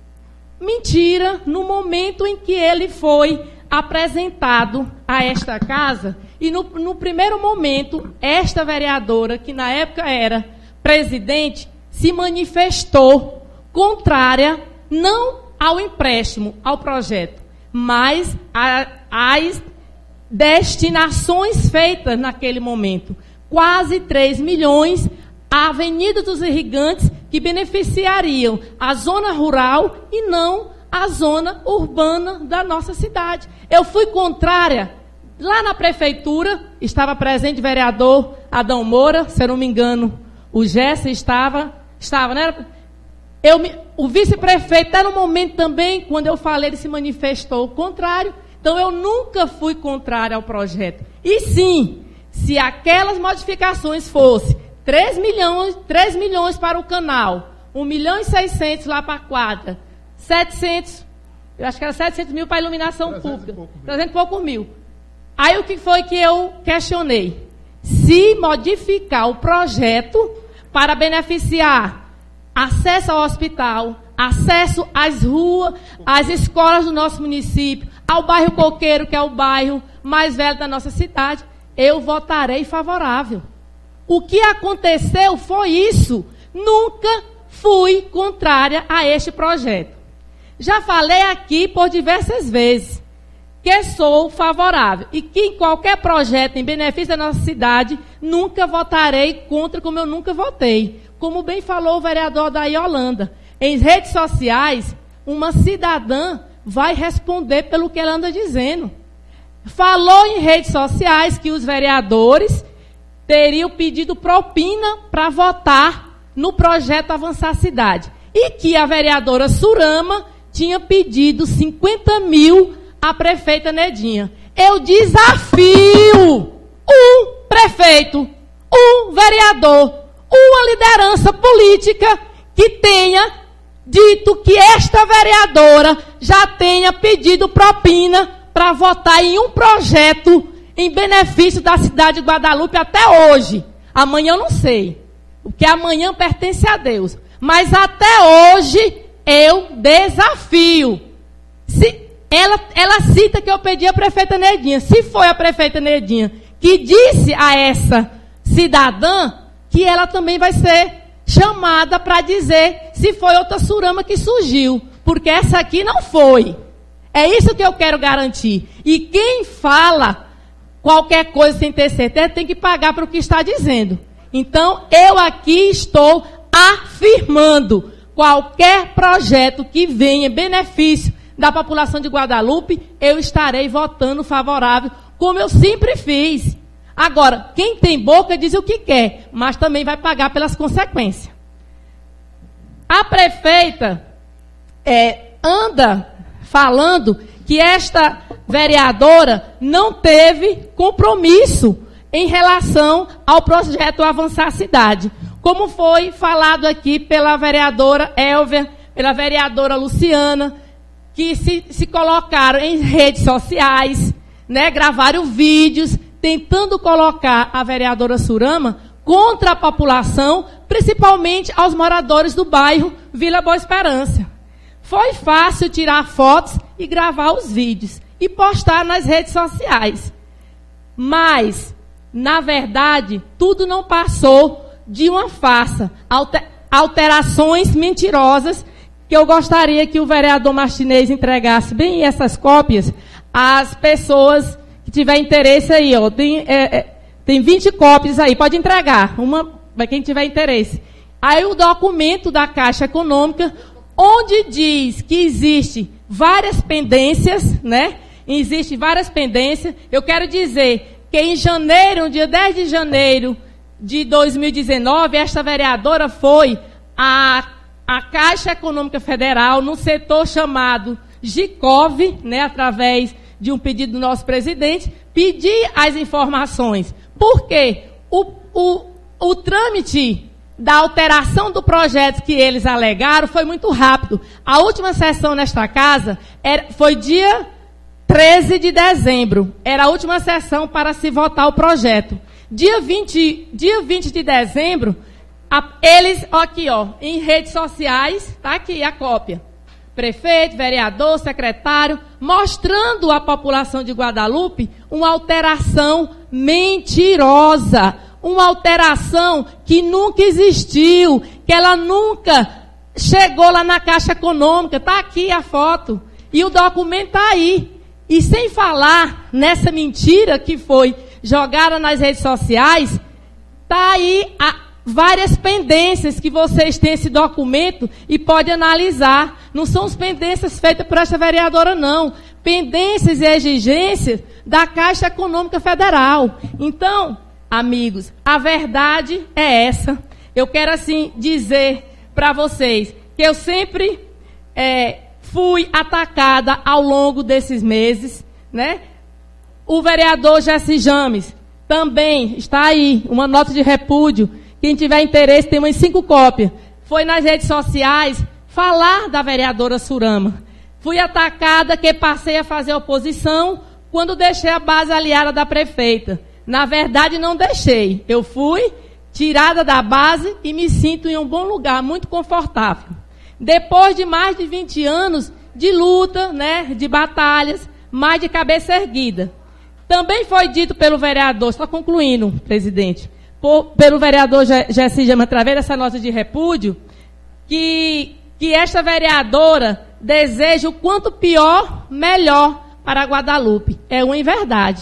mentira no momento em que ele foi apresentado a esta casa. E no, no primeiro momento, esta vereadora, que na época era presidente, se manifestou contrária não ao empréstimo, ao projeto, mas às destinações feitas naquele momento. Quase três milhões à Avenida dos Irrigantes, que beneficiariam a zona rural e não a zona urbana da nossa cidade. Eu fui contrária. Lá na prefeitura, estava presente o vereador Adão Moura, se eu não me engano, o Jesse estava, estava, né? Eu me, o vice-prefeito, até no momento também, quando eu falei, ele se manifestou contrário. Então, eu nunca fui contrária ao projeto. E sim, se aquelas modificações fossem três milhões, três milhões para o canal, um milhão e seiscentos lá para a quadra, setecentos, eu acho que era setecentos mil para a iluminação pública, trezentos e poucos mil. Aí o que foi que eu questionei? Se modificar o projeto para beneficiar acesso ao hospital, acesso às ruas, às escolas do nosso município, ao bairro Coqueiro, que é o bairro mais velho da nossa cidade, eu votarei favorável. O que aconteceu foi isso. Nunca fui contrária a este projeto. Já falei aqui por diversas vezes que sou favorável e que em qualquer projeto em benefício da nossa cidade, nunca votarei contra, como eu nunca votei. Como bem falou o vereador Daí Holanda, em redes sociais, uma cidadã vai responder pelo que ela anda dizendo. Falou em redes sociais que os vereadores teriam pedido propina para votar no projeto Avançar Cidade. E que a vereadora Surama tinha pedido cinquenta mil à prefeita Nedinha. Eu desafio um prefeito, um vereador, uma liderança política que tenha dito que esta vereadora já tenha pedido propina para votar em um projeto em benefício da cidade de Guadalupe até hoje. Amanhã eu não sei, porque amanhã pertence a Deus. Mas até hoje eu desafio. Se ela, ela cita que eu pedi a prefeita Nedinha. Se foi a prefeita Nedinha que disse a essa cidadã que ela também vai ser chamada para dizer se foi outra Surama que surgiu. Porque essa aqui não foi. É isso que eu quero garantir. E quem fala qualquer coisa sem ter certeza tem que pagar para o que está dizendo. Então, eu aqui estou afirmando qualquer projeto que venha em benefício da população de Guadalupe, eu estarei votando favorável, como eu sempre fiz. Agora, quem tem boca diz o que quer, mas também vai pagar pelas consequências. A prefeita é, anda falando que esta vereadora não teve compromisso em relação ao projeto Avançar a Cidade. Como foi falado aqui pela vereadora Elvia, pela vereadora Luciana, que se, se colocaram em redes sociais, né, gravaram vídeos, tentando colocar a vereadora Surama contra a população, principalmente aos moradores do bairro Vila Boa Esperança. Foi fácil tirar fotos e gravar os vídeos e postar nas redes sociais. Mas, na verdade, tudo não passou de uma farsa, alter, alterações mentirosas, que eu gostaria que o vereador Martinez entregasse bem essas cópias às pessoas que tiver interesse aí, ó. Tem, é, é, tem vinte cópias aí, pode entregar, uma para quem tiver interesse. Aí o documento da Caixa Econômica, onde diz que existe várias pendências, né? Existem várias pendências. Eu quero dizer que em janeiro, no dia dez de janeiro de dois mil e dezenove, esta vereadora foi à, à Caixa Econômica Federal, no setor chamado Gicov, né, através de um pedido do nosso presidente, pedir as informações. Por quê? O, o, o trâmite da alteração do projeto que eles alegaram foi muito rápido. A última sessão nesta casa era, foi dia treze de dezembro. Era a última sessão para se votar o projeto. Dia vinte, dia vinte de dezembro, a, eles, ó, aqui, ó, em redes sociais, está aqui a cópia. Prefeito, vereador, secretário, mostrando à população de Guadalupe uma alteração mentirosa, uma alteração que nunca existiu, que ela nunca chegou lá na Caixa Econômica. Está aqui a foto. E o documento está aí. E sem falar nessa mentira que foi jogada nas redes sociais, está aí a, várias pendências que vocês têm esse documento e podem analisar. Não são as pendências feitas por esta vereadora, não. Pendências e exigências da Caixa Econômica Federal. Então, amigos, a verdade é essa. Eu quero, assim, dizer para vocês que eu sempre é, fui atacada ao longo desses meses, né? O vereador Jesse James também está aí, uma nota de repúdio. Quem tiver interesse, tem umas cinco cópias. Foi nas redes sociais falar da vereadora Surama. Fui atacada que passei a fazer oposição quando deixei a base aliada da prefeita. Na verdade, não deixei. Eu fui tirada da base e me sinto em um bom lugar, muito confortável. Depois de mais de vinte anos de luta, né, de batalhas, mais de cabeça erguida. Também foi dito pelo vereador, só concluindo, presidente, por, pelo vereador Jesse James, através dessa nota de repúdio, que, que esta vereadora deseja o quanto pior, melhor para Guadalupe. É uma verdade.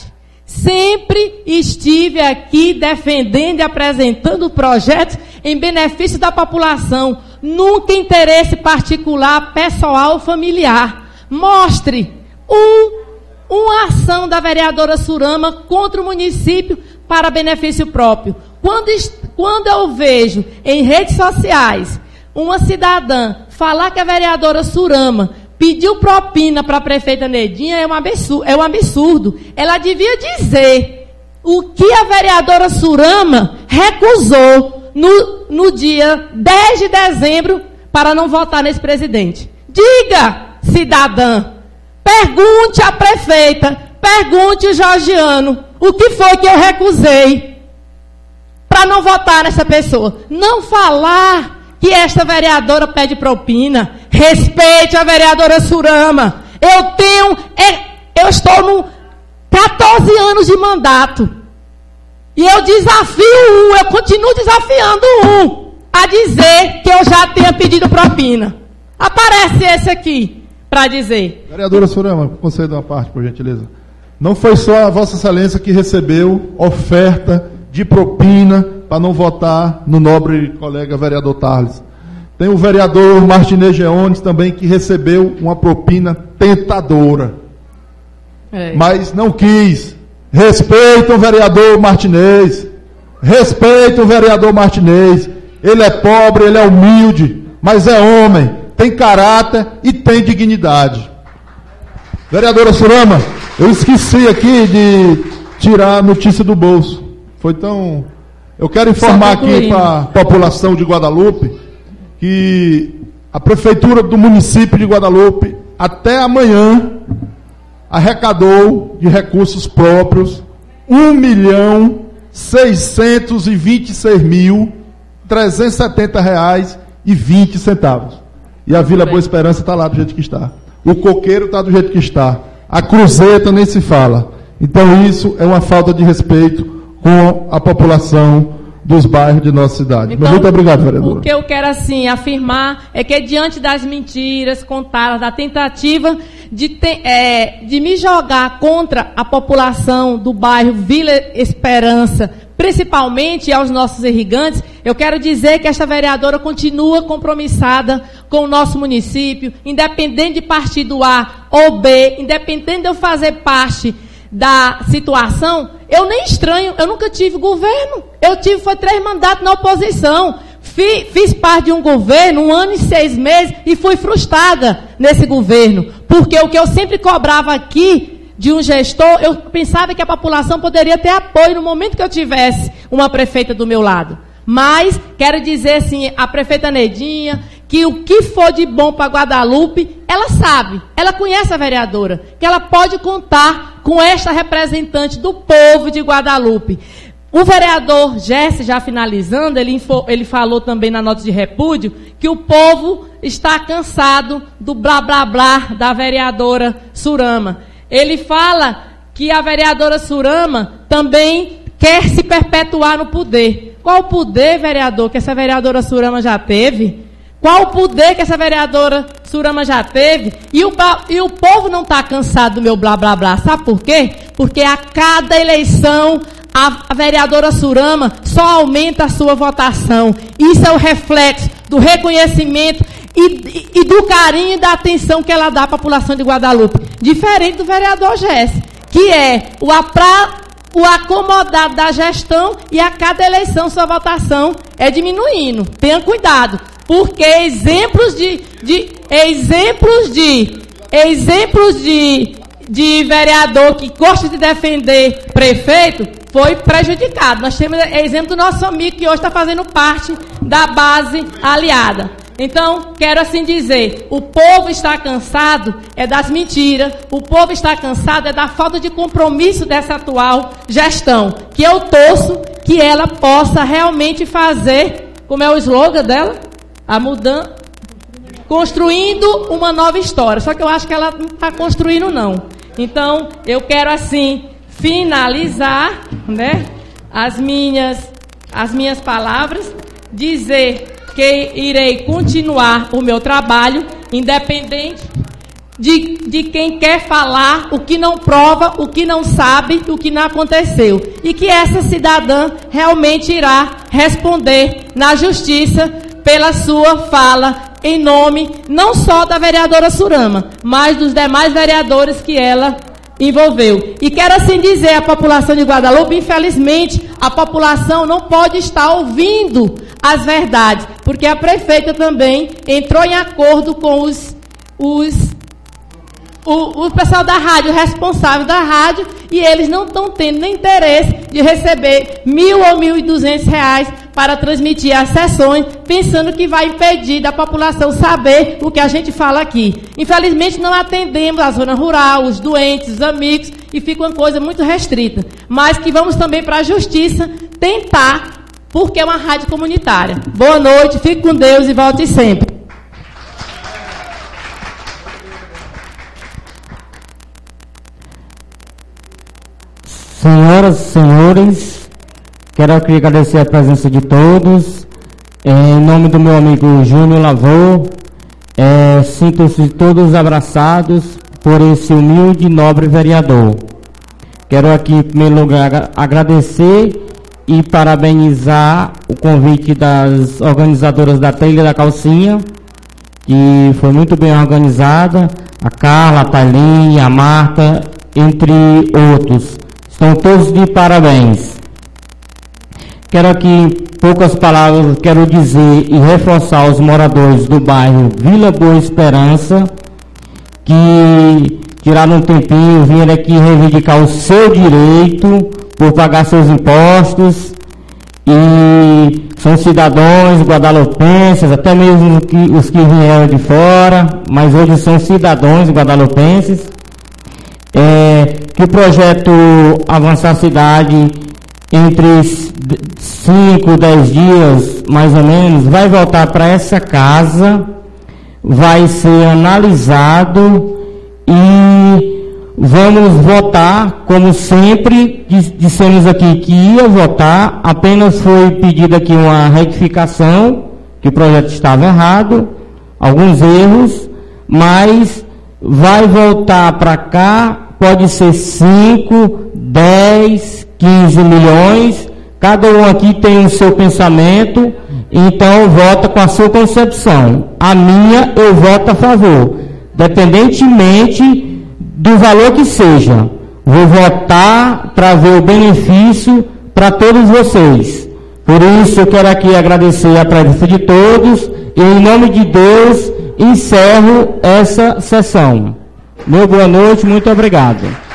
Sempre estive aqui defendendo e apresentando projetos em benefício da população. Nunca interesse particular, pessoal ou familiar. Mostre um, uma ação da vereadora Surama contra o município para benefício próprio. Quando, quando eu vejo em redes sociais uma cidadã falar que a vereadora Surama pediu propina para a prefeita Nedinha, é um absurdo, é um absurdo. Ela devia dizer o que a vereadora Surama recusou. no, no dia dez de dezembro para não votar nesse presidente. Diga, cidadã, pergunte à prefeita, pergunte ao Georgiano, o que foi que eu recusei para não votar nessa pessoa. Não falar que esta vereadora pede propina. Respeite a vereadora Surama. Eu tenho, eu estou no quatorze anos de mandato. E eu desafio um, eu continuo desafiando um a dizer que eu já tenha pedido propina. Aparece esse aqui para dizer. Vereadora Surama, conceda uma parte, por gentileza. Não foi só a Vossa Excelência que recebeu oferta de propina para não votar no nobre colega vereador Tarles. Tem o vereador Martinez Geones também que recebeu uma propina tentadora. É. Mas não quis. Respeita o vereador Martinez. Respeita o vereador Martinez. Ele é pobre, ele é humilde, mas é homem, tem caráter e tem dignidade. Vereadora Surama, eu esqueci aqui de tirar a notícia do bolso. Foi tão... Eu quero informar aqui para a população de Guadalupe que a Prefeitura do município de Guadalupe, até amanhã, arrecadou de recursos próprios um milhão seiscentos e vinte e seis mil trezentos e setenta reais e vinte centavos. E a Vila Boa Esperança está lá do jeito que está. O coqueiro está do jeito que está. A cruzeta nem se fala. Então isso é uma falta de respeito com a população dos bairros de nossa cidade. Então, muito obrigado, vereadora. O que eu quero, assim, afirmar é que, diante das mentiras contadas, da tentativa de, te, é, de me jogar contra a população do bairro Vila Esperança, principalmente aos nossos irrigantes, eu quero dizer que esta vereadora continua compromissada com o nosso município, independente de partido A ou B, independente de eu fazer parte da situação. Eu nem estranho, eu nunca tive governo. Eu tive, foi três mandatos na oposição. Fiz, fiz parte de um governo, um ano e seis meses, e fui frustrada nesse governo. Porque o que eu sempre cobrava aqui de um gestor, eu pensava que a população poderia ter apoio no momento que eu tivesse uma prefeita do meu lado. Mas, quero dizer assim, a prefeita Nedinha, que o que for de bom para Guadalupe, ela sabe, ela conhece a vereadora, que ela pode contar com esta representante do povo de Guadalupe. O vereador Jesse, já finalizando, ele, info, ele falou também na nota de repúdio que o povo está cansado do blá blá blá da vereadora Surama. Ele fala que a vereadora Surama também quer se perpetuar no poder. Qual o poder, vereador, que essa vereadora Surama já teve? Qual o poder que essa vereadora Surama já teve? E o, e o povo não está cansado do meu blá blá blá. Sabe por quê? Porque a cada eleição a, a vereadora Surama só aumenta a sua votação. Isso é o reflexo do reconhecimento e, e, e do carinho e da atenção que ela dá à população de Guadalupe. Diferente do vereador Jesse, que é o, apra, o acomodado da gestão e a cada eleição sua votação é diminuindo. Tenha cuidado. Porque exemplos de, de exemplos de exemplos de, de vereador que gosta de defender prefeito foi prejudicado. Nós temos exemplo do nosso amigo que hoje está fazendo parte da base aliada. Então, quero assim dizer, o povo está cansado é das mentiras, o povo está cansado é da falta de compromisso dessa atual gestão, que eu torço que ela possa realmente fazer, como é o slogan dela? A mudança, construindo uma nova história. Só que eu acho que ela não está construindo, não. Então, eu quero, assim, finalizar, né, as minhas, as minhas palavras, dizer que irei continuar o meu trabalho, independente de, de quem quer falar o que não prova, o que não sabe, o que não aconteceu. E que essa cidadã realmente irá responder na justiça pela sua fala, em nome não só da vereadora Surama, mas dos demais vereadores que ela envolveu. E quero assim dizer à população de Guadalupe, infelizmente, a população não pode estar ouvindo as verdades, porque a prefeita também entrou em acordo com os, os O, o pessoal da rádio, o responsável da rádio, e eles não estão tendo nem interesse de receber mil ou mil e duzentos reais para transmitir as sessões, pensando que vai impedir da população saber o que a gente fala aqui. Infelizmente, não atendemos a zona rural, os doentes, os amigos, e fica uma coisa muito restrita. Mas que vamos também para a justiça tentar, porque é uma rádio comunitária. Boa noite, fique com Deus e volte sempre. Senhoras e senhores, quero aqui agradecer a presença de todos. Em nome do meu amigo Júnior Lavô, é, sinto-se todos abraçados por esse humilde e nobre vereador. Quero aqui, em primeiro lugar, agradecer e parabenizar o convite das organizadoras da Trilha da Calcinha, que foi muito bem organizada, a Carla, a Thalinha, a Marta, entre outros. Estão todos de parabéns. Quero aqui, em poucas palavras, quero dizer e reforçar aos moradores do bairro Vila Boa Esperança, que tiraram um tempinho, vieram aqui reivindicar o seu direito por pagar seus impostos, e são cidadãos guadalupenses, até mesmo que, os que vieram de fora, mas hoje são cidadãos guadalupenses. É, que o projeto Avançar Cidade, entre cinco, dez dias, mais ou menos, vai voltar para essa casa, vai ser analisado e vamos votar, como sempre dissemos aqui que ia votar, apenas foi pedida aqui uma retificação, que o projeto estava errado, alguns erros, mas vai voltar para cá, pode ser cinco, dez, quinze milhões, cada um aqui tem o seu pensamento, então vota com a sua concepção. A minha, eu voto a favor, independentemente do valor que seja. Vou votar para ver o benefício para todos vocês. Por isso, eu quero aqui agradecer a presença de todos e, em nome de Deus, encerro essa sessão. Meu boa noite, muito obrigado.